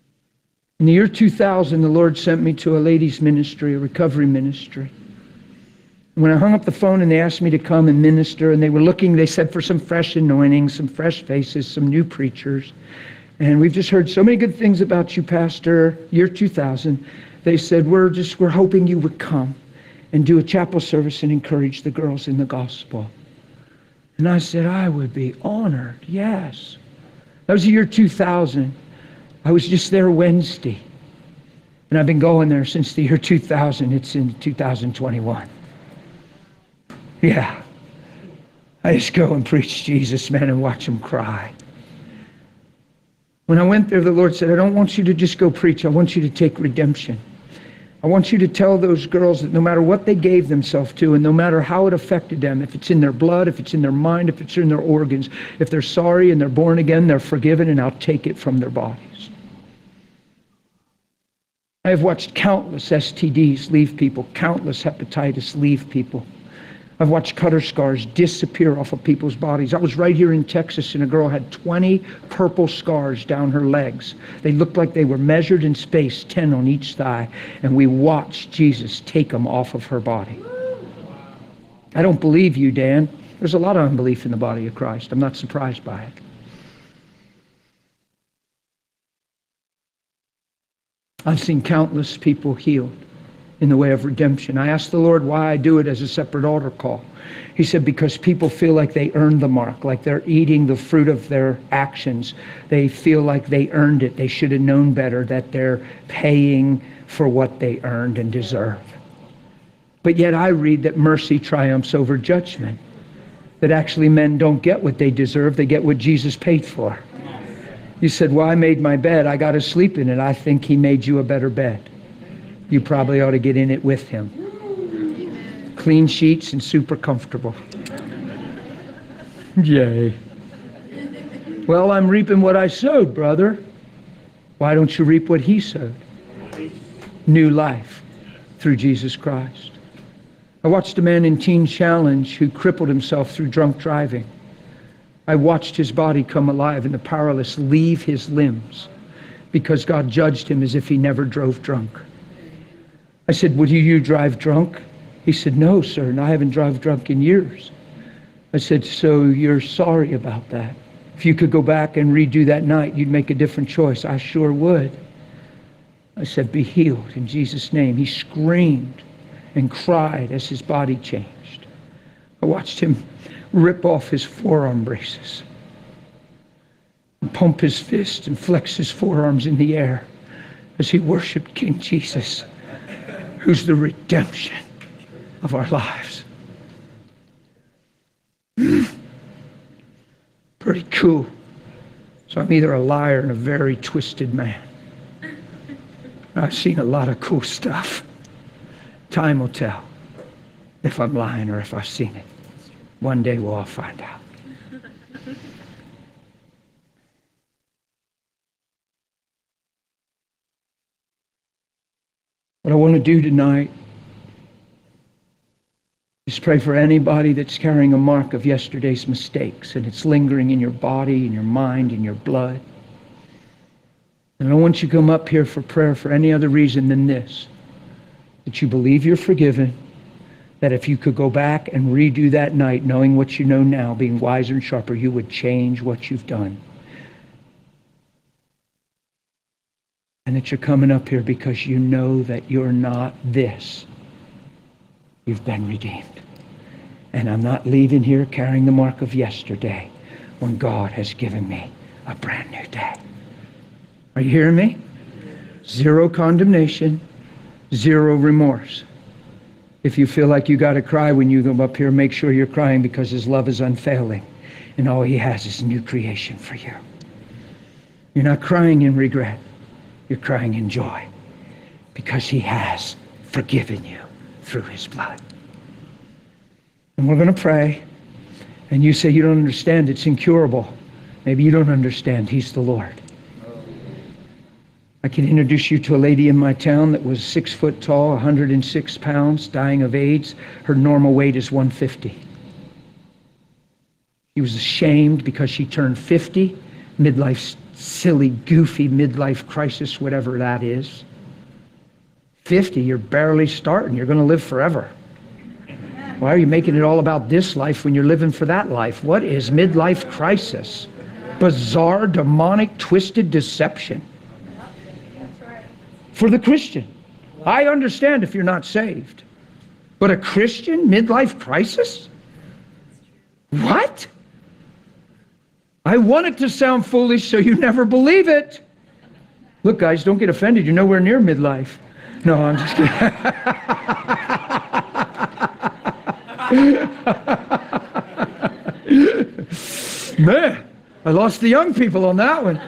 In the year two thousand, the Lord sent me to a ladies' ministry, a recovery ministry. When I hung up the phone and they asked me to come and minister, and they were looking, they said, for some fresh anointings, some fresh faces, some new preachers. And we've just heard so many good things about you, Pastor, year two thousand. They said, we're just, we're hoping you would come and do a chapel service and encourage the girls in the gospel. And I said, I would be honored, yes. That was the year two thousand. I was just there Wednesday. And I've been going there since the year two thousand. It's in two thousand twenty-one. Yeah. I just go and preach Jesus, man, and watch them cry. When I went there, the Lord said, I don't want you to just go preach. I want you to take redemption. I want you to tell those girls that no matter what they gave themselves to, and no matter how it affected them, if it's in their blood, if it's in their mind, if it's in their organs, if they're sorry and they're born again, they're forgiven, and I'll take it from their bodies. I have watched countless S T Ds leave people, countless hepatitis leave people. I've watched cutter scars disappear off of people's bodies. I was right here in Texas, and a girl had twenty purple scars down her legs. They looked like they were measured in space, ten on each thigh, and we watched Jesus take them off of her body. I don't believe you, Dan. There's a lot of unbelief in the body of Christ. I'm not surprised by it. I've seen countless people healed in the way of redemption. I asked the Lord why I do it as a separate altar call. He said, because people feel like they earned the mark, like they're eating the fruit of their actions. They feel like they earned it. They should have known better, that they're paying for what they earned and deserve. But yet I read that mercy triumphs over judgment. That actually men don't get what they deserve. They get what Jesus paid for. You said, well, I made my bed. I got to sleep in it. I think he made you a better bed. You probably ought to get in it with him. Clean sheets and super comfortable. Yay. Well, I'm reaping what I sowed, brother. Why don't you reap what he sowed? New life through Jesus Christ. I watched a man in Teen Challenge who crippled himself through drunk driving. I watched his body come alive and the powerless leave his limbs because God judged him as if he never drove drunk. I said, would you drive drunk? He said, no, sir, and I haven't driven drunk in years. I said, so you're sorry about that. If you could go back and redo that night, you'd make a different choice. I sure would. I said, be healed in Jesus' name. He screamed and cried as his body changed. I watched him rip off his forearm braces and pump his fist and flex his forearms in the air as he worshiped King Jesus, who's the redemption of our lives. Pretty cool. So I'm either a liar and a very twisted man. I've seen a lot of cool stuff. Time will tell if I'm lying or if I've seen it. One day we'll all find out. What I want to do tonight is pray for anybody that's carrying a mark of yesterday's mistakes and it's lingering in your body, in your mind, in your blood. And I don't want you to come up here for prayer for any other reason than this, that you believe you're forgiven, that if you could go back and redo that night, knowing what you know now, being wiser and sharper, you would change what you've done. And that you're coming up here because you know that you're not this. You've been redeemed. And I'm not leaving here carrying the mark of yesterday when God has given me a brand new day. Are you hearing me? Zero condemnation, zero remorse. If you feel like you got to cry when you come up here, make sure you're crying because his love is unfailing. And all he has is new creation for you. You're not crying in regret. You're crying in joy because he has forgiven you through his blood. And we're going to pray. And you say you don't understand, it's incurable. Maybe you don't understand, he's the Lord. I can introduce you to a lady in my town that was six foot tall, one hundred six pounds, dying of AIDS. Her normal weight is one fifty. She was ashamed because she turned fifty, midlife, silly, goofy midlife crisis, whatever that is. fifty, you're barely starting. You're going to live forever. Why are you making it all about this life when you're living for that life? What is midlife crisis? Bizarre, demonic, twisted deception. For the Christian. I understand if you're not saved. But a Christian midlife crisis? What? I want it to sound foolish so you never believe it. Look, guys, don't get offended. You're nowhere near midlife. No, I'm just kidding. Man, I lost the young people on that one.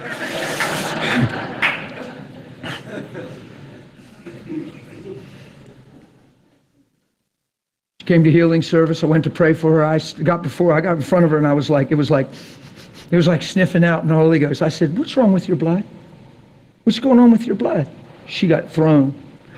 She came to healing service. I went to pray for her. I got before I got in front of her, and I was like, it was like, it was like sniffing out in the Holy Ghost. I said, "What's wrong with your blood? What's going on with your blood?" She got thrown.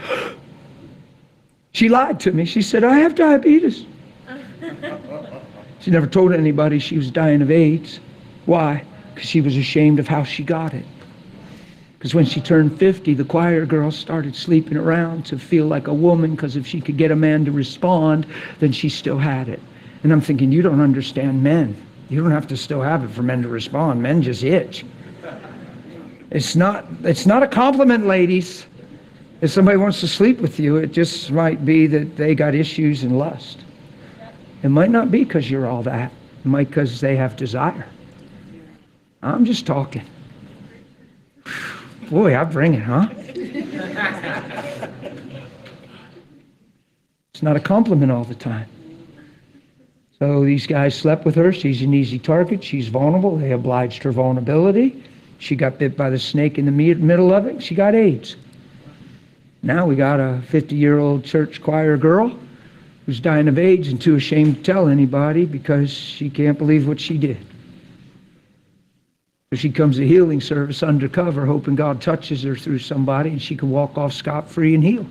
She lied to me. She said, "I have diabetes." She never told anybody she was dying of AIDS. Why? Because she was ashamed of how she got it. Because when she turned fifty, the choir girls started sleeping around to feel like a woman, because if she could get a man to respond, then she still had it. And I'm thinking, you don't understand men. You don't have to still have it for men to respond. Men just itch. It's not, it's not a compliment, ladies. If somebody wants to sleep with you, it just might be that they got issues and lust. It might not be because you're all that. It might because they have desire. I'm just talking. Boy, I bring it, huh? It's not a compliment all the time. So these guys slept with her. She's an easy target. She's vulnerable. They obliged her vulnerability. She got bit by the snake in the middle of it. She got AIDS. Now we got a fifty-year-old church choir girl who's dying of AIDS and too ashamed to tell anybody because she can't believe what she did. So she comes to healing service undercover, hoping God touches her through somebody and she can walk off scot-free and healed.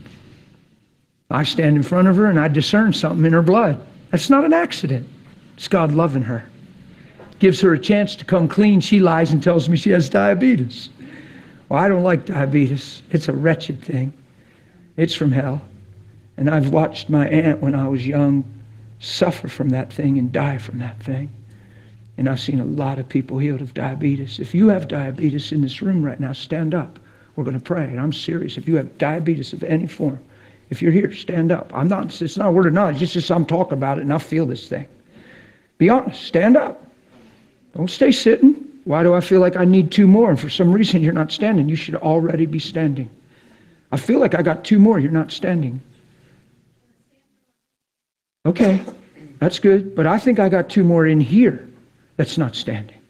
I stand in front of her and I discern something in her blood. That's not an accident. It's God loving her. Gives her a chance to come clean. She lies and tells me she has diabetes. Well, I don't like diabetes. It's a wretched thing. It's from hell. And I've watched my aunt when I was young suffer from that thing and die from that thing. And I've seen a lot of people healed of diabetes. If you have diabetes in this room right now, stand up. We're going to pray. And I'm serious. If you have diabetes of any form, if you're here, stand up. I'm not, it's not a word of knowledge. It's just I'm talking about it and I feel this thing. Be honest. Stand up. Don't stay sitting. Why do I feel like I need two more? And for some reason you're not standing. You should already be standing. I feel like I got two more. You're not standing. Okay, that's good. But I think I got two more in here that's not standing.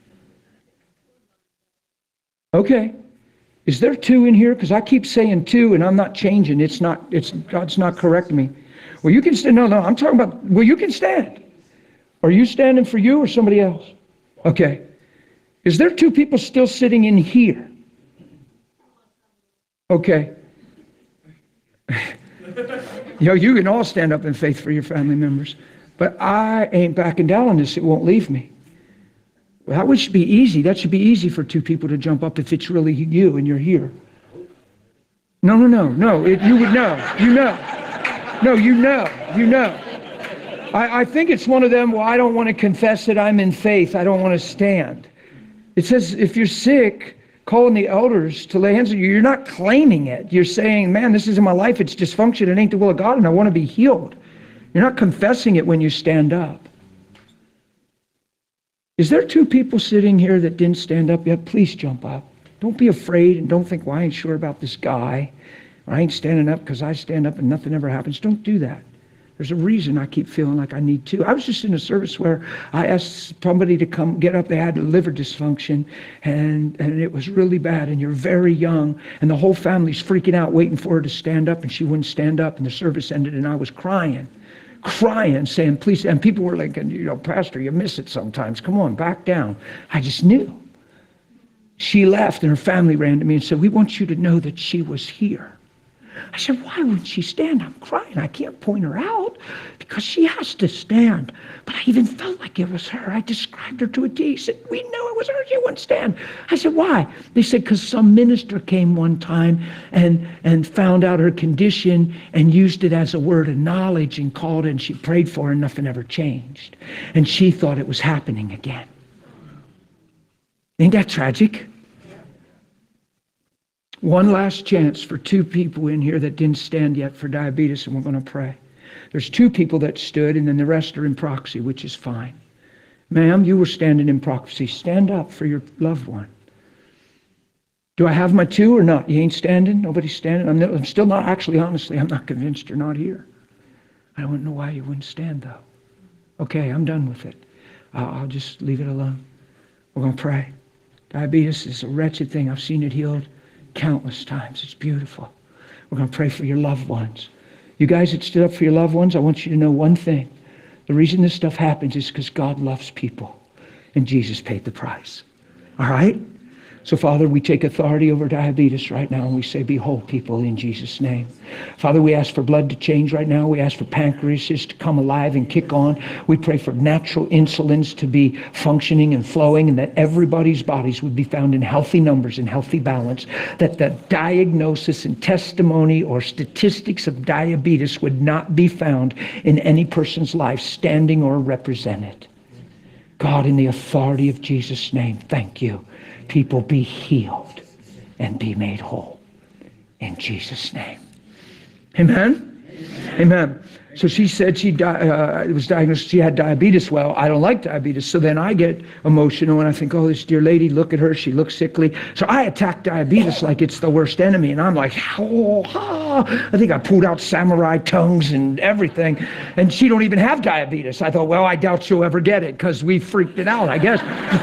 Okay. Is there two in here? Because I keep saying two and I'm not changing. It's not, it's, God's not correcting me. Well, you can stand. No, no, I'm talking about, well, you can stand. Are you standing for you or somebody else? Okay. Is there two people still sitting in here? Okay. You know, you can all stand up in faith for your family members. But I ain't backing down on this. It won't leave me. Well, that should be easy. That should be easy for two people to jump up if it's really you and you're here. No, no, no, no. It, you would know. You know. No, you know. You know. I, I think it's one of them, well, I don't want to confess that I'm in faith. I don't want to stand. It says if you're sick, calling the elders to lay hands on you, you're not claiming it. You're saying, man, this isn't my life. It's dysfunction. It ain't the will of God, and I want to be healed. You're not confessing it when you stand up. Is there two people sitting here that didn't stand up yet? Please jump up. Don't be afraid and don't think, well, I ain't sure about this guy. Or I ain't standing up because I stand up and nothing ever happens. Don't do that. There's a reason I keep feeling like I need to. I was just in a service where I asked somebody to come get up. They had liver dysfunction, and, and it was really bad, and you're very young, and the whole family's freaking out, waiting for her to stand up, and she wouldn't stand up, and the service ended, and I was crying, crying, saying, please, and people were like, you know, Pastor, you miss it sometimes. Come on, back down. I just knew. She left, and her family ran to me and said, we want you to know that she was here. I said, why would she stand? I'm crying. I can't point her out because she has to stand. But I even felt like it was her. I described her to a T. He said, we knew it was her. She wouldn't stand. I said, why? They said, because some minister came one time and, and found out her condition and used it as a word of knowledge and called it, and she prayed for her and nothing ever changed. And she thought it was happening again. Ain't that tragic? One last chance for two people in here that didn't stand yet for diabetes, and we're going to pray. There's two people that stood, and then the rest are in proxy, which is fine. Ma'am, you were standing in proxy. Stand up for your loved one. Do I have my two or not? You ain't standing? Nobody's standing? I'm, no, I'm still not, actually, honestly, I'm not convinced you're not here. I don't know why you wouldn't stand, though. Okay, I'm done with it. Uh, I'll just leave it alone. We're going to pray. Diabetes is a wretched thing. I've seen it healed countless times. It's beautiful. We're going to pray for your loved ones. You guys that stood up for your loved ones, I want you to know one thing. The reason this stuff happens is because God loves people, and Jesus paid the price. All right? So, Father, we take authority over diabetes right now, and we say, be whole, people, in Jesus' name. Father, we ask for blood to change right now. We ask for pancreases to come alive and kick on. We pray for natural insulins to be functioning and flowing, and that everybody's bodies would be found in healthy numbers and healthy balance, that the diagnosis and testimony or statistics of diabetes would not be found in any person's life, standing or represented. God, in the authority of Jesus' name, thank you. People be healed and be made whole in Jesus' name. Amen? Amen. Amen. So she said she di- uh, was diagnosed, she had diabetes. Well, I don't like diabetes. So then I get emotional and I think, oh, this dear lady, look at her. She looks sickly. So I attack diabetes like it's the worst enemy. And I'm like, oh, ah. I think I pulled out samurai tongues and everything. And she don't even have diabetes. I thought, well, I doubt she'll ever get it because we freaked it out, I guess.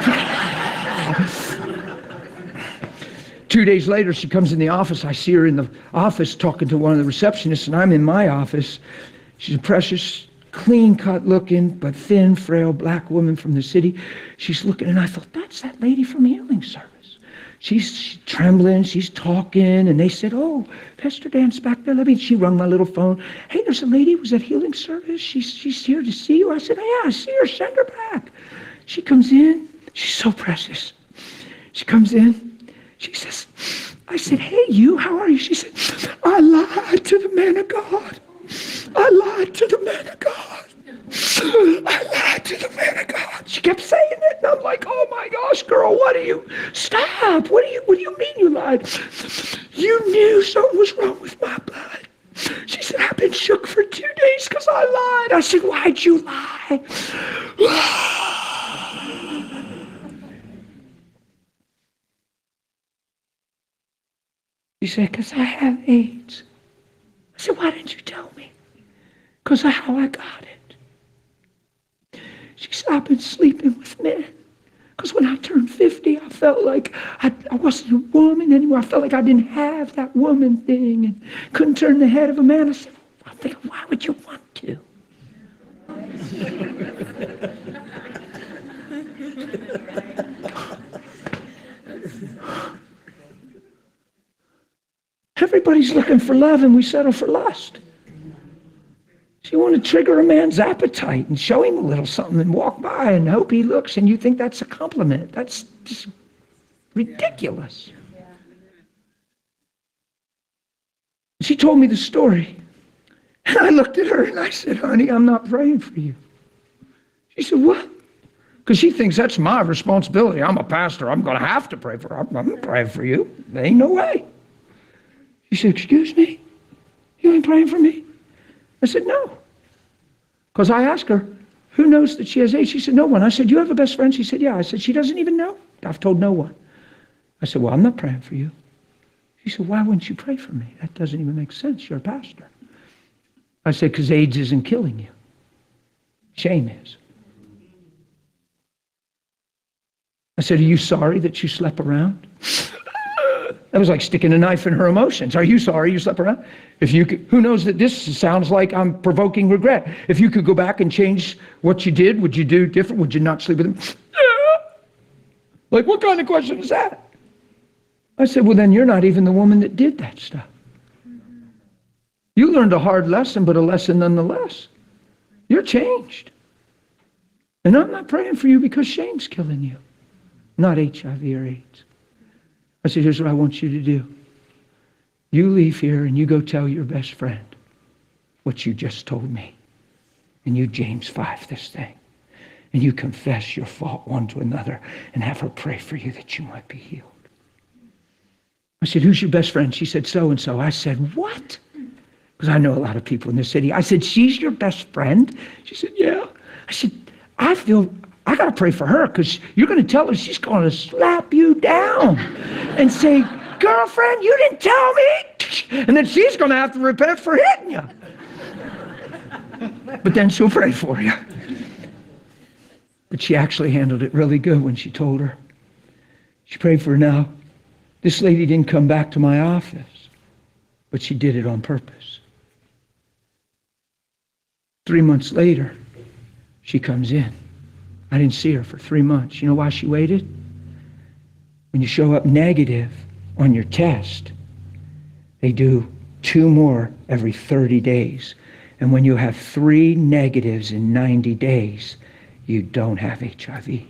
Two days later, she comes in the office. I see her in the office talking to one of the receptionists, and I'm in my office. She's a precious, clean-cut looking, but thin, frail black woman from the city. She's looking, and I thought, that's that lady from Healing Service. She's, she's trembling, she's talking, and they said, oh, Pastor Dan's back there. Let me, she rung my little phone. Hey, there's a lady who was at Healing Service. She's, she's here to see you. I said, yeah, I see her. Send her back. She comes in. She's so precious. She comes in. She says, I said, hey, you, how are you? She said, I lied to the man of God. I lied to the man of God. I lied to the man of God. She kept saying it, and I'm like, oh my gosh, girl, what do you, stop. What do you, what do you mean you lied? You knew something was wrong with my blood. She said, I've been shook for two days because I lied. I said, why'd you lie? She said, because I have AIDS. I said, why didn't you tell me? Because of how I got it. She said, I've been sleeping with men. Because when I turned fifty, I felt like I, I wasn't a woman anymore. I felt like I didn't have that woman thing and couldn't turn the head of a man. I said, I'm thinking, why would you want to? Everybody's looking for love, and we settle for lust. So you want to trigger a man's appetite and show him a little something and walk by and hope he looks, and you think that's a compliment. That's just ridiculous. She told me the story, and I looked at her and I said, honey, I'm not praying for you. She said, what? Because she thinks that's my responsibility. I'm a pastor. I'm going to have to pray for her. I'm not praying for you. There ain't no way. She said, excuse me? You ain't praying for me? I said, no. Because I asked her, who knows that she has AIDS? She said, no one. I said, you have a best friend? She said, yeah. I said, she doesn't even know. I've told no one. I said, well, I'm not praying for you. She said, why wouldn't you pray for me? That doesn't even make sense. You're a pastor. I said, because AIDS isn't killing you. Shame is. I said, are you sorry that you slept around? That was like sticking a knife in her emotions. Are you sorry you slept around? If you could, who knows that this sounds like I'm provoking regret. If you could go back and change what you did, would you do different? Would you not sleep with him? Like, what kind of question is that? I said, well, then you're not even the woman that did that stuff. You learned a hard lesson, but a lesson nonetheless. You're changed. And I'm not praying for you because shame's killing you, not H I V or AIDS. I said, here's what I want you to do. You leave here and you go tell your best friend what you just told me. And you James five this thing. And you confess your fault one to another and have her pray for you that you might be healed. I said, who's your best friend? She said, so-and-so. I said, what? Because I know a lot of people in this city. I said, she's your best friend? She said, yeah. I said, I feel, I got to pray for her because you're going to tell her she's going to slap you down and say, girlfriend, you didn't tell me. And then she's going to have to repent for hitting you. But then she'll pray for you. But she actually handled it really good when she told her. She prayed for her now. This lady didn't come back to my office, but she did it on purpose. Three months later, she comes in. I didn't see her for three months. You know why she waited? When you show up negative on your test, they do two more every thirty days. And when you have three negatives in ninety days, you don't have H I V.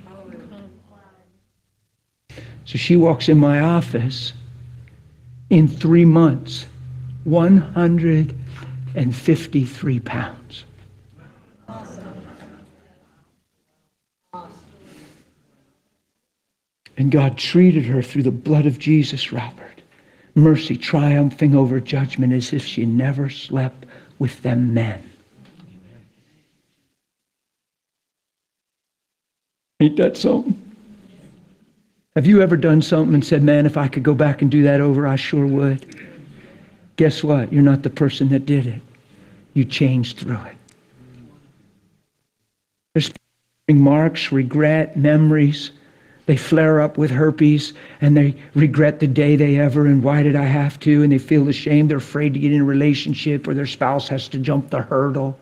So she walks in my office in three months, one hundred fifty-three pounds. And God treated her through the blood of Jesus, Robert. Mercy triumphing over judgment as if she never slept with them men. Ain't that something? Have you ever done something and said, man, if I could go back and do that over, I sure would? Guess what? You're not the person that did it. You changed through it. There's marks, regret, memories. They flare up with herpes and they regret the day they ever, and why did I have to? And they feel ashamed. They're afraid to get in a relationship or their spouse has to jump the hurdle.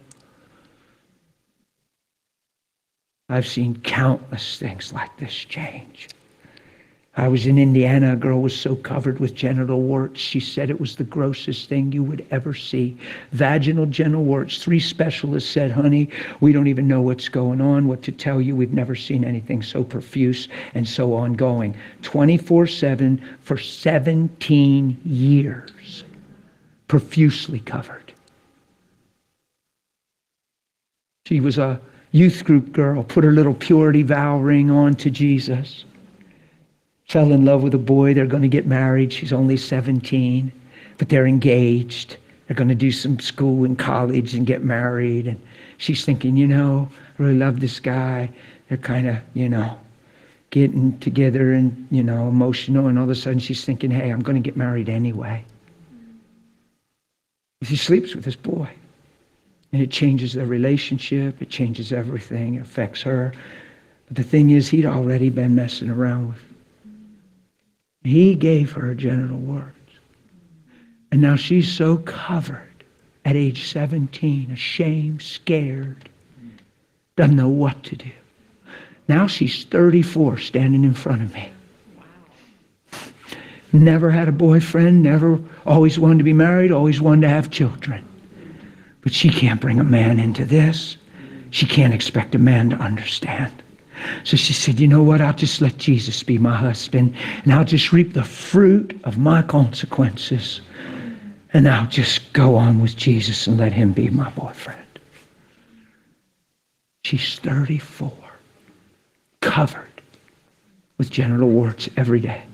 I've seen countless things like this change. I was in Indiana. A girl was so covered with genital warts. She said it was the grossest thing you would ever see. Vaginal genital warts. Three specialists said, honey, we don't even know what's going on, what to tell you. We've never seen anything so profuse and so ongoing. twenty-four seven for seventeen years. Profusely covered. She was a youth group girl, put her little purity vow ring on to Jesus. Fell in love with a boy. They're going to get married. She's only seventeen, but they're engaged. They're going to do some school and college and get married. And she's thinking, you know, I really love this guy. They're kind of, you know, getting together and, you know, emotional. And all of a sudden she's thinking, hey, I'm going to get married anyway. She sleeps with this boy. And it changes their relationship. It changes everything. It affects her. But the thing is, he'd already been messing around with. He gave her genital warts. And now she's so covered at age seventeen, ashamed, scared, doesn't know what to do. Now she's thirty-four standing in front of me. Never had a boyfriend, never, always wanted to be married, always wanted to have children. But she can't bring a man into this. She can't expect a man to understand. So she said, you know what, I'll just let Jesus be my husband, and I'll just reap the fruit of my consequences, and I'll just go on with Jesus and let him be my boyfriend. She's thirty-four, covered with genital warts every day.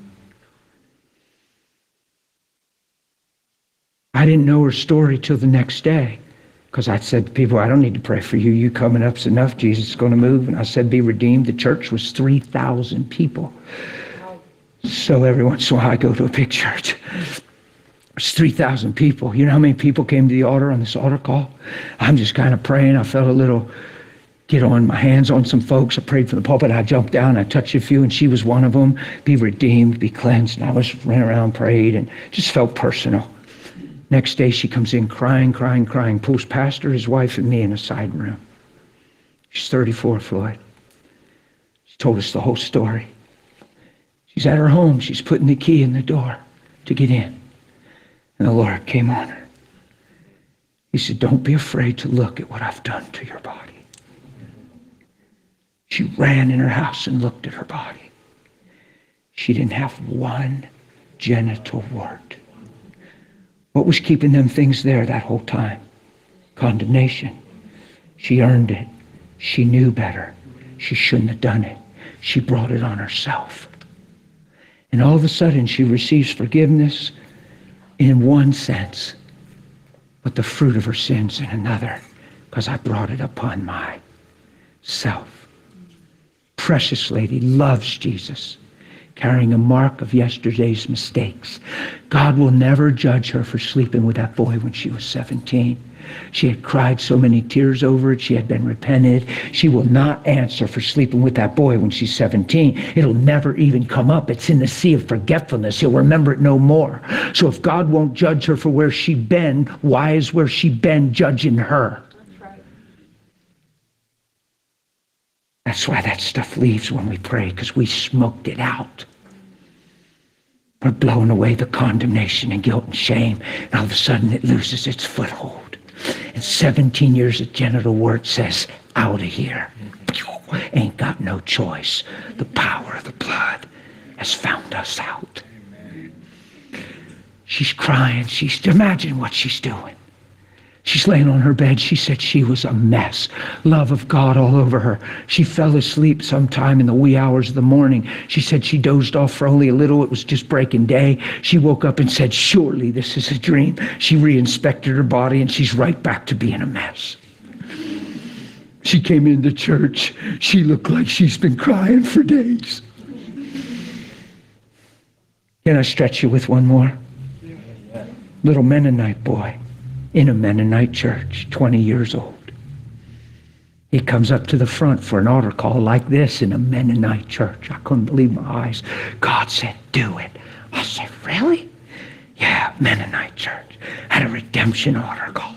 I didn't know her story till the next day. Because I said to people, I don't need to pray for you. You coming up's enough. Jesus is going to move. And I said, be redeemed. The church was three thousand people. So every once in a while I go to a big church. It's three thousand people. You know how many people came to the altar on this altar call? I'm just kind of praying. I felt a little, get on my hands on some folks. I prayed for the pulpit. I jumped down. I touched a few, and she was one of them. Be redeemed, be cleansed. And I was ran around, prayed, and just felt personal. Next day she comes in crying, crying, crying, pulls pastor, his wife, and me in a side room. She's thirty-four, Floyd. She told us the whole story. She's at her home. She's putting the key in the door to get in. And the Lord came on her. He said, don't be afraid to look at what I've done to your body. She ran in her house and looked at her body. She didn't have one genital wart. What was keeping them things there that whole time? Condemnation. She earned it. She knew better. She shouldn't have done it. She brought it on herself. And all of a sudden she receives forgiveness in one sense, but the fruit of her sins in another, because I brought it upon myself. Precious lady loves Jesus, carrying a mark of yesterday's mistakes. God will never judge her for sleeping with that boy when she was seventeen. She had cried so many tears over it. She had been repented. She will not answer for sleeping with that boy when she's seventeen. It'll never even come up. It's in the sea of forgetfulness. He'll remember it no more. So if God won't judge her for where she been, why is where she been judging her? That's right. That's why that stuff leaves when we pray, because we smoked it out. We're blowing away the condemnation and guilt and shame, and all of a sudden it loses its foothold. And seventeen years of genital wart says, out of here. Ain't got no choice. The power of the blood has found us out. She's crying. She's, imagine what she's doing. She's laying on her bed. She said she was a mess. Love of God all over her. She fell asleep sometime in the wee hours of the morning. She said she dozed off for only a little. It was just breaking day. She woke up and said, surely this is a dream. She re-inspected her body and she's right back to being a mess. She came into church. She looked like she's been crying for days. Can I stretch you with one more? Little Mennonite boy in a Mennonite church, twenty years old. He comes up to the front for an altar call like this in a Mennonite church. I couldn't believe my eyes. God said, do it. I said, really? Yeah, Mennonite church. Had a redemption altar call.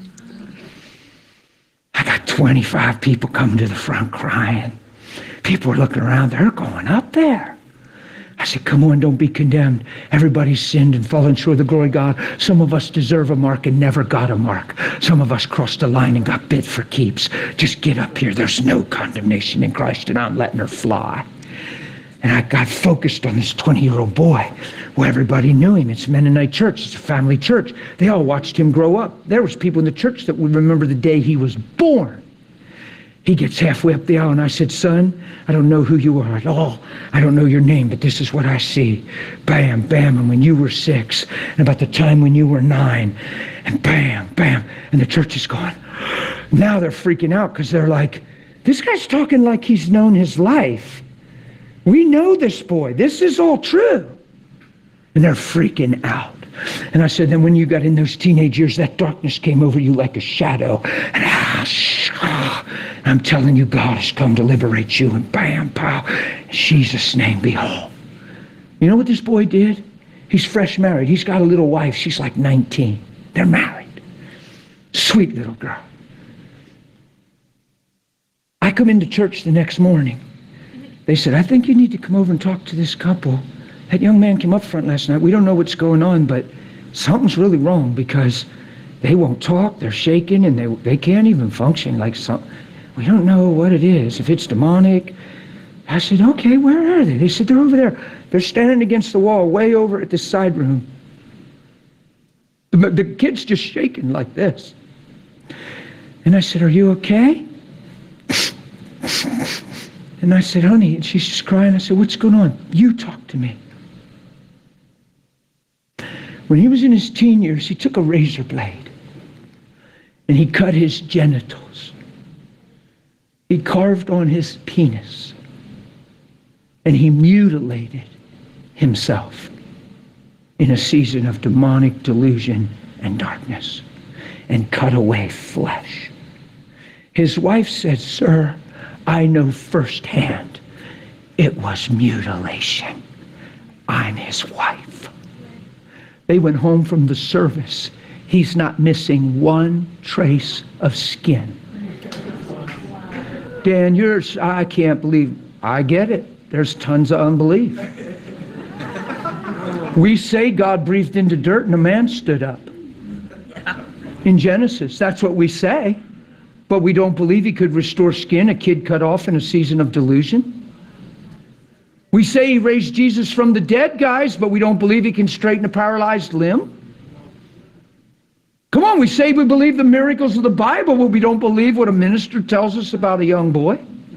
I got twenty-five people coming to the front crying. People were looking around. They're going up there. I said, come on, don't be condemned. Everybody's sinned and fallen short of the glory of God. Some of us deserve a mark and never got a mark. Some of us crossed the line and got bit for keeps. Just get up here. There's no condemnation in Christ, and I'm letting her fly. And I got focused on this twenty-year-old boy. Well, everybody knew him. It's Mennonite church. It's a family church. They all watched him grow up. There was people in the church that would remember the day he was born. He gets halfway up the aisle and I said, son, I don't know who you are at all. I don't know your name, but this is what I see. Bam, bam, and when you were six, and about the time when you were nine, and bam, bam, and the church is gone. Now they're freaking out because they're like, this guy's talking like he's known his life. We know this boy. This is all true. And they're freaking out. And I said, then when you got in those teenage years, that darkness came over you like a shadow. And ah, sh- ah, I'm telling you, God has come to liberate you. And bam, pow, in Jesus' name, be whole. You know what this boy did? He's fresh married. He's got a little wife. She's like nineteen. They're married. Sweet little girl. I come into church the next morning. They said, I think you need to come over and talk to this couple. That young man came up front last night. We don't know what's going on, but something's really wrong because they won't talk. They're shaking and they they can't even function like some. We don't know what it is, if it's demonic. I said, okay, where are they? They said, they're over there. They're standing against the wall way over at this side room. The, the kid's just shaking like this. And I said, are you okay? And I said, honey, and she's just crying. I said, what's going on? You talk to me. When he was in his teen years, he took a razor blade and he cut his genitals. He carved on his penis and he mutilated himself in a season of demonic delusion and darkness and cut away flesh. His wife said, sir, I know firsthand it was mutilation. I'm his wife. They went home from the service. He's not missing one trace of skin. Dan, yours, I can't believe, I get it. There's tons of unbelief. We say God breathed into dirt and a man stood up. in Genesis. That's what we say. But we don't believe he could restore skin, a kid cut off in a season of delusion. We say he raised Jesus from the dead, guys, but we don't believe he can straighten a paralyzed limb. Come on, we say we believe the miracles of the Bible, but we don't believe what a minister tells us about a young boy.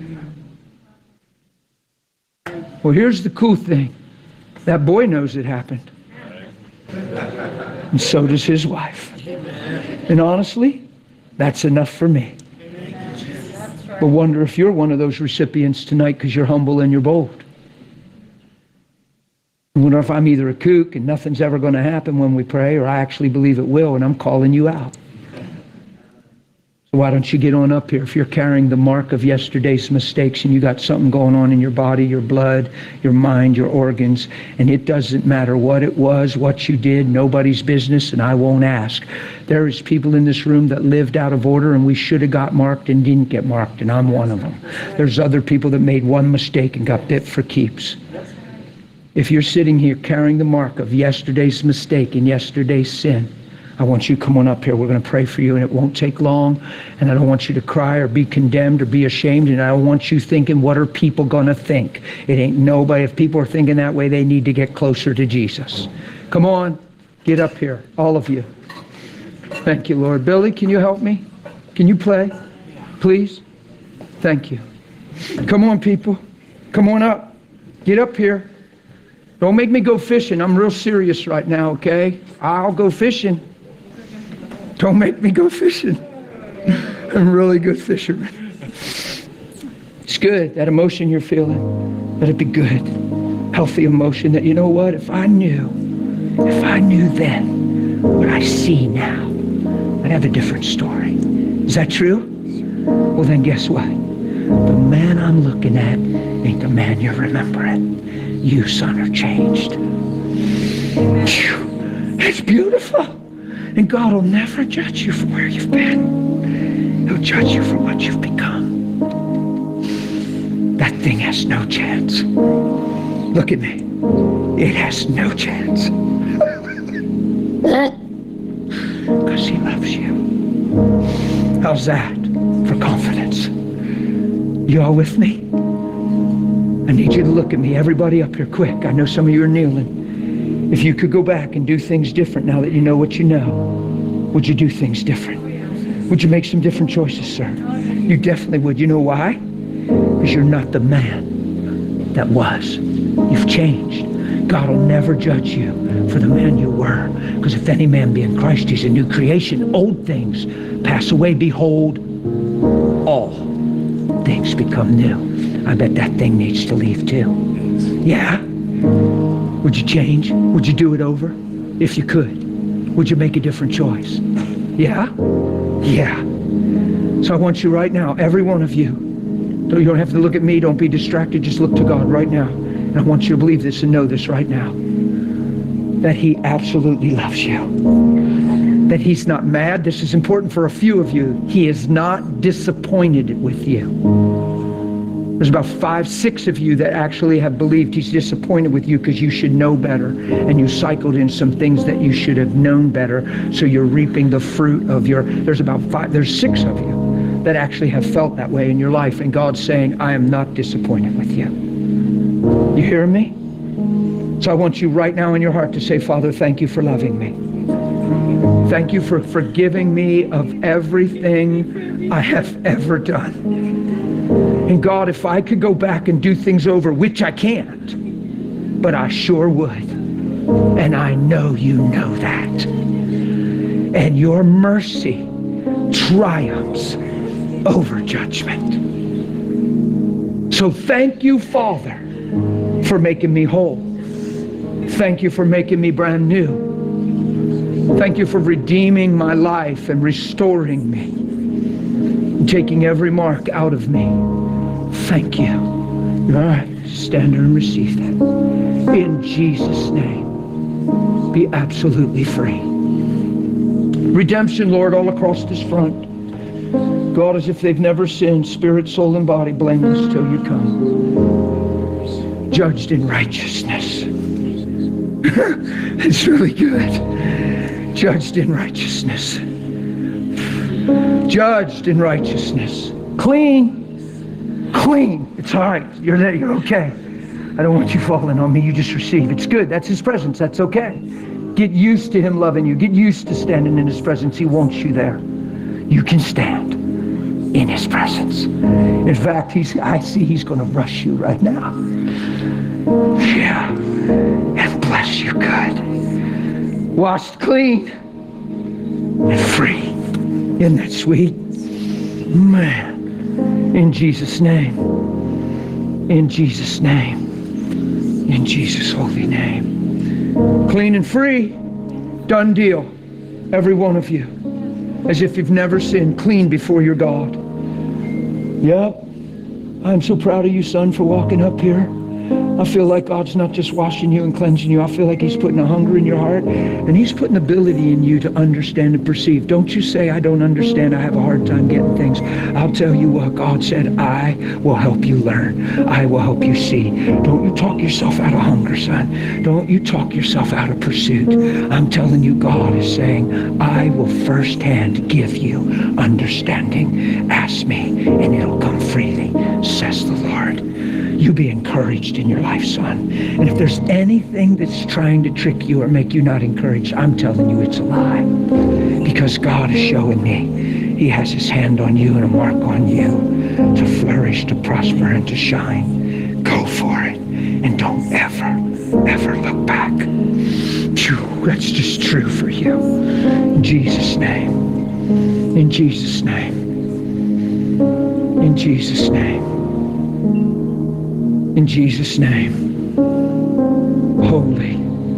Well, here's the cool thing. That boy knows it happened. And so does his wife. And honestly, that's enough for me. But wonder if you're one of those recipients tonight because you're humble and you're bold. I wonder if I'm either a kook and nothing's ever going to happen when we pray, or I actually believe it will and I'm calling you out. So why don't you get on up here if you're carrying the mark of yesterday's mistakes and you got something going on in your body, your blood, your mind, your organs, and it doesn't matter what it was, what you did, nobody's business, and I won't ask. There is people in this room that lived out of order and we should have got marked and didn't get marked, and I'm one of them. There's other people that made one mistake and got bit for keeps. If you're sitting here carrying the mark of yesterday's mistake and yesterday's sin, I want you to come on up here. We're going to pray for you, and it won't take long. And I don't want you to cry or be condemned or be ashamed. And I don't want you thinking, what are people going to think? It ain't nobody. If people are thinking that way, they need to get closer to Jesus. Come on, get up here, all of you. Thank you, Lord. Billy, can you help me? Can you play, please? Thank you. Come on, people. Come on up. Get up here. Don't make me go fishing. I'm real serious right now, okay? I'll go fishing. Don't make me go fishing. I'm a really good fisherman. It's good, that emotion you're feeling. Let it be good. Healthy emotion that, you know what, if I knew, if I knew then what I see now, I'd have a different story. Is that true? Well, then guess what? The man I'm looking at ain't the man you're remembering. You, son, are changed. Phew, it's beautiful. And God will never judge you for where you've been. He'll judge you for what you've become. That thing has no chance. Look at me. It has no chance. Because he loves you. How's that for confidence? You all with me? I need you to look at me. Everybody up here, quick. I know some of you are kneeling. If you could go back and do things different now that you know what you know, would you do things different? Would you make some different choices, sir? You definitely would. You know why? Because you're not the man that was. You've changed. God will never judge you for the man you were. Because if any man be in Christ, he's a new creation. Old things pass away. Behold, all things become new. I bet that thing needs to leave too. Yeah? Would you change? Would you do it over? If you could. Would you make a different choice? Yeah? Yeah. So I want you right now, every one of you, you don't have to look at me, don't be distracted, just look to God right now. And I want you to believe this and know this right now. That he absolutely loves you. That he's not mad. This is important for a few of you. He is not disappointed with you. There's about five, six of you that actually have believed he's disappointed with you because you should know better, and you cycled in some things that you should have known better, so you're reaping the fruit of your, there's about five, there's six of you that actually have felt that way in your life, and God's saying, I am not disappointed with you. You hear me? So I want you right now in your heart to say, Father, thank you for loving me. Thank you for forgiving me of everything I have ever done. And God, if I could go back and do things over, which I can't, but I sure would. And I know you know that. And your mercy triumphs over judgment. So thank you, Father, for making me whole. Thank you for making me brand new. Thank you for redeeming my life and restoring me, and taking every mark out of me. Thank you. All right, stand there and receive that. In Jesus' name, be absolutely free. Redemption, Lord, all across this front. God, as if they've never sinned, spirit, soul, and body, blameless till you come. Judged in righteousness. It's really good. Judged in righteousness. judged in righteousness, clean, clean. It's all right. You're there. You're okay. I don't want you falling on me. You just receive. It's good. That's his presence. That's okay. Get used to him loving you. Get used to standing in his presence. He wants you there. You can stand in his presence. In fact, he's, I see he's going to rush you right now. Yeah. And bless you good. Washed clean and free. Isn't that sweet? Man. In Jesus' name. In Jesus' name. In Jesus' holy name. Clean and free. Done deal. Every one of you. As if you've never sinned. Clean before your God. Yep. I'm so proud of you, son, for walking up here. I feel like God's not just washing you and cleansing you. I feel like he's putting a hunger in your heart, and he's putting ability in you to understand and perceive. Don't you say, I don't understand. I have a hard time getting things. I'll tell you what, God said, I will help you learn. I will help you see. Don't you talk yourself out of hunger, son. Don't you talk yourself out of pursuit. I'm telling you, God is saying, I will firsthand give you understanding. Ask me, and it'll come freely, says the Lord. You be encouraged in your life, son. And if there's anything that's trying to trick you or make you not encouraged, I'm telling you it's a lie. Because God is showing me he has his hand on you and a mark on you to flourish, to prosper, and to shine. Go for it. And don't ever, ever look back. Phew, that's just true for you. In Jesus' name. In Jesus' name. In Jesus' name. In Jesus' name. Holy.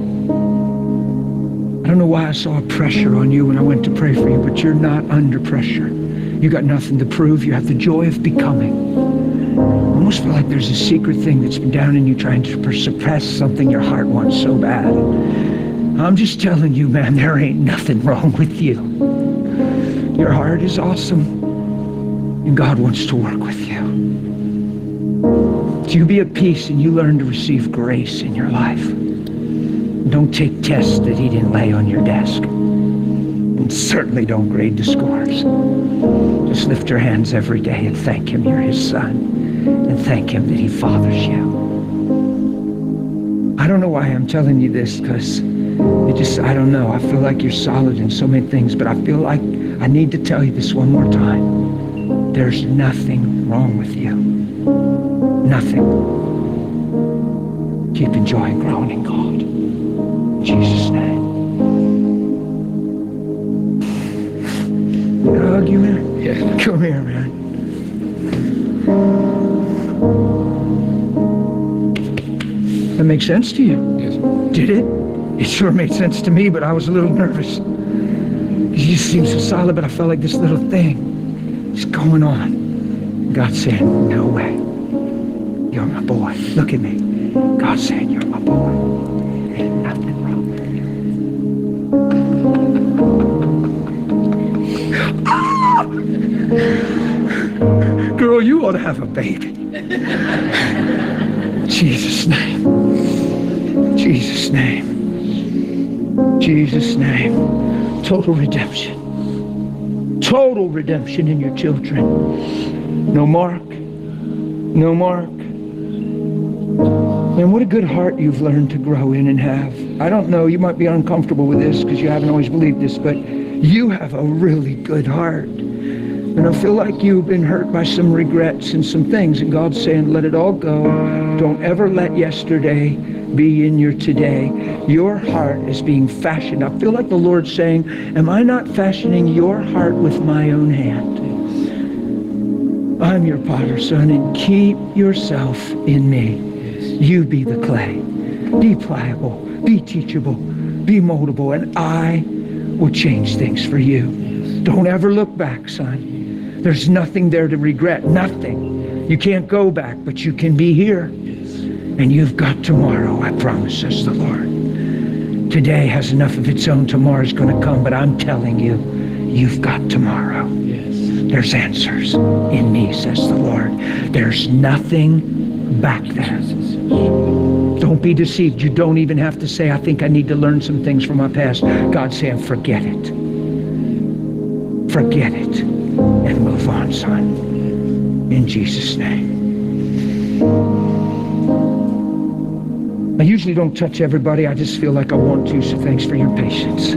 I don't know why I saw a pressure on you when I went to pray for you, but you're not under pressure. You got nothing to prove. You have the joy of becoming. I almost feel like there's a secret thing that's been down in you trying to suppress something your heart wants so bad. I'm just telling you, man, there ain't nothing wrong with you. Your heart is awesome, and God wants to work with you. You be at peace and you learn to receive grace in your life. Don't take tests that he didn't lay on your desk. And certainly don't grade the scores. Just lift your hands every day and thank him you're his son. And thank him that he fathers you. I don't know why I'm telling you this, because it just, I don't know. I feel like you're solid in so many things, but I feel like I need to tell you this one more time. There's nothing wrong with you. Nothing. Keep enjoying growing in God. In Jesus' name. Can I hug you, man? Yeah. Come here, man. That makes sense to you? Yes. Did it? It sure made sense to me, but I was a little nervous. You seem so solid, but I felt like this little thing is going on. God said, no way. You're my boy. Look at me. God's saying, you're my boy. Ain't nothing wrong with you. Girl, you ought to have a baby. Jesus' name. Jesus' name. Jesus' name. Total redemption. Total redemption in your children. No mark. No mark. Man, what a good heart you've learned to grow in and have. I don't know, you might be uncomfortable with this because you haven't always believed this, but you have a really good heart. And I feel like you've been hurt by some regrets and some things, and God's saying, let it all go. Don't ever let yesterday be in your today. Your heart is being fashioned. I feel like the Lord's saying, am I not fashioning your heart with my own hand? I'm your potter, son, and keep yourself in me. You be the clay. Be pliable. Be teachable. Be moldable. And I will change things for you. Don't ever look back, son. There's nothing there to regret. Nothing. You can't go back, but you can be here. And you've got tomorrow, I promise, says the Lord. Today has enough of its own. Tomorrow's going to come, but I'm telling you, you've got tomorrow. There's answers in me, says the Lord. There's nothing back there. Don't be deceived. You don't even have to say, I think I need to learn some things from my past. God's saying, forget it. Forget it. and move on, son. In Jesus' name. I usually don't touch everybody. I just feel like I want to, so thanks for your patience.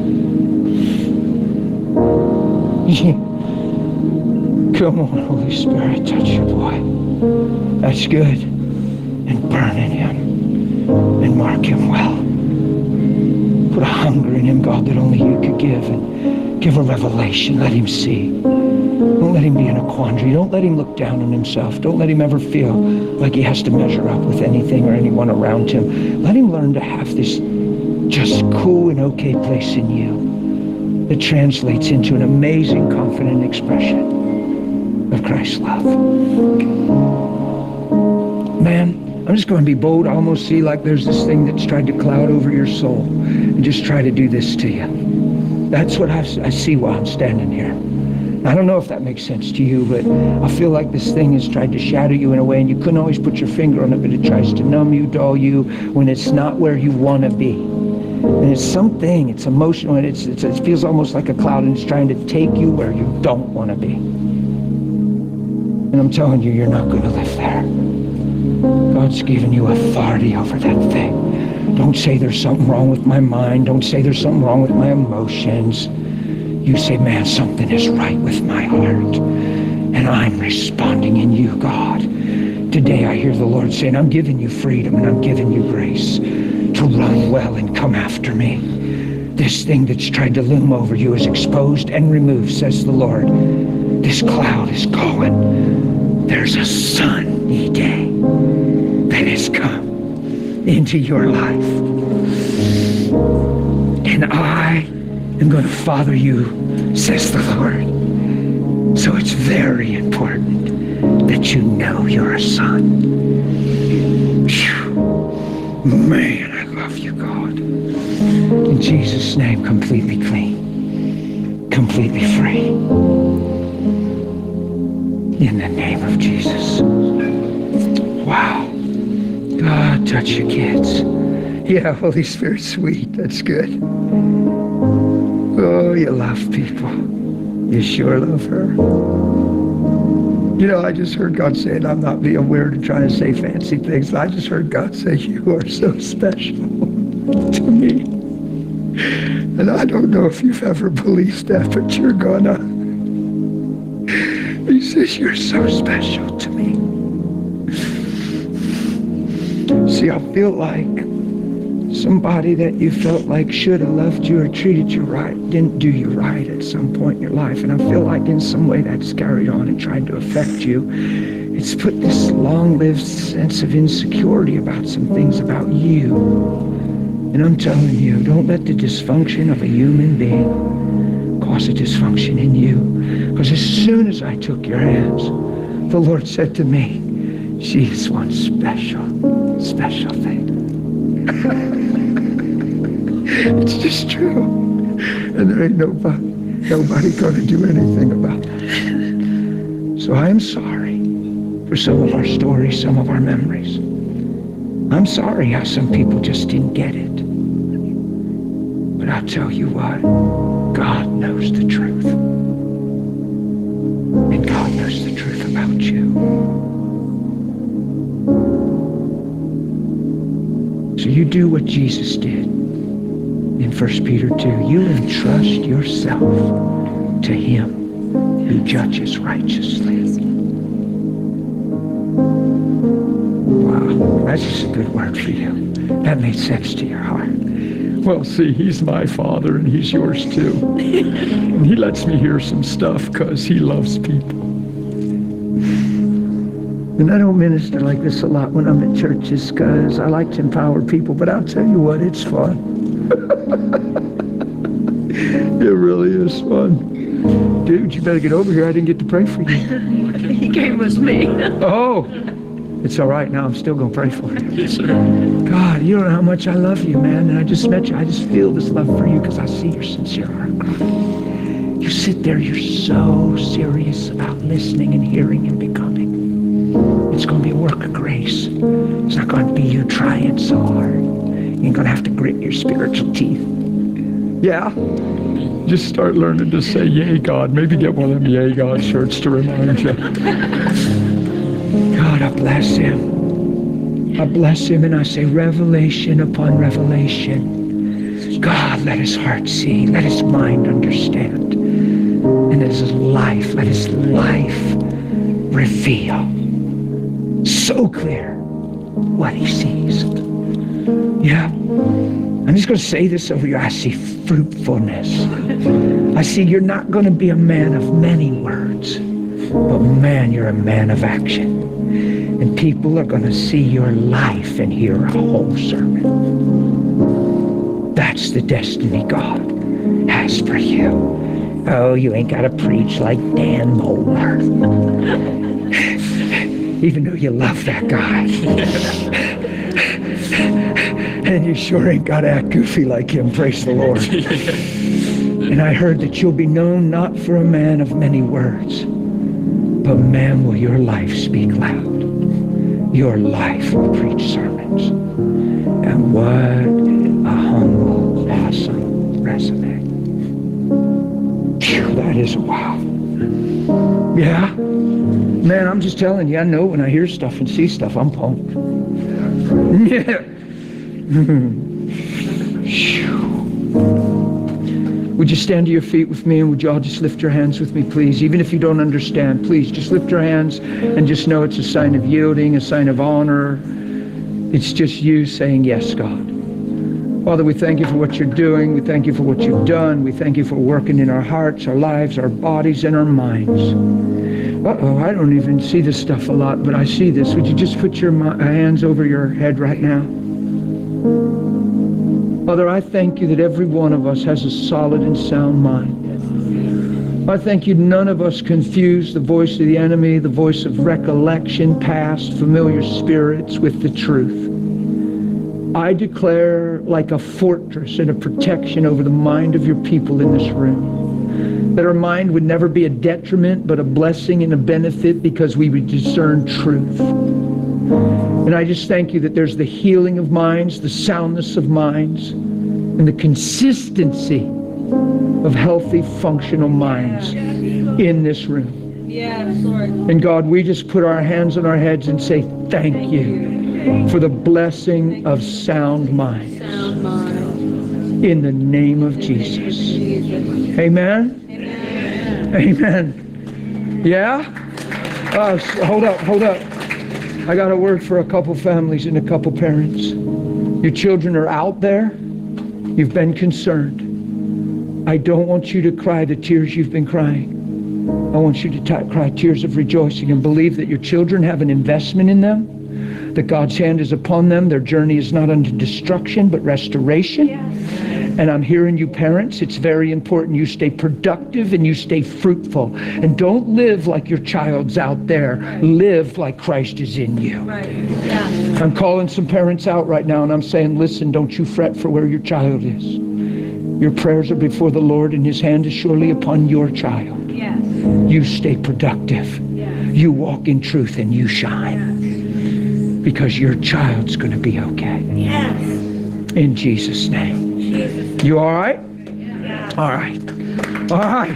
Come on, Holy Spirit, touch your boy. That's good. And burn in him. And mark him well. Put a hunger in him, God, that only you could give. And give a revelation. Let him see. Don't let him be in a quandary. Don't let him look down on himself. Don't let him ever feel like he has to measure up with anything or anyone around him. Let him learn to have this just cool and okay place in you that translates into an amazing, confident expression of Christ's love. Man, I'm just going to be bold. I almost see like there's this thing that's tried to cloud over your soul and just try to do this to you. That's what I, I see while I'm standing here. I don't know if that makes sense to you, but I feel like this thing has tried to shadow you in a way, and you couldn't always put your finger on it, but it tries to numb you, dull you, when it's not where you want to be. And it's something, it's emotional, and it's, it's, it feels almost like a cloud, and it's trying to take you where you don't want to be. And I'm telling you, you're not going to live there. God's given you authority over that thing. Don't say there's something wrong with my mind. Don't say there's something wrong with my emotions. You say, man, something is right with my heart. And I'm responding in you, God. Today I hear the Lord saying, I'm giving you freedom and I'm giving you grace to run well and come after me. This thing that's tried to loom over you is exposed and removed, says the Lord. This cloud is going. There's a sunny day that has come into your life. And I am going to father you, says the Lord. So it's very important that you know you're a son. Phew. Man, I love you, God. In Jesus' name, completely clean, completely free. In the name of Jesus. Wow. God, touch your kids. Yeah, Holy Spirit, sweet. That's good. Oh, you love people. You sure love her. You know, I just heard God say, and I'm not being weird and trying to say fancy things. I just heard God say, you are so special to me. And I don't know if you've ever believed that, but you're gonna. He says, you're so special to me. See, I feel like somebody that you felt like should have loved you or treated you right didn't do you right at some point in your life. And I feel like in some way that's carried on and tried to affect you. It's put this long-lived sense of insecurity about some things about you. And I'm telling you, don't let the dysfunction of a human being cause a dysfunction in you. Because as soon as I took your hands, the Lord said to me, she is one special, special thing. It's just true. And there ain't nobody, nobody going to do anything about that. So I am sorry for some of our stories, some of our memories. I'm sorry how some people just didn't get it. But I'll tell you what, God knows the truth. And God knows the truth about you. So you do what Jesus did in First Peter two. You entrust yourself to him who judges righteously. Wow, that's just a good word for you. That made sense to your heart. Well, see, he's my father and he's yours too. And he lets me hear some stuff because he loves people. And I don't minister like this a lot when I'm at churches because I like to empower people, but I'll tell you what, it's fun. It really is fun. Dude, you better get over here. I didn't get to pray for you. He came with me. Oh, it's all right now. I'm still going to pray for you. Yes, sir. God, you don't know how much I love you, man. And I just met you. I just feel this love for you because I see your sincere heart. You sit there. You're so serious about listening and hearing and becoming. It's going to be a work of grace. It's not going to be you trying so hard. You ain't going to have to grit your spiritual teeth. Yeah? Just start learning to say, yay, God. Maybe get one of them yay, God shirts to remind you. God, I bless him. I bless him and I say revelation upon revelation. God, let his heart see. Let his mind understand. And his life, let his life reveal so clear what he sees. Yeah. I'm just going to say this over you. I see fruitfulness. I see you're not going to be a man of many words, but man, you're a man of action. And people are going to see your life and hear a whole sermon. That's the destiny God has for you. Oh, you ain't got to preach like Dan Moeller. Even though you love that guy. And you sure ain't got to act goofy like him, praise the Lord. And I heard that you'll be known not for a man of many words, but man, will your life speak loud. Your life will preach sermons. And what a humble, awesome resume. Phew, that is wow. Yeah? Man, I'm just telling you, I know when I hear stuff and see stuff, I'm pumped. Yeah. Would you stand to your feet with me, and would you all just lift your hands with me, please? Even if you don't understand, please just lift your hands and just know it's a sign of yielding, a sign of honor. It's just you saying, yes, God. Father, we thank you for what you're doing. We thank you for what you've done. We thank you for working in our hearts, our lives, our bodies, and our minds. Uh-oh, I don't even see this stuff a lot, but I see this. Would you just put your hands over your head right now? Father, I thank you that every one of us has a solid and sound mind. I thank you none of us confuse the voice of the enemy, the voice of recollection, past, familiar spirits with the truth. I declare like a fortress and a protection over the mind of your people in this room, that our mind would never be a detriment but a blessing and a benefit because we would discern truth. And I just thank you that there's the healing of minds, the soundness of minds, and the consistency of healthy, functional minds in this room. Yes, Lord. And God, we just put our hands on our heads and say thank you for the blessing of sound minds. Sound mind. In the name of Jesus. Jesus. Amen? Amen. Amen. Yeah? Uh, hold up, hold up. I got a word for a couple families and a couple parents. Your children are out there. You've been concerned. I don't want you to cry the tears you've been crying. I want you to t- cry tears of rejoicing and believe that your children have an investment in them, that God's hand is upon them. Their journey is not unto destruction, but restoration. Yes. And I'm hearing you parents, it's very important you stay productive and you stay fruitful. And don't live like your child's out there. Right. Live like Christ is in you. Right. Yeah. I'm calling some parents out right now and I'm saying, listen, don't you fret for where your child is. Your prayers are before the Lord and his hand is surely upon your child. Yes. You stay productive. Yes. You walk in truth and you shine. Yes. Because your child's going to be okay. Yes. In Jesus' name. Jesus. You all right? Yeah. All right. All right.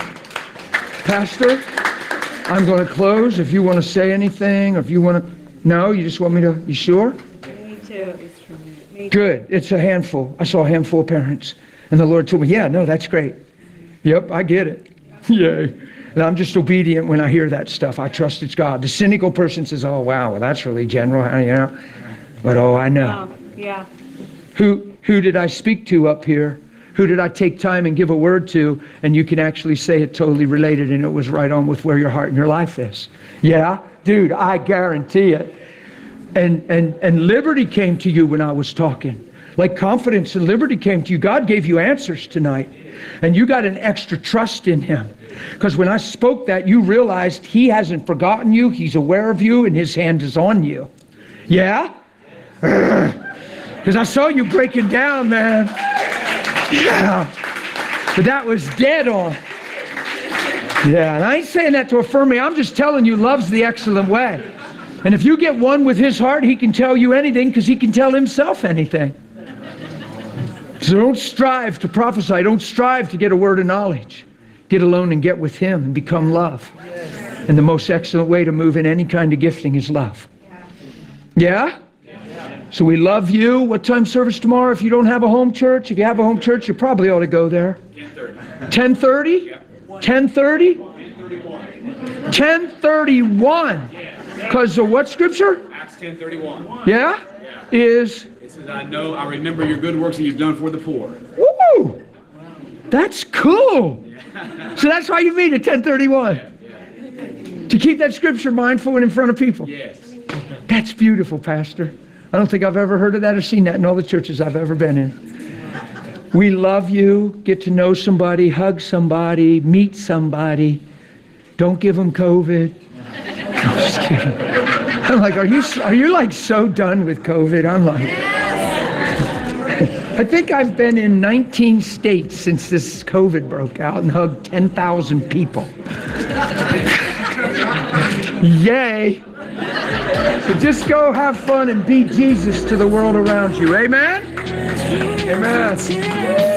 Pastor, I'm going to close. If you want to say anything, or if you want to... No, you just want me to... You sure? Me too. Me too. Good. It's a handful. I saw a handful of parents. And the Lord told me, yeah, no, that's great. Yep, I get it. Yay. And I'm just obedient when I hear that stuff. I trust it's God. The cynical person says, oh, wow, well, that's really general, you know. But, oh, I know. Oh, yeah. Who who did I speak to up here? Who did I take time and give a word to? And you can actually say it totally related and it was right on with where your heart and your life is. Yeah? Dude, I guarantee it. And, and, and liberty came to you when I was talking. Like confidence and liberty came to you. God gave you answers tonight. And you got an extra trust in him. Because when I spoke that, you realized he hasn't forgotten you. He's aware of you and his hand is on you. Yeah? Because I saw you breaking down, man. Yeah. But that was dead on. Yeah, and I ain't saying that to affirm me. I'm just telling you, love's the excellent way. And if you get one with his heart, he can tell you anything because he can tell himself anything. So don't strive to prophesy. Don't strive to get a word of knowledge. Get alone and get with him and become love. And the most excellent way to move in any kind of gifting is love. Yeah? So we love you. What time service tomorrow? If you don't have a home church, if you have a home church, you probably ought to go there. ten thirty? ten thirty? ten thirty-one. Because of what scripture? Acts ten thirty-one. Yeah? Is? It says, I know, I remember your good works that you've done for the poor. Woo! That's cool. So that's why you meet at ten thirty-one. To keep that scripture mindful and in front of people. Yes. That's beautiful, Pastor. I don't think I've ever heard of that or seen that in all the churches I've ever been in. We love you. Get to know somebody, hug somebody, meet somebody. Don't give them COVID. I'm just kidding. I'm like, are you, are you like so done with COVID? I'm like, I think I've been in nineteen states since this COVID broke out and hugged ten thousand people. Yay. So just go have fun and be Jesus to the world around you. Amen? Amen.